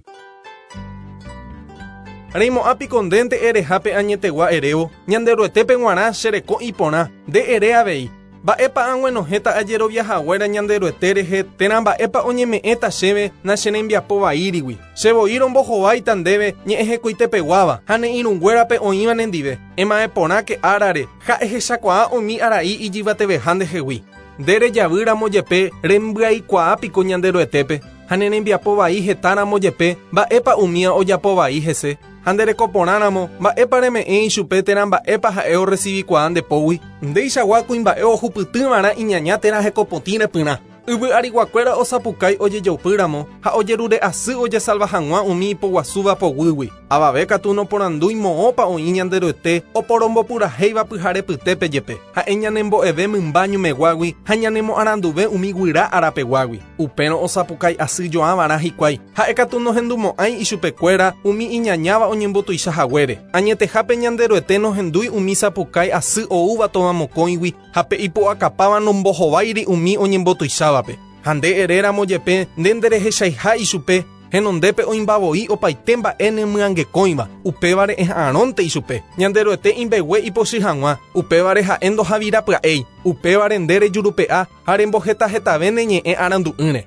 Reimo'ãpiko ndénte erehápe añetegua erévo, ñanderuetépe g̃uarã chereko iporã, nde ere avei. Mba'épa ag̃uenohéta ajeroviahaguéra ñanderuete rehe térã mba'épa oñeme'ẽta chéve nacherembiapo vaírigui. Chevoi rombohováita ndéve ñe'ẽhekuitepeguáva ha ne'irũnguérape oĩva nendive. Ema'ẽporãke árare ha ehechakuaa umi arai ijyvateveha ndehegui. Nde rejavýramo jepe rembya'ikuaápiko ñanderuetépe. Ha nerembiapo vai hetáramo jepe mba'épa umíva ojapo vai hese. Ha nderekoporãramo mba'épa reme'ẽ ichupe térã mba'épa ha'e orecivikuaa ndepógui. Ndéichagua kuimba'e ohupytýva'erã iñaña térã hekopotĩ repyrã. Yvy ariguakuéra osapukái ojejopýramo ha ojerure asy ojesalva hag̃ua umi ipoguasúva poguýgui. Avave katu noporandúi moõpa oĩ ñanderuete oporombopurahéiva pyhare pytépe jepe. Ha'e ñanembo'eve mymba ñumeguágui ha ñanemo'aranduve umi guyra árapeguágui. Upérõ osapukái asy joávara hikuái. Ha'e katu nohendumo'ãi ichupekuéra umi iñañáva oñembotuichahaguére. Añetehápe ñanderuete nohendúi umi sapukái asy oúva tovamokõigui ha pe ipo'akapáva nombohováiri umi oñembotuicháva. Ha nde eréramo jepe nde nderehechaiha ichupe henondépe oimbavoi opaite mba'e nemyangekõiva upévare eha'ãrónte ichupe. Ñanderuete imbegue ipochy hag̃ua upévare ha'e ndohavirapya'éi upévare nde rejurupe'a ha rembohetahetave neñe'ẽ arandu'ỹre.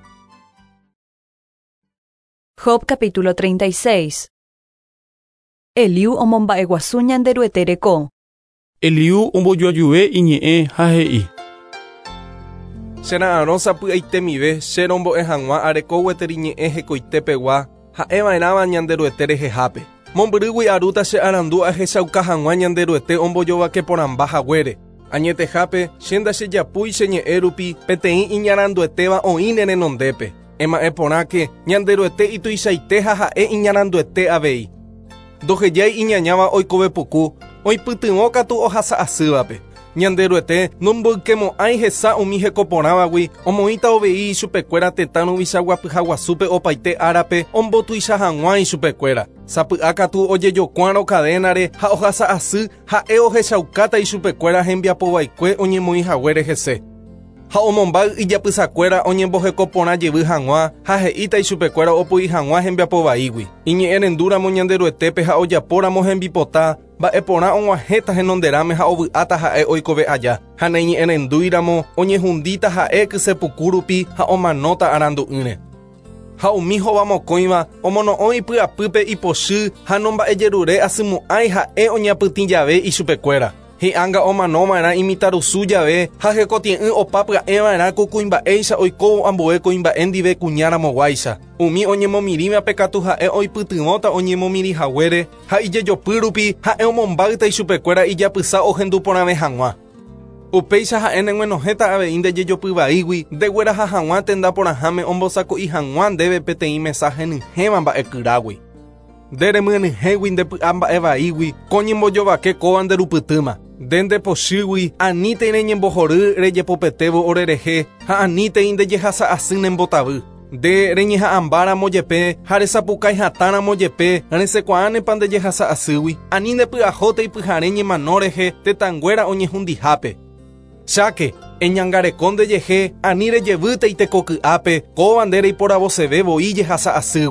Job capítulo 36. Eliú omomba'eguasu ñanderuete reko. Eliú ombojoajuve iñe'ẽ ha he'i. Chera'ãrõ sapy'aitemive cherombo'e hag̃ua areko gueteri ñe'ẽ hekoitépegua ha'eva'erãva ñanderuete rehehápe. Mombyrýgui arúta che arandu ahechauka hag̃ua ñanderuete ombojovake porãmba haguére. Añetehápe che ndachejapúi che ñe'ẽ rupi peteĩ iñaranduetéva oĩne renondépe. Ema'ẽporãke ñanderuete ituichaite ha ha'e iñaranduete avei. Ndohejái iñañáva oikove puku oipytyvõ katu ohasa'asývape. Ñanderuete nomboykemo'ãi hesa umi hekoporãvagui omoĩta ovei ichupekuéra tetã ruvichaguapyhaguasúpe opaite árape ombotuicha hag̃ua ichupekuéra. Sapy'a katu ojejokuãro kadénare ha ohasa'asy ha'e ohechaukáta ichupekuéra hembiapovaikue oñemoĩhaguére hese. Ha omombáy ijapysakuéra oñembohekoporã jevy hag̃ua ha he'íta ichupekuéra opy'i hag̃ua hembiapovaígui. Iñe'ẽrendúramo ñanderuetépe ha ojapóramo hembipota mba'eporã og̃uahẽta henonderãme ha ovy'áta ha'e oikove aja. Ha neñe'ẽrendúiramo oñehundíta ha'e kysepuku rupi ha omanóta arandu'ỹre. Ha umi hovamokõiva omono'õi py'apýpe ipochy ha nomba'ejerure asymo'ãi ha'e oñapytĩ jave ichupekuéra. Hi'ãnga omanóva'erã imitarusu jave ha hekotie'ỹ opa pya'eva'erã ku kuimba'éicha oikóvo ambue kuimba'e ndive kuñáramoguáicha. Umi oñemomirĩvape katu ha'e oipytyvõta oñemomirihaguére ha ijejopy rupi ha'e omombáyta ichupekuéra ijapysa ohendu porãve hag̃ua. Upéicha ha'e neg̃uenohéta avei ndejejopy vaígui ndegueraha hag̃ua tenda porãháme ombosako'i hag̃ua ndéve peteĩ mesa henyhẽva mba'ekyrágui. Nderemyanyhẽgui ndepy'a mba'e vaígui ko ñembojovake kóva nderupytýma. Nde pochýgui aníte reñembohory rejepopetévo orerehe ha aníte ndejehasa'asy nembotavy. Nde reñeha'ãmbáramo jepe ha resapukái hatãramo jepe resekuaánepa ndejehasa'asýgui. Ani ndepy'ahóte ipyhare ñemano rehe tetãnguéra oñehundihápe. Cháke eñangareko ndejehe ani rejevýta itekoky'ápe kóva nde reiporavoseve voi jehasa'asýgui.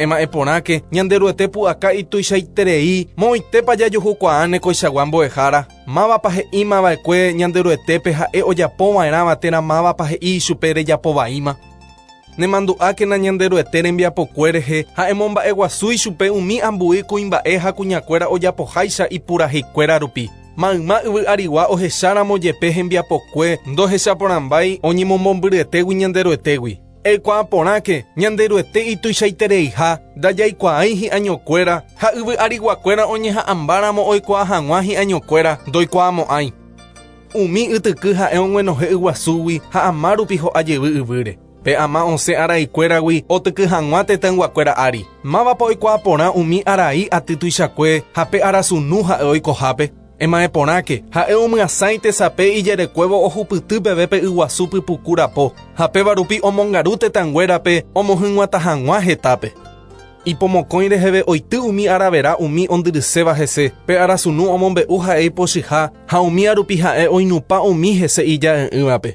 Ema eponáke, ñanderuete pu'aka ituichaiterei, moitépa jajuhukuaáne koichagua mbo'ehára. Mávapa he'i mava'ekue ñanderuetépe ha'e ojapova'erãva térã mávapa he'i chupe rejapovaíma. Nemandu'ákena ñanderuete rembiapokue rehe ha'emomba'eguasúi chupe umi ambui kuimba'e ha kuñakuéra ojapoháicha ipurahíkuéra rupi. Mayma yvy arigua ohecháramo jepe hembiapokue ndohechaporãmbái oñemombombyryetégui ñanderuetégui. Eikuaa porãke ñanderuete ituichaitereiha ndajaikuaái hi'añokuéra ha yvy ariguakuéra oñeha'ãmbáramo oikuaa hag̃ua hi'añokuéra ndoikuaamo'ãi. Umi ytyky ha'e og̃uenohe yguasúgui ha ama rupi ho'ajevy yvýre. Pe ama osẽ araikuéragui otyky hag̃ua tetãnguakuéra ári. Mávapa oikuaa porã umi arai aty tuichakue ha pe arasunu ha'e oikohápe. Emae porãke ha'e omyasãi tesape ijerekuévo ohupyty peve pe yguasu pypukurapo ha péva rupi omongaru tetãnguérape omohyg̃uata hag̃ua hetápe. Ipomokõi reheve oity umi aravera umi ondyryséva hese pe arasunu omombe'u ha'e ipochyha ha umi arupi ha'e oinupa umi hese ija'e'ỹvape.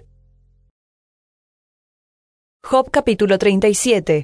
Job capítulo 37.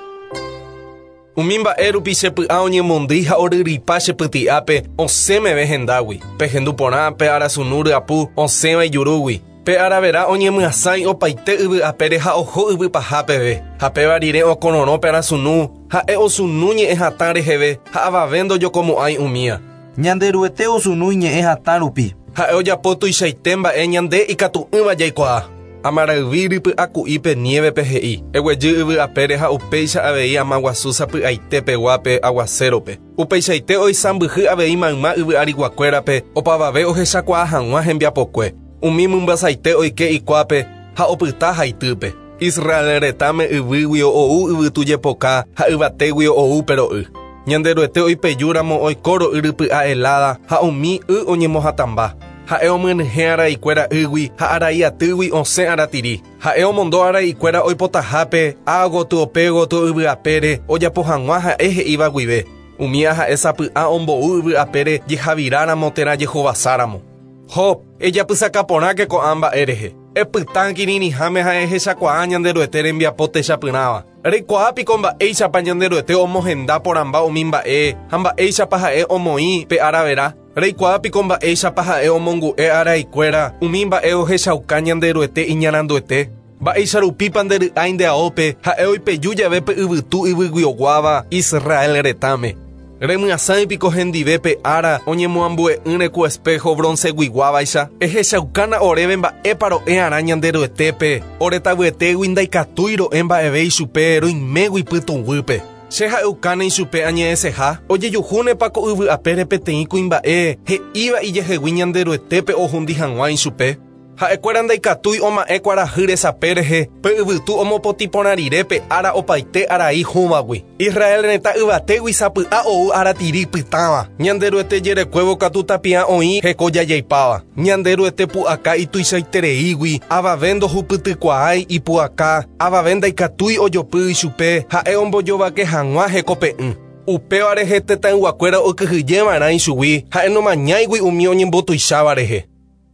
Umi mba'e rupi chepy'a oñemondýi ha oryrypa chepyty'ápe osẽmeve hendágui. Pe hendu porã pe arasunu ryapu osẽva ijurúgui. Pe aravera oñemyasãi opaite yvy'apére ha oho yvypahápeve. Ha péva rire okororõ pe arasunu ha'e osunu ñe'ẽ hatã reheve ha avave ndojokomo'ãi umíva. Ñanderuete osunu ñe'ẽ hatã rupi. Ha'e ojapo tuichaite mba'e ñande ikatu'ỹva jaikuaa. Amarayvi rypy'aku'ípe nievepe he'i. Eguejy yvy'apére ha upéicha avei amaguasu sapy'aite peguápe aguacérope. Upeichaite oisãmbyhy avei mayma yvy'ariguakuérape opavave ohechakuaa hag̃ua hembiapokue. Umi mymbasaite oike ikuápe ha opyta haitýpe. Israel retãme yvýgui ou yvytujepoka ha yvatégui ou pero'y. Ñanderuete oipejúramo oiko ro'y rypy'a helada ha umi oñemohatãmba. Ha'e omynyhẽ araikuéra ygui ha arai atýgui osẽ aratiri. Ha'e omondo araikuéra oipotahápe ágoty goty yvy'apére ojapo hag̃ua ha'e he'íva guive. Umíva ha'e sapy'a ombo'u yvy'apére jehaviráramo térã jehovasáramo. Job, ejapysaka porãke ko'ã mba'e rehe. Epytã kirirĩháme ha'e ehechakuaa ñanderuete rembiapo techapyrãva. Reikuaápiko mba'éichapa ñanderuete omohenda porãmba umi mba'e ha mba'éichapa ha'e omoĩ pe aravera. Reikuaápiko mba'éichapa ha'e omongu'e araikuéra umi mba'e ohechauka ñanderuete iñaranduete. Mba'éicha rupípa ndery'ái ndeaópe ha'e oipeju javépe yvytu yvyguioguáva Israel retãme. Remyasãipiko hendivépe ára oñemoambue'ỹre ku espejo bronceguiguávaicha. Ehechaukána oréve mba'épa ro'ẽ ñanderuetépe. Oretavyetegui ndaikatúi ro'ẽ mba'eve ichupe roimégui pytũvýpe. Che ha'eukánei chupe añe'ẽseha ojejuhúnepa ko yvy'apére peteĩ kuimba'e he'íva ijehegui ñanderuetépe ohundy hag̃ua ichupe. Ha'ekuéra ndaikatúi oma'ẽ kuarahy resape rehe pe yvytu omopotiporãrirépe ára opaite arai hũvagui. Israel retã yvatégui sapy'a ou aratiri pytãva. Ñanderuete jerekuévo katu tapiã oĩ heko jajaipáva. Ñanderuete pu'aka ituichaitereígui avave ndohupytykuaái ipu'aka avave ndaikatúi ojopy ichupe ha'e ombojovake hag̃ua hekope'ỹ. Upéva rehe tetãyguakuéra okyhyjévarã ichugui ha'e nomañáigui umi oñembotuicháva rehe.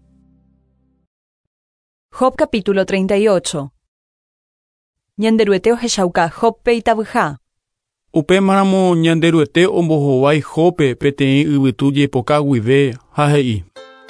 Job capítulo 38. Ñanderuete ohechauka Jobpe itavyha. Upémaramo ñanderuete ombohovái Jobpe peteĩ yvytu jepoka guive ha he'i.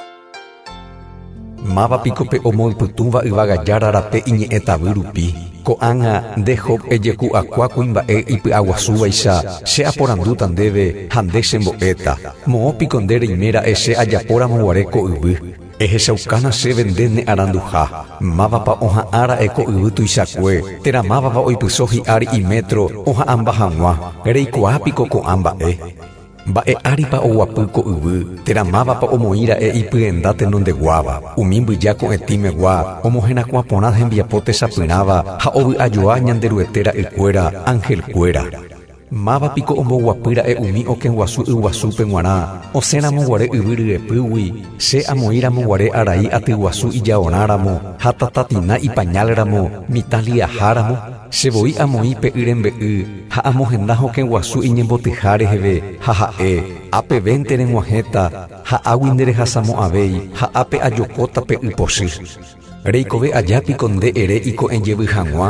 Mávapiko pe omoipytũva yvagajára rape iñe'ẽtavy rupi. Ko'ág̃a nde Job ejeku'akua kuimba'e ipy'aguasúvaicha che aporandúta ndéve ha nde chembo'éta. Mo'õpiko nde reiméra'e che ajapóramo guare ko yvy. Ehechaukána chéve nde ne aranduha. Mávapa oha'ãra'e ko yvy tuichakue. Térã mávapa oipyso hi'ári imetro oha'ãmba hag̃ua. Reikuaápiko ko'ã mba'e. Mba'e áripa oguapy ko yvy. Térã mávapa omoĩra'e ipy'enda tenondeguáva. Umi mbyja ko'ẽtímegua omohẽrakua porã hembiapo techapyrãva ha ovy'ajoa ñanderuete ra'ykuéra Ángelkuéra. Mávapiko omboguapýra'e umi okẽguasu yguasúpe g̃uarã osẽramo guare yvy ryepýgui che amoĩramo guare arai atyguasu ijaorãramo ha tatatina ipañálramo mitã liaháramo chevoi amoĩ pe yrembe'y ha amohenda hokẽguasu iñembotyha reheve ha ha'e ápevente reg̃uahẽta ha águi nderehasamo'ãvéi ha ápe ajokóta pe ypochy. Reikove ajápiko nde ere iko'ẽjevy hag̃ua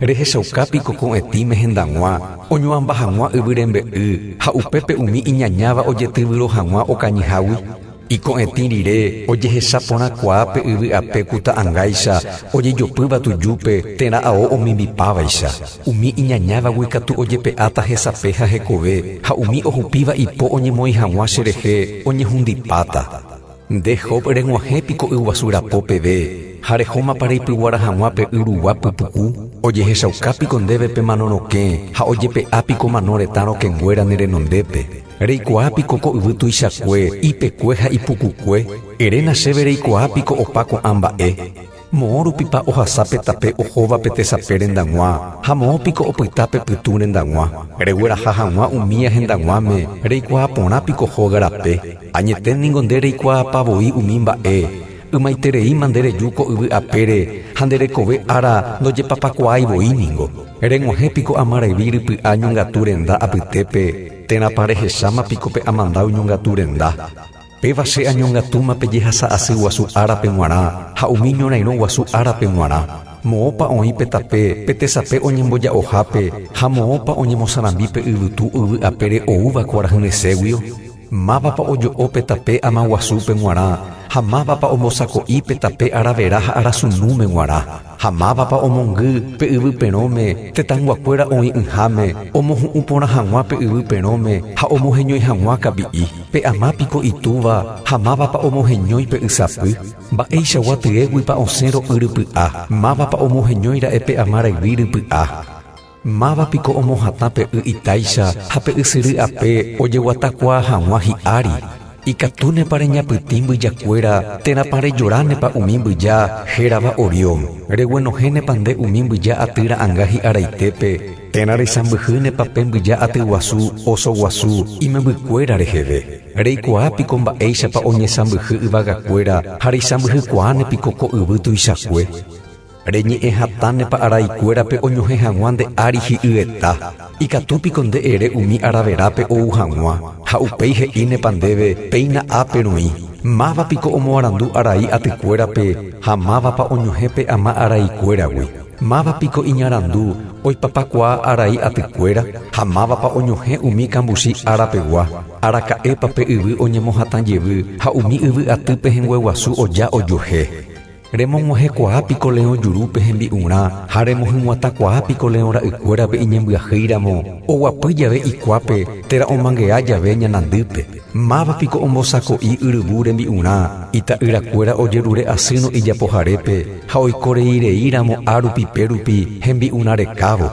rehechaukápiko ko'ẽtíme hendag̃ua oñoamba hag̃ua yvyrembe'y ha upépe umi iñañáva ojetyvyro hag̃ua okañyhágui. Iko'ẽtĩ rire ojehecha porãkuaápe yvy'ape kuta'ãngáicha ojejopýva tujúpe térã ao omimbipávaicha. Umi iñañávagui katu ojepe'áta hesape ha hekove ha umi ohupíva ipo oñemoĩ hag̃ua cherehe oñehundipáta. Nde Job reg̃uahẽpiko yguasu rapo peve ha rehómapa reipyguara hag̃uápe yrugua pypuku ojehechaukápiko ndéve pe manorokẽ ha ojepe'ápiko mano retã rokẽnguéra nerenondépe. Reikuaápiko ko yvy tuichakue, ipekue ha ipukukue. Eréna chéve reikuaápiko opa ko'ã mba'e. Moõ rupipa ohasa petape ohóva petesape rendag̃ua ha moõpiko opyta pe pytũ rendag̃ua. Regueraha hag̃ua umi ahendag̃uáme reikuaa porãpiko hóga rape. Añeténiko nde reikuaa pavoi umi mba'e. Ymaitereíma ndereju ko yvy apére ha nderekove ára ndojepapakuaaivoi. Reg̃uahẽpiko amaraivi rypy'a ñongatu renda apytépe térãpa rehecháma piko pe amanda oñongatu renda. Péva che añongatúma pejehasa asy guasu árape g̃uarã ha umi ñorairõ guasu árape g̃uarã. Moõpa oĩ petape petesape oñemboja'ohápe ha moõpa oñemosãrambi pe yvytu yvy apére oúva kuarahyresẽguio. Mávapa ojo'o petape amaguasúpe g̃uarã ha mávapa ombosako'i petape aravera ha arasunúme g̃uarã ha mávapa omongy pe yvyperõme tetãnguakuéra oĩ ỹháme omohu'ũ porã hag̃ua pe yvyperõme ha omoheñói hag̃ua kapi'i pe amápiko itúva ha mávapa omoheñói pe ysapy. Mba'eichagua tyeguipa osẽro yrypy'a mávapa omoheñóira'e pe amaraivi rypy'a. Mávapiko omohatã pe y itáicha ha pe ysyry'ape ojeguatakuaa hag̃ua hi'ári. Ikatúnepa reñapytĩ mbyjakuéra térãpa rejoránepa umi mbyja hérava Orión. Reguenohénepa nde umi mbyja atýra anga hi'araitépe térã reisãmbyhýnepa pe mbyja atyguasu oso guasu imembykuéra reheve. Reikuaápiko mba'éichapa oñesãmbyhy yvagakuéra ha reisãmbyhykuáanepiko ko yvy tuichakue. Reñe'ẽ hatánepa araikuérape oñohẽ hag̃ua nde ári hi'yeta. Ikatúpiko nde ere umi araverápe ou hag̃ua ha upéi he'ínepa ndéve péina áperoĩ. Mávapiko omoarandu arai atykuérape ha mávapa oñohẽ pe ama araikuéragui. Mávapiko iñarandu oipapakuaa arai atykuéra ha mávapa oñohẽ umi kambuchi árapegua. Araka'épa pe yvy oñemohatãjevy ha umi yvy atýpe henggueguasu oja ojuhe. Remog̃uahẽkuaápiko leõ jurúpe hembi'urã ha remohyg̃uatakuaápiko leõ ra'ykuérape iñembyahýramo oguapy jave ikuápe térã omangea jave ñanandýpe. Mávapiko ombosako'i yryvu rembi'urã ita'yrakuéra ojerure asýno ijapoharépe ha oikoreireíramo árupi pérupi hembi'urã rekávo.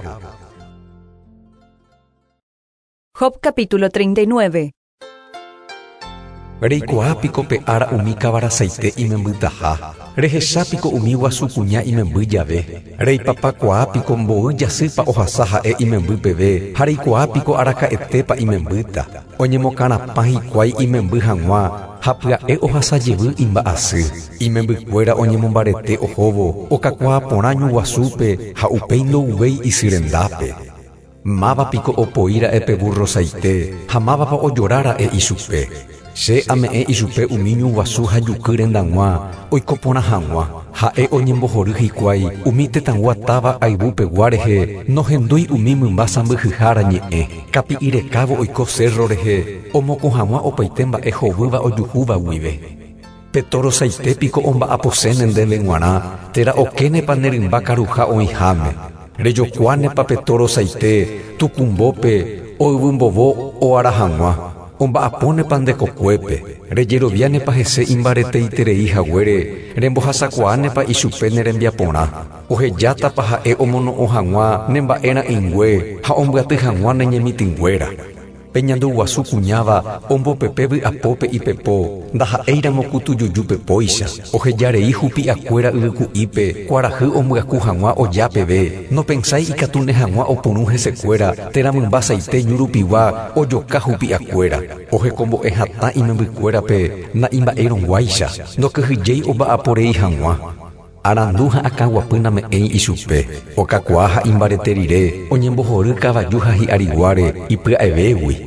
Job capítulo 39. Reikuaápiko pe ára umi kavarasaite imembytaha. Rehechápiko umi guasu kuña imemby jave. Reipapakuaápiko mbo'y jasýpa ohasa ha'e imemby peve ha reikuaápiko araka'etépa imembýta. Oñemokarãpã hikuái imemby hag̃ua ha pya'e ohasajevy imba'asy. Imembykuéra oñemombarete ohóvo okakuaa porã ñuguasúpe ha upéi ndouvéi isyrendápe. Mávapiko opoíra'e burrosaite ha mávapa ojorára'e ichupe. Che ame'ẽ ichupe umi ñuguasu ha juky rendag̃ua oiko porã hag̃ua ha'e oñembohory hikuái umi tetãngua táva ayvúpegua rehe nohendúi umi mymba sãmbyhyhára ñe'ẽ kapi'i rekávo oiko cerro rehe omoko hag̃ua opaite mba'e hovýva ojuhúva guive. Petorosaitépiko omba'aposéne ndéve g̃uarã térã okénepa nerymba karuha oĩháme. Rejokuánepa petorosaite tukumbópe oyvymbovo oara hag̃ua. Omba'apónepa ndekokuépe, rejeroviánepa hese imbareteiterei haguére, rembohasakuaanepa ichupe nerembiaporã. Ohejátapa ha'e omono'õ hag̃ua nemba'erã'ỹngue ha ombyaty hag̃ua neñemitĩnguéra. Peñandu guasu kuñáva ombopepe vy'apópe ipepo ndaha'éiramo kutujuju pepóicha. Ohejarei hupi'akuéra yvyku'ípe kuarahy ombyaku hag̃ua oja peve. Nopensái ikatu ne hag̃ua oporũ hesekuéra térã mymba saite ñurupigua ojoka hupi'akuéra. Ohekombo'e hatã imembykuérape na'imba'erõguáicha. Ndokyhyjéi omba'aporei hag̃ua. Arandu ha akaguapy name'ẽi ichupe. Okakuaa ha imbarete rire oñembohory kavaju ha hi'ariguáre ipya'evégui.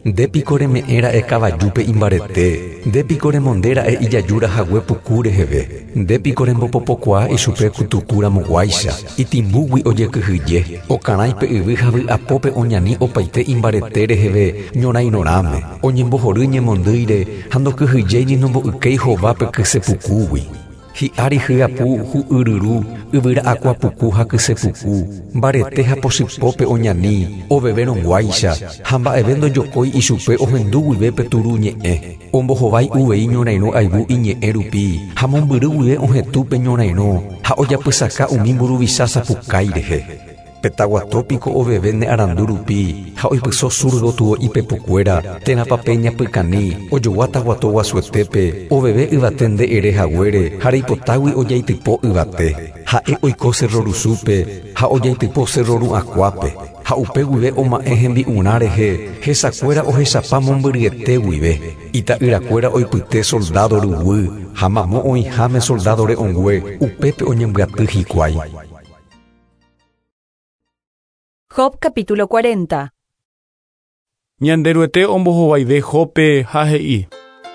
Ndépiko reme'ẽra'e kavajúpe imbarete, ndépiko remondéra'e ijajúra hague puku reheve, ndépiko rembopopokuaa ichupe kutukuramoguáicha, itimbúgui ojekyhyje, okarãipe yvy ha vy'apópe oñani opaite imbarete reheve ñorãirõrãme, oñembohory ñemondýire ha ndokyhyjéini nombo'ykéi hovápe kysepukúgui. Hi'ári hyapu hu'yryru yvyra'akuapuku ha kysepuku, mbarete ha pochýpópe oñani, oveverõguáicha, ha mba'eve ndojokói ichupe ohendu guivépe turu ñe'ẽ. Ombohovái uvei ñorairõ aivu iñe'ẽ rupi, ha mombyry guive ohetúpe ñorairõ, ha ojapysaka umi mburuvicha sapukái rehe. Petaguatópiko oveve ne arandu rupi, ha oipyso surdo tuvo ipepokuéra, térãpape ñapykani, ojoguataguato guasuetépe, oveve yvate nde'erehaguére, ha reipotágui ojaitypo yvate. Ha'e oiko Cerro Rusúpe, ha ojaitypo Cerro Ru'akuápe, ha upe guive oma'ẽ hembi'urã rehe, hesakuéra ohechapa mombyryete guive. Ita'yrakuéra oipyte soldado ryguy, ha mamo oĩháme soldado re'õngue, upépe oñembyaty hikuái. Job capítulo 40. Ñanderuete ombohovaive Jobpe ha he'i.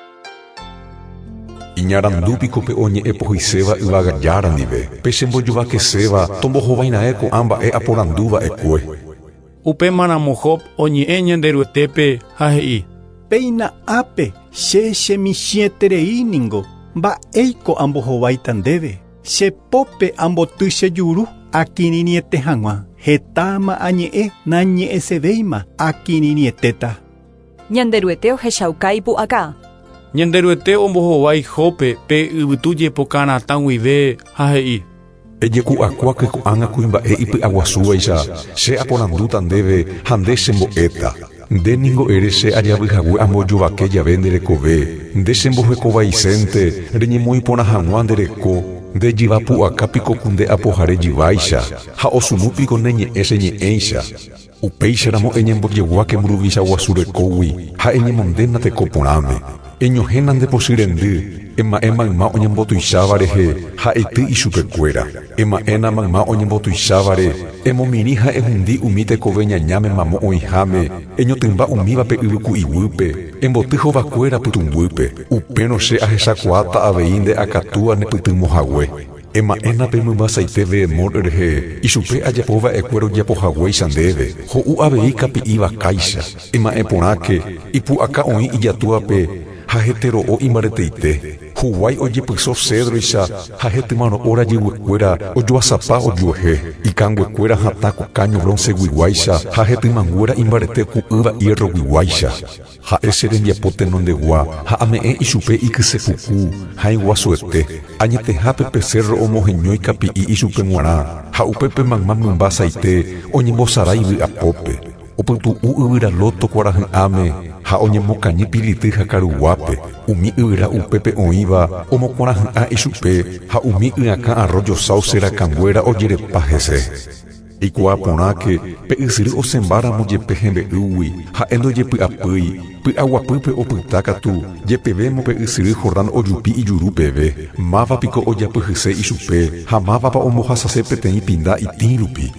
Iñarandúpiko pe oñe'ẽ pohyiséva yvagájára ndive, péicha mbojovakeséva tombohovaina'ẽ ko'ã mba'e aporandúva'ekue. Upémaramo Job oñe'ẽ ñanderuetépe ha he'i. Péina ápe che chemichĩetereíningo mba'éiko ambohovaita ndéve, chepópe amboty chejuru akirĩrĩete hag̃ua. Hetáma añe'ẽ nañe'ẽsevéima akirĩrĩetéta. Ñanderuete ohechauka ipu'aka. Ñanderuete ombohovái Jobpe pe yvytu jepokarãta guive ha he'i. Ejeku'akuáke ko'ág̃a kuimba'e ipy'aguasúvaicha, che aporandúta ndéve ha nde chembo'éta. Ndéningo ere che ajavyhague ambojovake jave nderekove, nde chembohekovaisénte reñemoĩporã hag̃ua ndereko, ndejiva pu'akápiko kunde apohare jiváicha, ha osũnúpiko neñe'ẽ cheñe'ẽicha. Upéicharamo eñembojeguáke mburuvicha guasurekógui ha eñemondéna tekoporãme. Eñohéna nde pochýrendy, ema'ẽ mayma oñembotuicháva rehe ha ety ichupekuéra. Ema'ẽna mayma oñembotuichávare, emomiri ha ehundi umi tekove ñañáme mamo oĩháme, eñotymba umívape yvyku'ivýpe, emboty hovakuéra pytumbýpe. Upérõ che ahechakuaáta avei nde akatúva nepytymohague. Ema'ẽna pe mymbasaite veemor rehe, ichupe ajapova'ekuéra ojapohaguéicha ndéve, ho'u avei kapi'i vakáicha. Ema'ẽ porãke, ipu'aka oĩ ijatúvape, ha hetero'o imbareteite. Huguái ojepyso cedroicha ha hetymaro rajyvykuéra ojoasapa ojuehe. Ikanguekuéra hatã kokaño bronce guiguáicha ha hetymanguéra imbarete ku'ýva hierro guiguáicha. Ha'e che rembiapo tenondegua ha ame'ẽ ichupe ikysepuku ha iguasuete. Añetehápe pe cerro omoheñói kapi'i ichupe g̃uarã ha upépe mayma mymbasaite oñembosarái vy'apópe. Opytu'u yvyralóto kuarahy'ãme ha oñemokañy pility ha karuguápe. Umi yvyra upépe oĩva omokuarahy'ã ichupe ha umi y'akã arroyo sauce rakanguéra ojerepa hese. Eikuaa porãke pe ysyry osẽmbáramo jepe hembe'ýgui ha'e ndojepy'apýi, py'aguapýpe opyta katu jepevémo pe ysyry Jordán ojupi ijuru peve. Mávapiko ojapyhyse ichupe ha mávapa ombohasase peteĩ pinda itĩ rupi.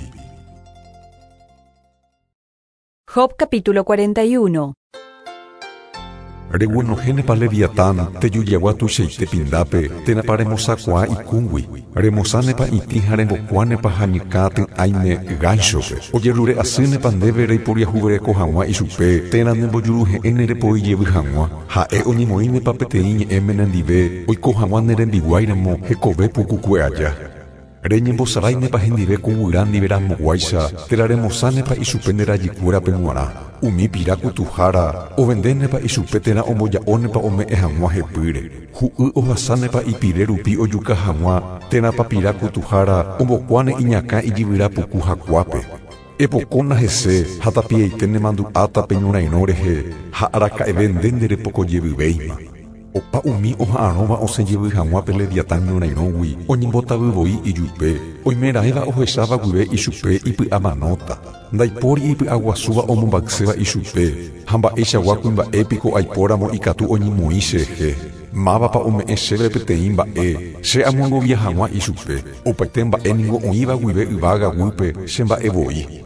Job capítulo 41. Reguenohénepa Leviatán tejujagua tuichaite pindápe ténapa remosakuaa ikũngui. Remosánepa itĩ ha rembokuánepa hañykã ty'ãime gãichópe. Ojerure asýnepa ndéve reiporiahuvéreko hag̃ua ichupe térã nembojuruhe'ẽ nerepoijevy hag̃ua. Ha'e oñemoĩnepa peteĩ ñe'ẽ menendive oiko hag̃ua nerembiguáiramo hekove pukukue aja. Reñembosaráinepa hendive kuguyra ndiveramoguáicha térã remosánepa ichupe nderajykuérape g̃uarã. Umi pirakutuhára ovendénepa ichupe térã omboja'ónepa ome'ẽ hag̃ua hepýre. Hu'y ohasánepa ipire rupi ojuka hag̃ua térãpa pirakutuhára ombokuáne iñakã ijyvyra puku hakuápe. Epokóna hese ha tapiaite nemandu'áta pe ñorairõ rehe ha araka'eve nde nderepokojevyvéima. Opa umi oha'ãrõva osẽjevy hag̃ua pe Leviatán ñorairõgui oñembotavyvoi ijupe. Oimeraẽva ohecháva guive ichupe ipy'amanóta. Ndaipóri ipy'aguasúva omombaiséva ichupe ha mba'eichagua kuimba'épiko aipóramo ikatu oñemoĩ chehe. Mávapa ome'ẽ chéve peteĩ mba'e che amongovia hag̃ua ichupe. Opaite mba'éningo oĩva guive yvága guýpe che mba'evoi.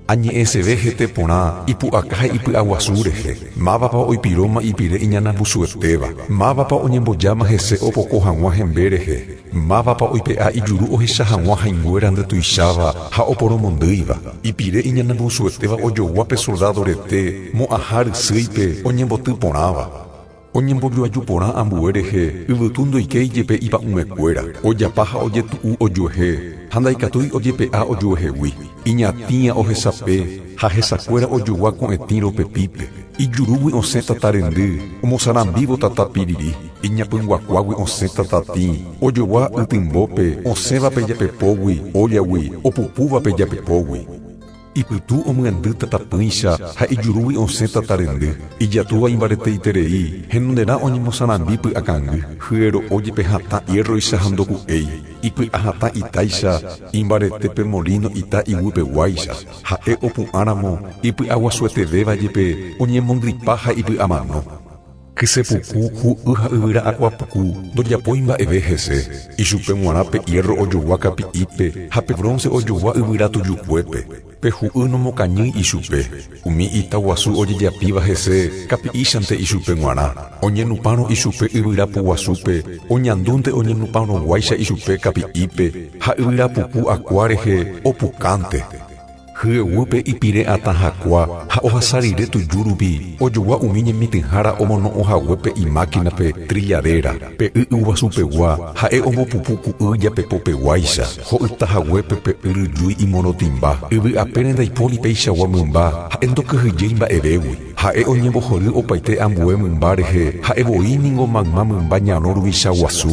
Añe'ẽseve hete porã ipu'akaha ipy'aguasúrehe. Mávapa oipirõma ipire iñanapusuetéva. Mávapa oñembojáma hese opoko hag̃ua hemberehe. Mávapa oipe'a ijuru ohecha hag̃ua haĩnguéra ndetuicháva ha oporomondýiva. Ipire iñanapusuetéva ojoguápe soldado rete mo'ãha rysýipe oñemboty porãva. Oñembojuaju porã ambue rehe yvytu ndoike ijepe ipa'ũmekuéra. Ojapa ha ojetu'u ojuehe ha ndaikatúi ojepe'a ojuehegui. Iñatĩa ohesape ha hesakuéra ojogua ko'ẽtĩro pepípe. Ijurúgui osẽ tata rendy omosarambívo tata piriri. Iñapyguakuágui osẽ tatatĩ ojogua ytymbópe osẽvape japepógui ójagui opupúvape japepógui. Ipytu omyendy tatapýicha ha ijurúgui osẽ tata rendy. Ijatúva imbareteiterei henonderã oñemosarambí py'akangy. Hyero ójepe hatã hierroicha ha ndoku'éi. Ipy'a hatã itáicha imbaretépe molino ita igupeguáicha. Ha'e opu'ãramo ipy'aguasuetevéva jepe oñemondripa ha ipy'amano. Kysepuku hu'y ha yvyra akuapuku ndojapói mba'eve hese. Ichupe g̃uarã hierro ojogua kapi'ípe ha pe bronce ojogua yvyra tujukuépe. Pe hu'y nomokañýi ichupe. Umi ita guasu ojejapíva hese kapi'íchante ichupe g̃uarã. Oñenupãrõ ichupe yvyrapu guasúpe. Oñandúnte oñenupãrõguáicha ichupe kapi'ípe ha yvyrapuku akua rehe opukánte. Hyeguýpe ipire atãhakua ha ohasa rire tujúrupi ojogua umi ñemitỹhára omono'õhaguépe imáquinape trilladera pe y'yguasupegua ha'e ombopupu ku'y japepopeguáicha ho'ytahaguépe pe yryjúi imorotimba yvy'apére ndaipóri péichagua mymba ha'e ndokyhyjéi mba'evégui ha'e oñembohory opaite ambue mymba rehe ha'evoi ningo mayma mymba ñarõ ruvicha guasu.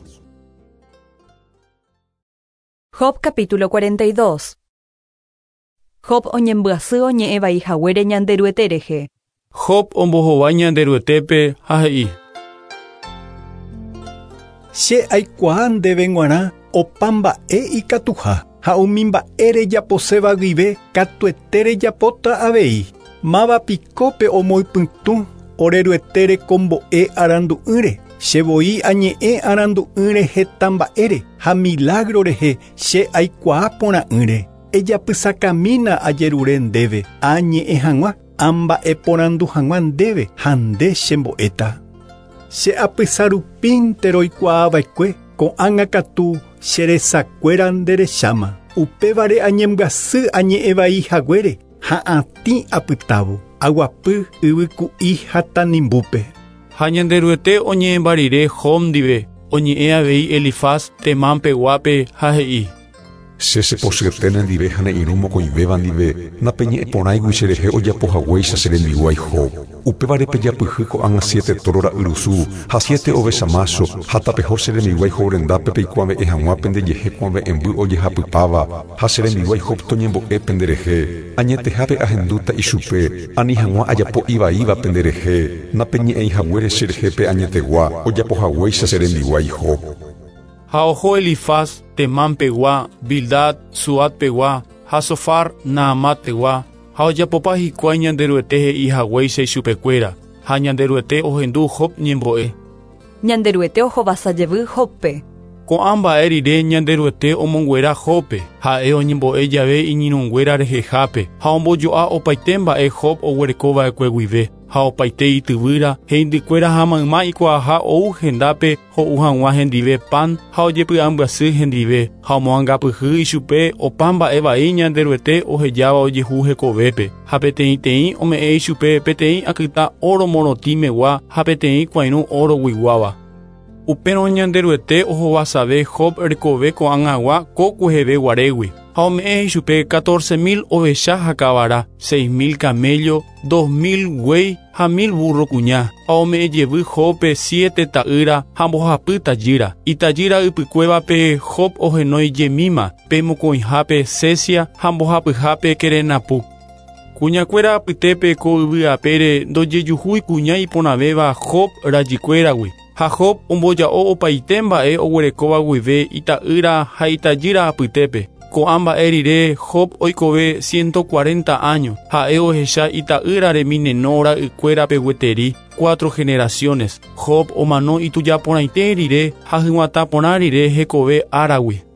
Job capítulo 42. Job oñembyasy oñe'ẽ vaihaguére ñanderueterehe. Job ombohovái ñanderuetépe ha he'i. Che aikuaa ndéve g̃uarã opa mba'e ikatuha ha umi mba'e rejaposéva guive katuete rejapóta avei. Mávapiko omoipytũ oreruetere kombo'e arandu'ỹre. Chevoi añe'ẽ arandu'ỹre heta mba'ére ha milagro rehe che aikuaa porã'ỹre. Ejapysakamína ajerure ndéve añe'ẽ hag̃ua amba'e porandu hag̃ua ndéve ha nde chembo'éta. Che apysarupínte roikuaava'ekue ko'ág̃a katu cheresakuéra nderecháma. Upévare añembyasy añe'ẽ vaihaguére ha atĩ apytávo aguapy yvyku'i ha tanimbúpe. Ha ñanderuete oñe'ẽmbarire Job ndive oñe'ẽ avei Elifaz Temán-peguápe ha he'i. Che posyeténe ndive ha ne'írũ mokõivéva ndive napeñe'ẽ porãigui cherehe ojapohaguéicha cherembiguái Job. Upévarepe japyhy ko'ág̃a 7 toro ra'yrusu ha 7 ovecha macho ha tapeho cherembiguái Job rendápe peikuaave'ẽ hag̃uápe ndejehe kuãve'ẽmby ojehapypáva ha cherembiguái Job toñembo'e penderehe. Añetehápe ahendúta ichupe ani hag̃ua ajapo ivaíva penderehe napeñe'ẽihaguére cherehépe añetegua ojapohaguéicha cherembiguái Job. Ha oho Elifaz Temán-pegua, Bildad Suad-pegua, ha Sofar Naamat-pegua, ha ojapopa hikuái ñanderuete he'ihaguéicha ichupekuéra, ha ñanderuete ohendu Job ñembo'e. Ñanderuete ohovasajevy Jobpe. Ko'ã mba'e rire ñanderuete omonguera Jobpe, ha'e oñembo'e jave iñirũnguéra rehehápe, ha ombojo'a opaite mba'e Job oguerekova'ekue guive, ha opaite ityvýra, he'indykuéra ha mayma ikuaaha ou hendápe ho'u hag̃ua hendive pan ha ojepy'ambyasy hendive, ha omoangapyhy ichupe opa mba'e vai ñanderuete ohejáva ojehu hekovépe, ha peteĩ ome'ẽ ichupe peteĩ akyta oro morotĩmegua ha peteĩ kuãirũ oro guiguáva. Upérõ ñanderuete ohovasave Job rekove ko'ág̃agua ko kuheve guarégui. Ha ome'ẽ ichupe 14.000 ovecha ha kavara, 6.000 camello, 2.000 guéi ha 1.000 burro kuña. Ha ome'ẽjevy Jobpe 7 ta'ýra ha mbohapy tajýra. Itajýra ypykuévape Job ohenói Jemíma, pe mokõihápe Sesia ha mbohapyhápe Kerenapu. Kuñakuéra apytépe ko yvy'apére ndojejuhúi kuña iporãvéva Job rajykuéragui. Ha Job omboja'o opaite mba'e oguerekóva guive ita'ýra ha itajýra apytépe. Ko'ã mba'e rire Job oikove 140 años, ha'e ohecha ita'ýra reminenó ra'ykuérape gueteri 4 generaciones. Job omano itujaporãite rire ha hyguata porã rire hekove áragui.